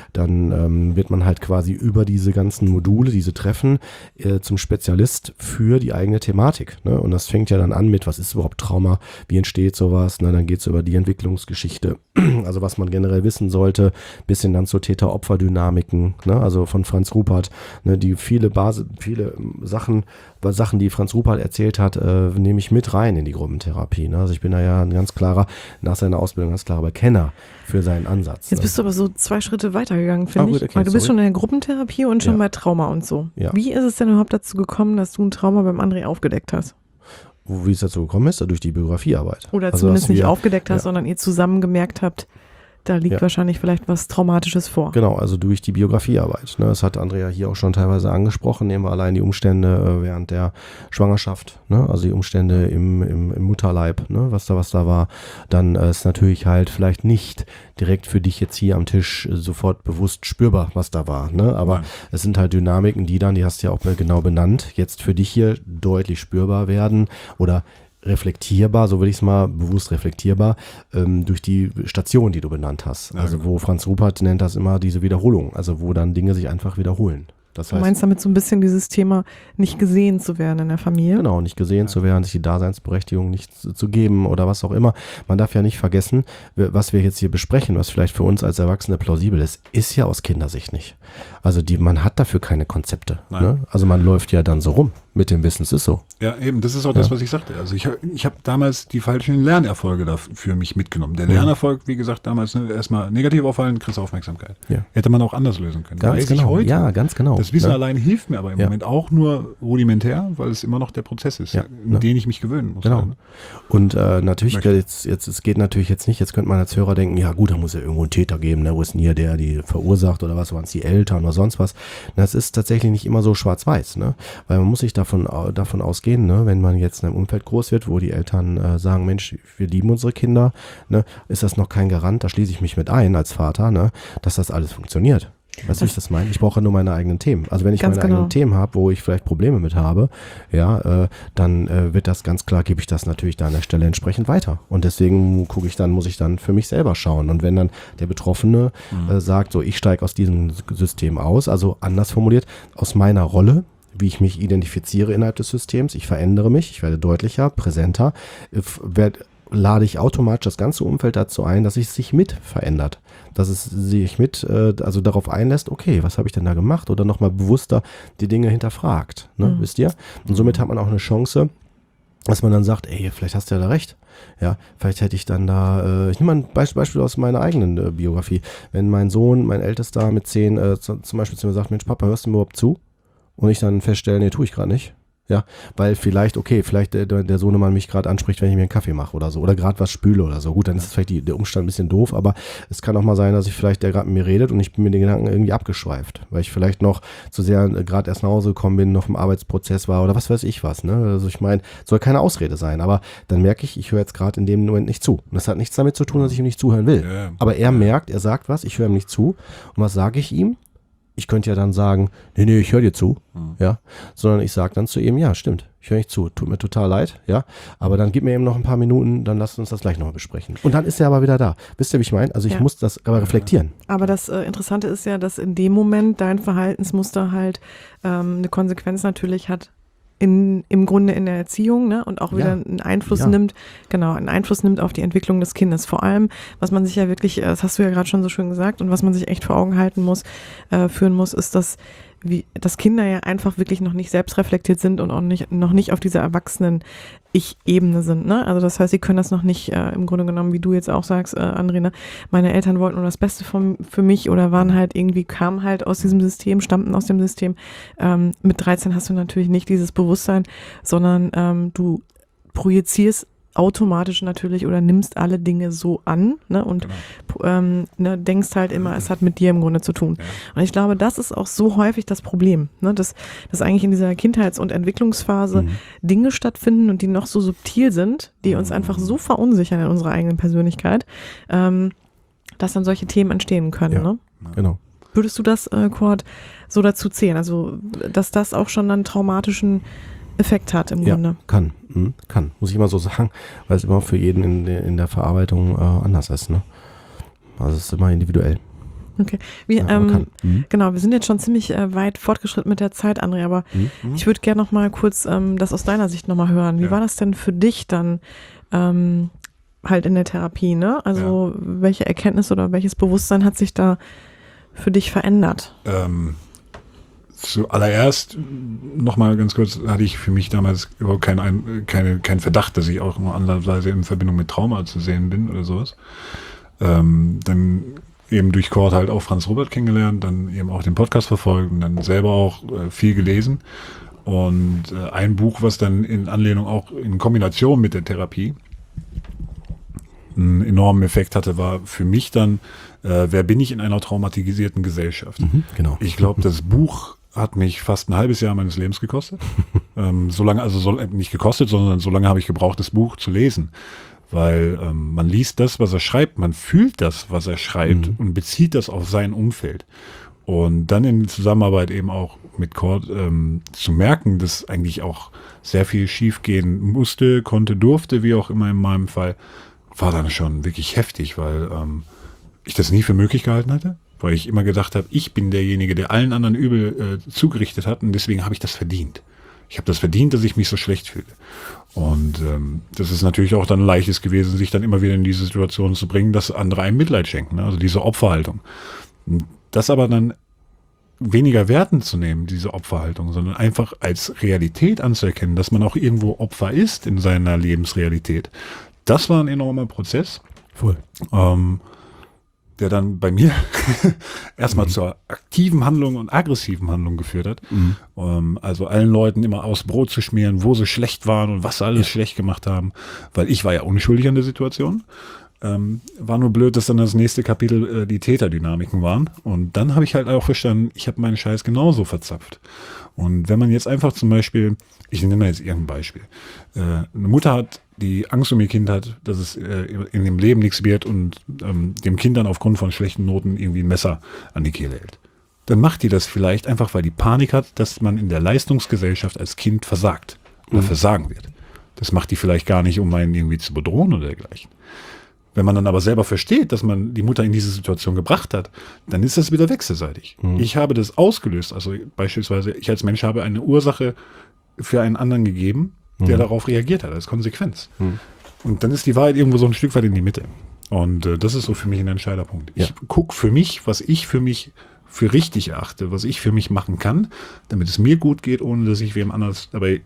dann wird man halt quasi über diese ganzen Module, diese Treffen zum Spezialist für die eigene Thematik. Ne? Und das fängt ja dann an mit, was ist überhaupt Trauma, wie entsteht sowas, ne? Dann geht es über die Entwicklungsgeschichte, also was man generell wissen sollte, bis hin dann zu Täter-Opfer-Dynamiken, ne? Also von Franz Ruppert, ne? Die viele Sachen, die Franz Ruppert erzählt hat, nehme ich mit rein in die Gruppentherapie. Ne? Also ich bin da ja nach seiner Ausbildung ganz klarer Kenner für seinen Ansatz. Jetzt bist du aber so 2 Schritte weitergegangen, finde ich. Weil du bist schon in der Gruppentherapie und schon bei Trauma und so. Ja. Wie ist es denn überhaupt dazu gekommen, dass du ein Trauma beim André aufgedeckt hast? Wie es dazu gekommen ist? Durch die Biografiearbeit. Oder zumindest nicht aufgedeckt hast, sondern ihr zusammen gemerkt habt, da liegt wahrscheinlich vielleicht was Traumatisches vor. Genau, also durch die Biografiearbeit. Ne? Das hat Andrea hier auch schon teilweise angesprochen. Nehmen wir allein die Umstände während der Schwangerschaft, ne? Also die Umstände im Mutterleib, ne? Was da war. Dann ist natürlich halt vielleicht nicht direkt für dich jetzt hier am Tisch sofort bewusst spürbar, was da war. Ne? Aber es sind halt Dynamiken, die hast du ja auch genau benannt, jetzt für dich hier deutlich spürbar werden oder reflektierbar, so würde ich es mal, bewusst reflektierbar, durch die Station, die du benannt hast. Ja, also wo Franz Ruppert nennt das immer diese Wiederholung, also wo dann Dinge sich einfach wiederholen. Das heißt, du meinst damit so ein bisschen dieses Thema, nicht gesehen zu werden in der Familie? Genau, nicht gesehen zu werden, sich die Daseinsberechtigung nicht zu geben oder was auch immer. Man darf ja nicht vergessen, was wir jetzt hier besprechen, was vielleicht für uns als Erwachsene plausibel ist ja aus Kindersicht nicht. Also man hat dafür keine Konzepte. Ne? Also man läuft ja dann so rum mit dem Wissen, es ist so. Ja, eben, das ist auch das, was ich sagte. Also ich hab damals die falschen Lernerfolge für mich mitgenommen. Der Lernerfolg, wie gesagt, damals erstmal negativ auffallen, kriegst Aufmerksamkeit. Ja. Hätte man auch anders lösen können. Ganz genau. Ja, ganz genau. Das Wissen allein hilft mir aber im Moment auch nur rudimentär, weil es immer noch der Prozess ist, in den ich mich gewöhnen muss. Genau. Und natürlich, es geht natürlich jetzt nicht, jetzt könnte man als Hörer denken, ja gut, da muss ja irgendwo einen Täter geben, ne? Wo ist denn hier der, die verursacht oder was, waren es die Eltern oder sonst was. Das ist tatsächlich nicht immer so schwarz-weiß, ne? Weil man muss sich da davon ausgehen, ne, wenn man jetzt in einem Umfeld groß wird, wo die Eltern sagen, Mensch, wir lieben unsere Kinder, ne, ist das noch kein Garant, da schließe ich mich mit ein als Vater, ne, dass das alles funktioniert. Weißt du, wie ich das meine? Ich brauche nur meine eigenen Themen. Also wenn ich meine eigenen Themen habe, wo ich vielleicht Probleme mit habe, ja, dann wird das ganz klar, gebe ich das natürlich da an der Stelle entsprechend weiter. Und deswegen muss ich dann für mich selber schauen. Und wenn dann der Betroffene sagt, so ich steige aus diesem System aus, also anders formuliert, aus meiner Rolle, wie ich mich identifiziere innerhalb des Systems, ich verändere mich, ich werde deutlicher, präsenter, lade ich automatisch das ganze Umfeld dazu ein, dass es sich mit verändert. Dass es sich also darauf einlässt, okay, was habe ich denn da gemacht? Oder nochmal bewusster die Dinge hinterfragt, ne, wisst ihr? Und somit hat man auch eine Chance, dass man dann sagt, ey, vielleicht hast du ja da recht. Ja, vielleicht hätte ich dann da, ich nehme mal ein Beispiel aus meiner eigenen Biografie. Wenn mein Sohn, mein Ältester mit 10 zum Beispiel zu mir sagt, Mensch, Papa, hörst du mir überhaupt zu? Und ich dann feststelle, nee, tue ich gerade nicht. Ja, weil vielleicht der Sohnemann mich gerade anspricht, wenn ich mir einen Kaffee mache oder so. Oder gerade was spüle oder so. Gut, dann ist vielleicht der Umstand ein bisschen doof, aber es kann auch mal sein, dass der gerade mit mir redet und ich bin mit den Gedanken irgendwie abgeschweift. Weil ich vielleicht noch zu sehr gerade erst nach Hause gekommen bin, noch im Arbeitsprozess war oder was weiß ich was. Ne? Also ich meine, soll keine Ausrede sein, aber dann merke ich höre jetzt gerade in dem Moment nicht zu. Und das hat nichts damit zu tun, dass ich ihm nicht zuhören will. Ja. Aber er merkt, er sagt was, ich höre ihm nicht zu. Und was sage ich ihm? Ich könnte ja dann sagen, nee, ich höre dir zu, ja, sondern ich sage dann zu ihm, ja, stimmt, ich höre nicht zu, tut mir total leid, ja, aber dann gib mir eben noch ein paar Minuten, dann lasst uns das gleich nochmal besprechen. Und dann ist er aber wieder da. Wisst ihr, wie ich meine? Also ich muss das aber reflektieren. Aber das Interessante ist ja, dass in dem Moment dein Verhaltensmuster halt eine Konsequenz natürlich hat, im Grunde in der Erziehung, ne, und auch wieder einen Einfluss nimmt auf die Entwicklung des Kindes. Vor allem, was man sich ja wirklich, das hast du ja gerade schon so schön gesagt, und was man sich echt vor Augen führen muss, ist, dass Kinder ja einfach wirklich noch nicht selbstreflektiert sind und auch noch nicht auf dieser Erwachsenen-Ich-Ebene sind, ne? Also das heißt, sie können das noch nicht im Grunde genommen, wie du jetzt auch sagst, André, ne? Meine Eltern wollten nur das Beste für mich oder kamen halt aus diesem System, stammten aus dem System. Mit 13 hast du natürlich nicht dieses Bewusstsein, sondern du projizierst automatisch natürlich oder nimmst alle Dinge so an, ne, und denkst halt immer, es hat mit dir im Grunde zu tun. Ja. Und ich glaube, das ist auch so häufig das Problem, ne, dass eigentlich in dieser Kindheits- und Entwicklungsphase Dinge stattfinden und die noch so subtil sind, die uns einfach so verunsichern in unserer eigenen Persönlichkeit, dass dann solche Themen entstehen können. Ja, ne? Genau. Würdest du das, Kurt, so dazu zählen? Also, dass das auch schon einen traumatischen Effekt hat im Grunde. Kann, muss ich mal so sagen, weil es immer für jeden in der Verarbeitung anders ist, ne? Also es ist immer individuell. Okay. Genau, wir sind jetzt schon ziemlich weit fortgeschritten mit der Zeit, André, aber ich würde gerne noch mal kurz das aus deiner Sicht noch mal hören. Wie war das denn für dich dann halt in der Therapie, ne? Also welche Erkenntnis oder welches Bewusstsein hat sich da für dich verändert? Zuallererst nochmal ganz kurz, hatte ich für mich damals überhaupt keinen Verdacht, dass ich auch nur andersweise in Verbindung mit Trauma zu sehen bin oder sowas. Dann eben durch Kurt halt auch Franz Robert kennengelernt, dann eben auch den Podcast verfolgt und dann selber auch viel gelesen. Und ein Buch, was dann in Anlehnung auch in Kombination mit der Therapie einen enormen Effekt hatte, war für mich dann, wer bin ich in einer traumatisierten Gesellschaft? Genau. Ich glaube, das Buch hat mich fast ein halbes Jahr meines Lebens gekostet. So lange, nicht gekostet, sondern so lange habe ich gebraucht, das Buch zu lesen. Weil man liest das, was er schreibt, man fühlt das, was er schreibt und bezieht das auf sein Umfeld. Und dann in Zusammenarbeit eben auch mit Kurt zu merken, dass eigentlich auch sehr viel schief gehen musste, konnte, durfte, wie auch immer in meinem Fall, war dann schon wirklich heftig, weil ich das nie für möglich gehalten hatte. Weil ich immer gedacht habe, ich bin derjenige, der allen anderen übel zugerichtet hat und deswegen habe ich das verdient. Ich habe das verdient, dass ich mich so schlecht fühle. Und das ist natürlich auch dann leichtes gewesen, sich dann immer wieder in diese Situation zu bringen, dass andere einem Mitleid schenken, ne? Also diese Opferhaltung. Und das aber dann weniger wertend zu nehmen, diese Opferhaltung, sondern einfach als Realität anzuerkennen, dass man auch irgendwo Opfer ist in seiner Lebensrealität. Das war ein enormer Prozess. Voll. Der dann bei mir erstmal zur aktiven Handlung und aggressiven Handlung geführt hat. Also allen Leuten immer aufs Brot zu schmieren, wo sie schlecht waren und was sie alles schlecht gemacht haben, weil ich war ja unschuldig an der Situation. War nur blöd, dass dann das nächste Kapitel die Täterdynamiken waren. Und dann habe ich halt auch verstanden, ich habe meinen Scheiß genauso verzapft. Und wenn man jetzt einfach zum Beispiel, ich nenne jetzt irgendein Beispiel, eine Mutter hat, die Angst um ihr Kind hat, dass es in dem Leben nichts wird und dem Kind dann aufgrund von schlechten Noten irgendwie ein Messer an die Kehle hält. Dann macht die das vielleicht einfach, weil die Panik hat, dass man in der Leistungsgesellschaft als Kind versagt oder versagen wird. Das macht die vielleicht gar nicht, um einen irgendwie zu bedrohen oder dergleichen. Wenn man dann aber selber versteht, dass man die Mutter in diese Situation gebracht hat, dann ist das wieder wechselseitig. Ich habe das ausgelöst, also beispielsweise ich als Mensch habe eine Ursache für einen anderen gegeben, der darauf reagiert hat, als Konsequenz. Und dann ist die Wahrheit irgendwo so ein Stück weit in die Mitte. Und das ist so für mich ein entscheidender Punkt. Ich gucke für mich, was ich für mich für richtig erachte, was ich für mich machen kann, damit es mir gut geht, ohne dass ich wem anders dabei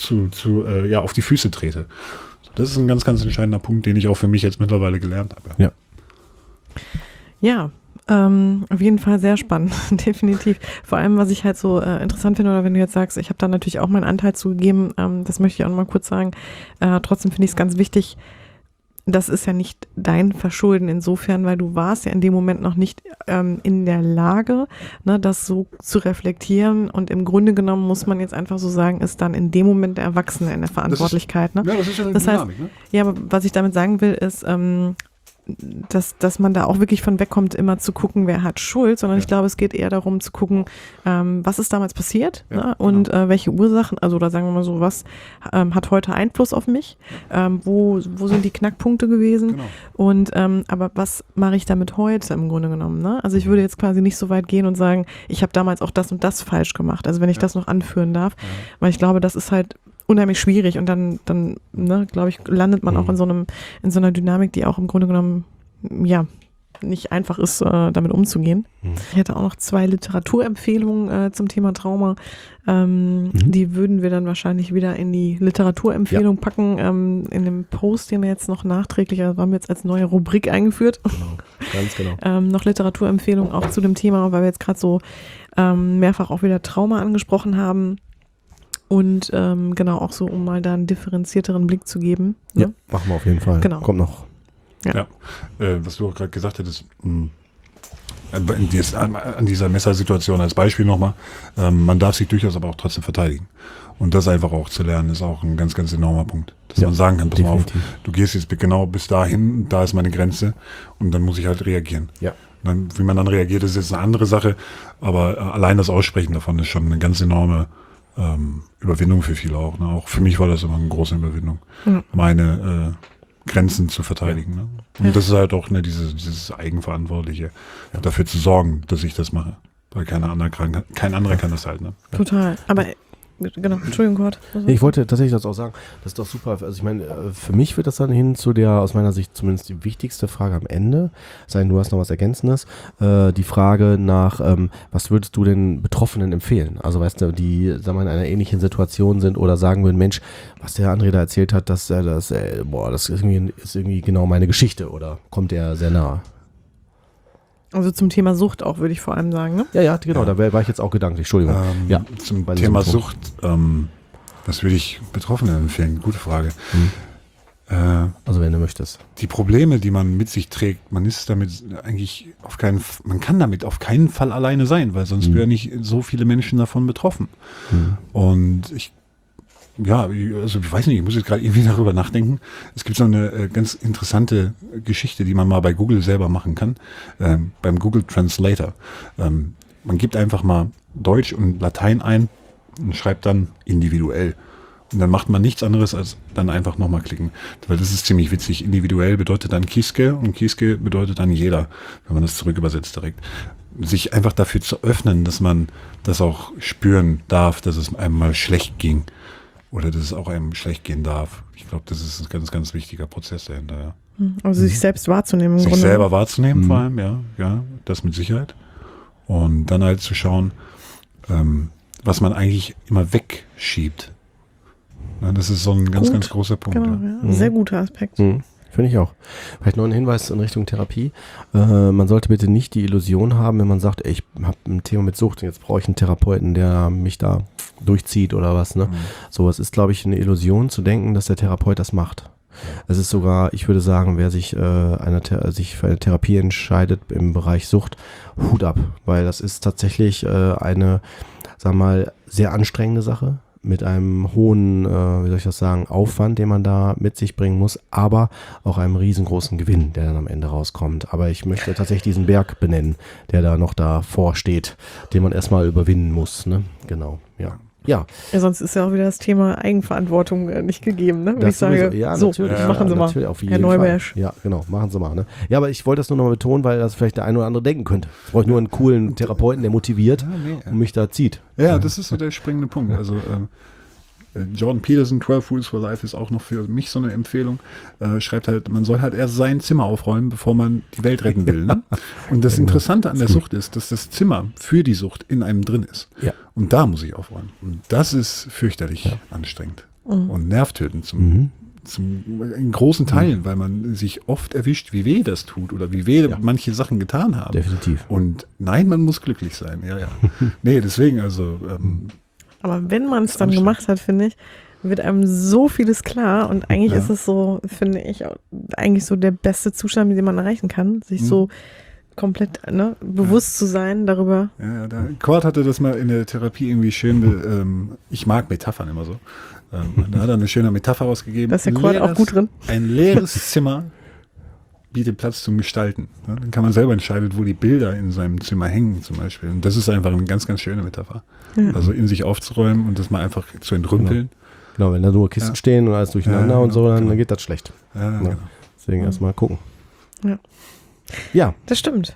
auf die Füße trete. Das ist ein ganz, ganz entscheidender Punkt, den ich auch für mich jetzt mittlerweile gelernt habe. Ja, auf jeden Fall sehr spannend, definitiv. Vor allem, was ich halt so interessant finde, oder wenn du jetzt sagst, ich habe da natürlich auch meinen Anteil zugegeben, das möchte ich auch noch mal kurz sagen. Trotzdem finde ich es ganz wichtig, das ist ja nicht dein Verschulden insofern, weil du warst ja in dem Moment noch nicht in der Lage, das so zu reflektieren, und im Grunde genommen muss man jetzt einfach so sagen, ist dann in dem Moment der Erwachsene in der Verantwortlichkeit. Ja, das ist ja eine Dynamik, ne? Ja, aber was ich damit sagen will, ist, dass man da auch wirklich von wegkommt, immer zu gucken, wer hat Schuld, sondern ich glaube, es geht eher darum zu gucken, was ist damals passiert, und welche Ursachen, also oder sagen wir mal so, was hat heute Einfluss auf mich, wo sind die Knackpunkte gewesen, und aber was mache ich damit heute im Grunde genommen, ne? Also ich würde jetzt quasi nicht so weit gehen und sagen, ich habe damals auch das und das falsch gemacht, also wenn ich das noch anführen darf, weil ich glaube, das ist halt unheimlich schwierig, und dann glaube ich, landet man auch in so einer Dynamik, die auch im Grunde genommen, nicht einfach ist, damit umzugehen. Ich hätte auch noch 2 Literaturempfehlungen zum Thema Trauma. Die würden wir dann wahrscheinlich wieder in die Literaturempfehlung packen, in dem Post, den wir jetzt noch nachträglich, also haben wir jetzt als neue Rubrik eingeführt. Genau, ganz genau. Noch Literaturempfehlungen auch zu dem Thema, weil wir jetzt gerade so mehrfach auch wieder Trauma angesprochen haben. Und auch so, um mal da einen differenzierteren Blick zu geben. Ne? Ja, machen wir auf jeden Fall. Genau. Kommt noch. Ja, was du auch gerade gesagt hättest, an dieser Messersituation als Beispiel nochmal, man darf sich durchaus aber auch trotzdem verteidigen. Und das einfach auch zu lernen, ist auch ein ganz, ganz enormer Punkt. Dass man sagen kann, pass mal auf, du gehst jetzt genau bis dahin, da ist meine Grenze, und dann muss ich halt reagieren. Ja. Dann, wie man dann reagiert, ist jetzt eine andere Sache, aber allein das Aussprechen davon ist schon eine ganz enorme Überwindung für viele auch. Ne? Auch für mich war das immer eine große Überwindung, meine Grenzen zu verteidigen. Ne? Und das ist halt auch dieses Eigenverantwortliche, dafür zu sorgen, dass ich das mache. Weil kein anderer kann das halt. Ne? Total. Aber genau, Entschuldigung, Kurt. Ich wollte tatsächlich das auch sagen, das ist doch super. Also ich meine, für mich wird das dann hin zu der, aus meiner Sicht zumindest die wichtigste Frage am Ende sein, du hast noch was Ergänzendes, die Frage nach, was würdest du den Betroffenen empfehlen? Also weißt du, die, sagen wir, in einer ähnlichen Situation sind oder sagen würden, Mensch, was der André da erzählt hat, das ist irgendwie genau meine Geschichte, oder kommt der sehr nahe? Also zum Thema Sucht auch, würde ich vor allem sagen, ne? Ja, genau, da war ich jetzt auch gedanklich, Entschuldigung. Zum Thema Sucht, was würde ich Betroffenen empfehlen? Gute Frage. Also wenn du möchtest. Die Probleme, die man mit sich trägt, man kann damit auf keinen Fall alleine sein, weil sonst wären nicht so viele Menschen davon betroffen. Und ich weiß nicht, ich muss jetzt gerade irgendwie darüber nachdenken. Es gibt so eine ganz interessante Geschichte, die man mal bei Google selber machen kann, beim Google Translator. Man gibt einfach mal Deutsch und Latein ein und schreibt dann individuell. Und dann macht man nichts anderes, als dann einfach nochmal klicken. Weil das ist ziemlich witzig. Individuell bedeutet dann Kieske, und Kieske bedeutet dann jeder, wenn man das zurück übersetzt direkt. Sich einfach dafür zu öffnen, dass man das auch spüren darf, dass es einem mal schlecht ging. Oder dass es auch einem schlecht gehen darf. Ich glaube, das ist ein ganz, ganz wichtiger Prozess dahinter. Ja. Also sich selbst wahrzunehmen. Sich selber wahrzunehmen vor allem, ja, das mit Sicherheit. Und dann halt zu schauen, was man eigentlich immer wegschiebt. Ja, das ist so ein ganz, ganz großer Punkt. Genau, ja. Sehr guter Aspekt. Finde ich auch. Vielleicht noch ein Hinweis in Richtung Therapie. Man sollte bitte nicht die Illusion haben, wenn man sagt, ich habe ein Thema mit Sucht und jetzt brauche ich einen Therapeuten, der mich da durchzieht oder was. Ne? So, es ist, glaube ich, eine Illusion zu denken, dass der Therapeut das macht. Es ist sogar, ich würde sagen, wer sich sich für eine Therapie entscheidet im Bereich Sucht, Hut ab, weil das ist tatsächlich eine, sagen wir mal, sehr anstrengende Sache mit einem hohen, Aufwand, den man da mit sich bringen muss, aber auch einem riesengroßen Gewinn, der dann am Ende rauskommt. Aber ich möchte tatsächlich diesen Berg benennen, der da noch davor steht, den man erstmal überwinden muss, ne? Genau, ja. Ja, sonst ist ja auch wieder das Thema Eigenverantwortung nicht gegeben, ne? Wenn ich sage, machen Sie mal, Herr Neubersch. Ja, genau, machen Sie mal. Ne? Ja, aber ich wollte das nur noch mal betonen, weil das vielleicht der eine oder andere denken könnte. Ich brauche nur einen coolen Therapeuten, der motiviert und mich da zieht. Ja, das ist so der springende Punkt. Also Jordan Peterson, 12 Rules for Life ist auch noch für mich so eine Empfehlung. Schreibt halt, man soll halt erst sein Zimmer aufräumen, bevor man die Welt retten will. Ne? Und das Interessante an der Sucht ist, dass das Zimmer für die Sucht in einem drin ist. Ja. Und da muss ich aufräumen. Und das ist fürchterlich anstrengend und nervtötend in großen Teilen, weil man sich oft erwischt, wie weh das tut oder wie weh manche Sachen getan haben. Definitiv. Und nein, man muss glücklich sein. Ja. Nee, deswegen also aber wenn man es dann gemacht hat, finde ich, wird einem so vieles klar und eigentlich ist es so, finde ich, eigentlich so der beste Zustand, den man erreichen kann, sich so komplett bewusst zu sein darüber. Ja, Cord hatte das mal in der Therapie irgendwie schön, ich mag Metaphern immer so, da hat er eine schöne Metapher ausgegeben. Da ist der Cord auch gut drin. Ein leeres Zimmer bietet Platz zum Gestalten. Ja, dann kann man selber entscheiden, wo die Bilder in seinem Zimmer hängen zum Beispiel. Und das ist einfach eine ganz, ganz schöne Metapher. Ja. Also in sich aufzuräumen und das mal einfach zu entrümpeln. Genau, wenn da nur Kisten stehen und alles durcheinander und so, dann geht das schlecht. Ja, genau. Deswegen erstmal gucken. Ja. Das stimmt.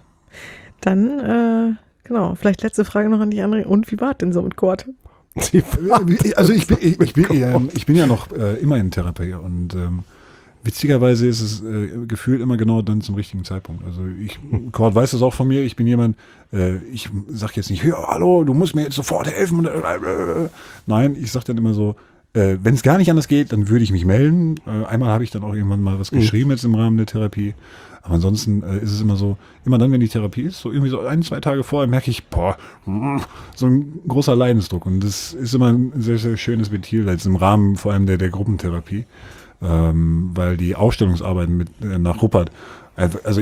Dann, vielleicht letzte Frage noch an dich, André. Und wie war es denn so mit Cord? Also ich bin ja noch immer in Therapie und witzigerweise ist es gefühlt immer genau dann zum richtigen Zeitpunkt. Also Cord weiß das auch von mir, ich bin jemand, ich sage jetzt nicht, hallo, du musst mir jetzt sofort helfen. Nein, ich sage dann immer so, wenn es gar nicht anders geht, dann würde ich mich melden. Einmal habe ich dann auch irgendwann mal was geschrieben jetzt im Rahmen der Therapie. Aber ansonsten ist es immer so, immer dann, wenn die Therapie ist, so irgendwie so 1-2 Tage vorher merke ich, so ein großer Leidensdruck. Und das ist immer ein sehr, sehr schönes Ventil, jetzt im Rahmen vor allem der Gruppentherapie. Weil die Ausstellungsarbeiten nach Ruppert, also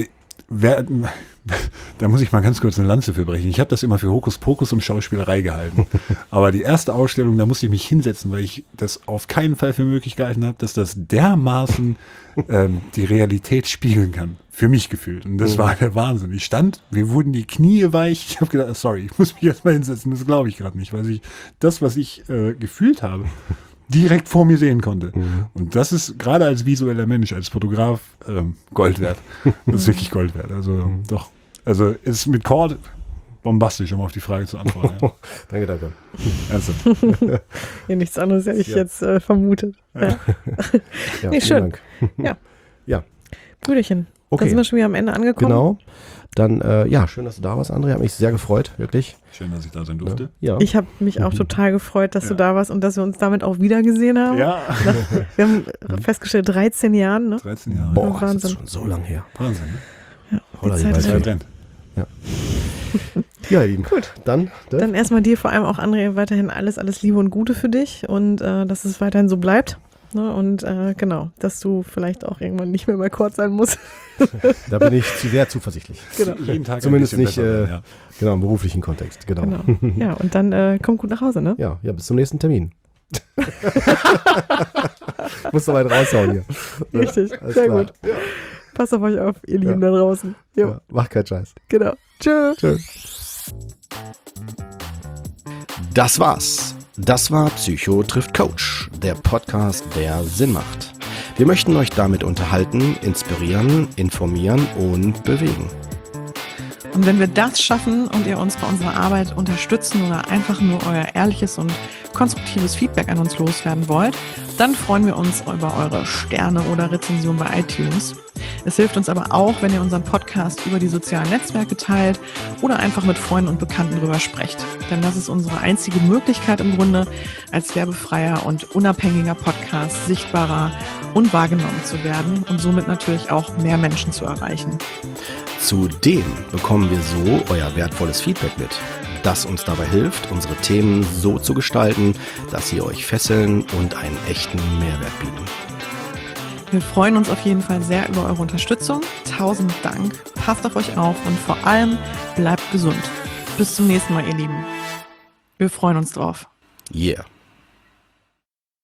da muss ich mal ganz kurz eine Lanze für brechen. Ich habe das immer für Hokuspokus und Schauspielerei gehalten. Aber die erste Ausstellung, da musste ich mich hinsetzen, weil ich das auf keinen Fall für möglich gehalten habe, dass das dermaßen die Realität spiegeln kann. Für mich gefühlt. Und das war der Wahnsinn. Ich stand, mir wurden die Knie weich. Ich habe gedacht, sorry, ich muss mich erstmal hinsetzen. Das glaube ich gerade nicht, weil was ich gefühlt habe, direkt vor mir sehen konnte. Und das ist gerade als visueller Mensch, als Fotograf Gold wert. Das ist wirklich Gold wert. Also doch. Also ist mit Cord bombastisch, um auf die Frage zu antworten. Ja. Danke. Also. Ja, nichts anderes hätte ich jetzt vermutet. Ja. Nee, schön. Dank. Ja. Brüderchen. Okay. Da sind wir schon wieder am Ende angekommen. Genau. Dann, schön, dass du da warst, André. Hat mich sehr gefreut, wirklich. Schön, dass ich da sein durfte. Ja. Ich habe mich auch total gefreut, dass du da warst und dass wir uns damit auch wieder gesehen haben. Ja. Wir haben festgestellt, 13 Jahren, ne? 13 Jahre. Boah, Wahnsinn. das ist schon so lang her. Wahnsinn, ne? Ja, Holla, die die Zeit Zeit rennt. Ja. Ja, ihr Lieben. Gut. Dann Erstmal dir, vor allem auch André, weiterhin alles Liebe und Gute für dich und dass es weiterhin so bleibt. Ne? Und dass du vielleicht auch irgendwann nicht mehr bei Cord sein musst. Da bin ich sehr zuversichtlich. Genau. Jeden Tag Zumindest nicht besser, im beruflichen Kontext. Genau. Ja, und dann komm gut nach Hause, ne? Ja, bis zum nächsten Termin. Muss doch weit raushauen hier. Richtig, Alles sehr klar. gut. Ja. Passt auf euch auf, ihr Lieben da draußen. Jo. Ja, macht keinen Scheiß. Genau. Tschüss. Das war's. Das war Psycho trifft Coach, der Podcast, der Sinn macht. Wir möchten euch damit unterhalten, inspirieren, informieren und bewegen. Und wenn wir das schaffen und ihr uns bei unserer Arbeit unterstützen oder einfach nur euer ehrliches und konstruktives Feedback an uns loswerden wollt, dann freuen wir uns über eure Sterne oder Rezension bei iTunes. Es hilft uns aber auch, wenn ihr unseren Podcast über die sozialen Netzwerke teilt oder einfach mit Freunden und Bekannten drüber sprecht. Denn das ist unsere einzige Möglichkeit im Grunde, als werbefreier und unabhängiger Podcast sichtbarer und wahrgenommen zu werden und somit natürlich auch mehr Menschen zu erreichen. Zudem bekommen wir so euer wertvolles Feedback mit, das uns dabei hilft, unsere Themen so zu gestalten, dass sie euch fesseln und einen echten Mehrwert bieten. Wir freuen uns auf jeden Fall sehr über eure Unterstützung. 1000 Dank. Passt auf euch auf und vor allem bleibt gesund. Bis zum nächsten Mal, ihr Lieben. Wir freuen uns drauf. Yeah.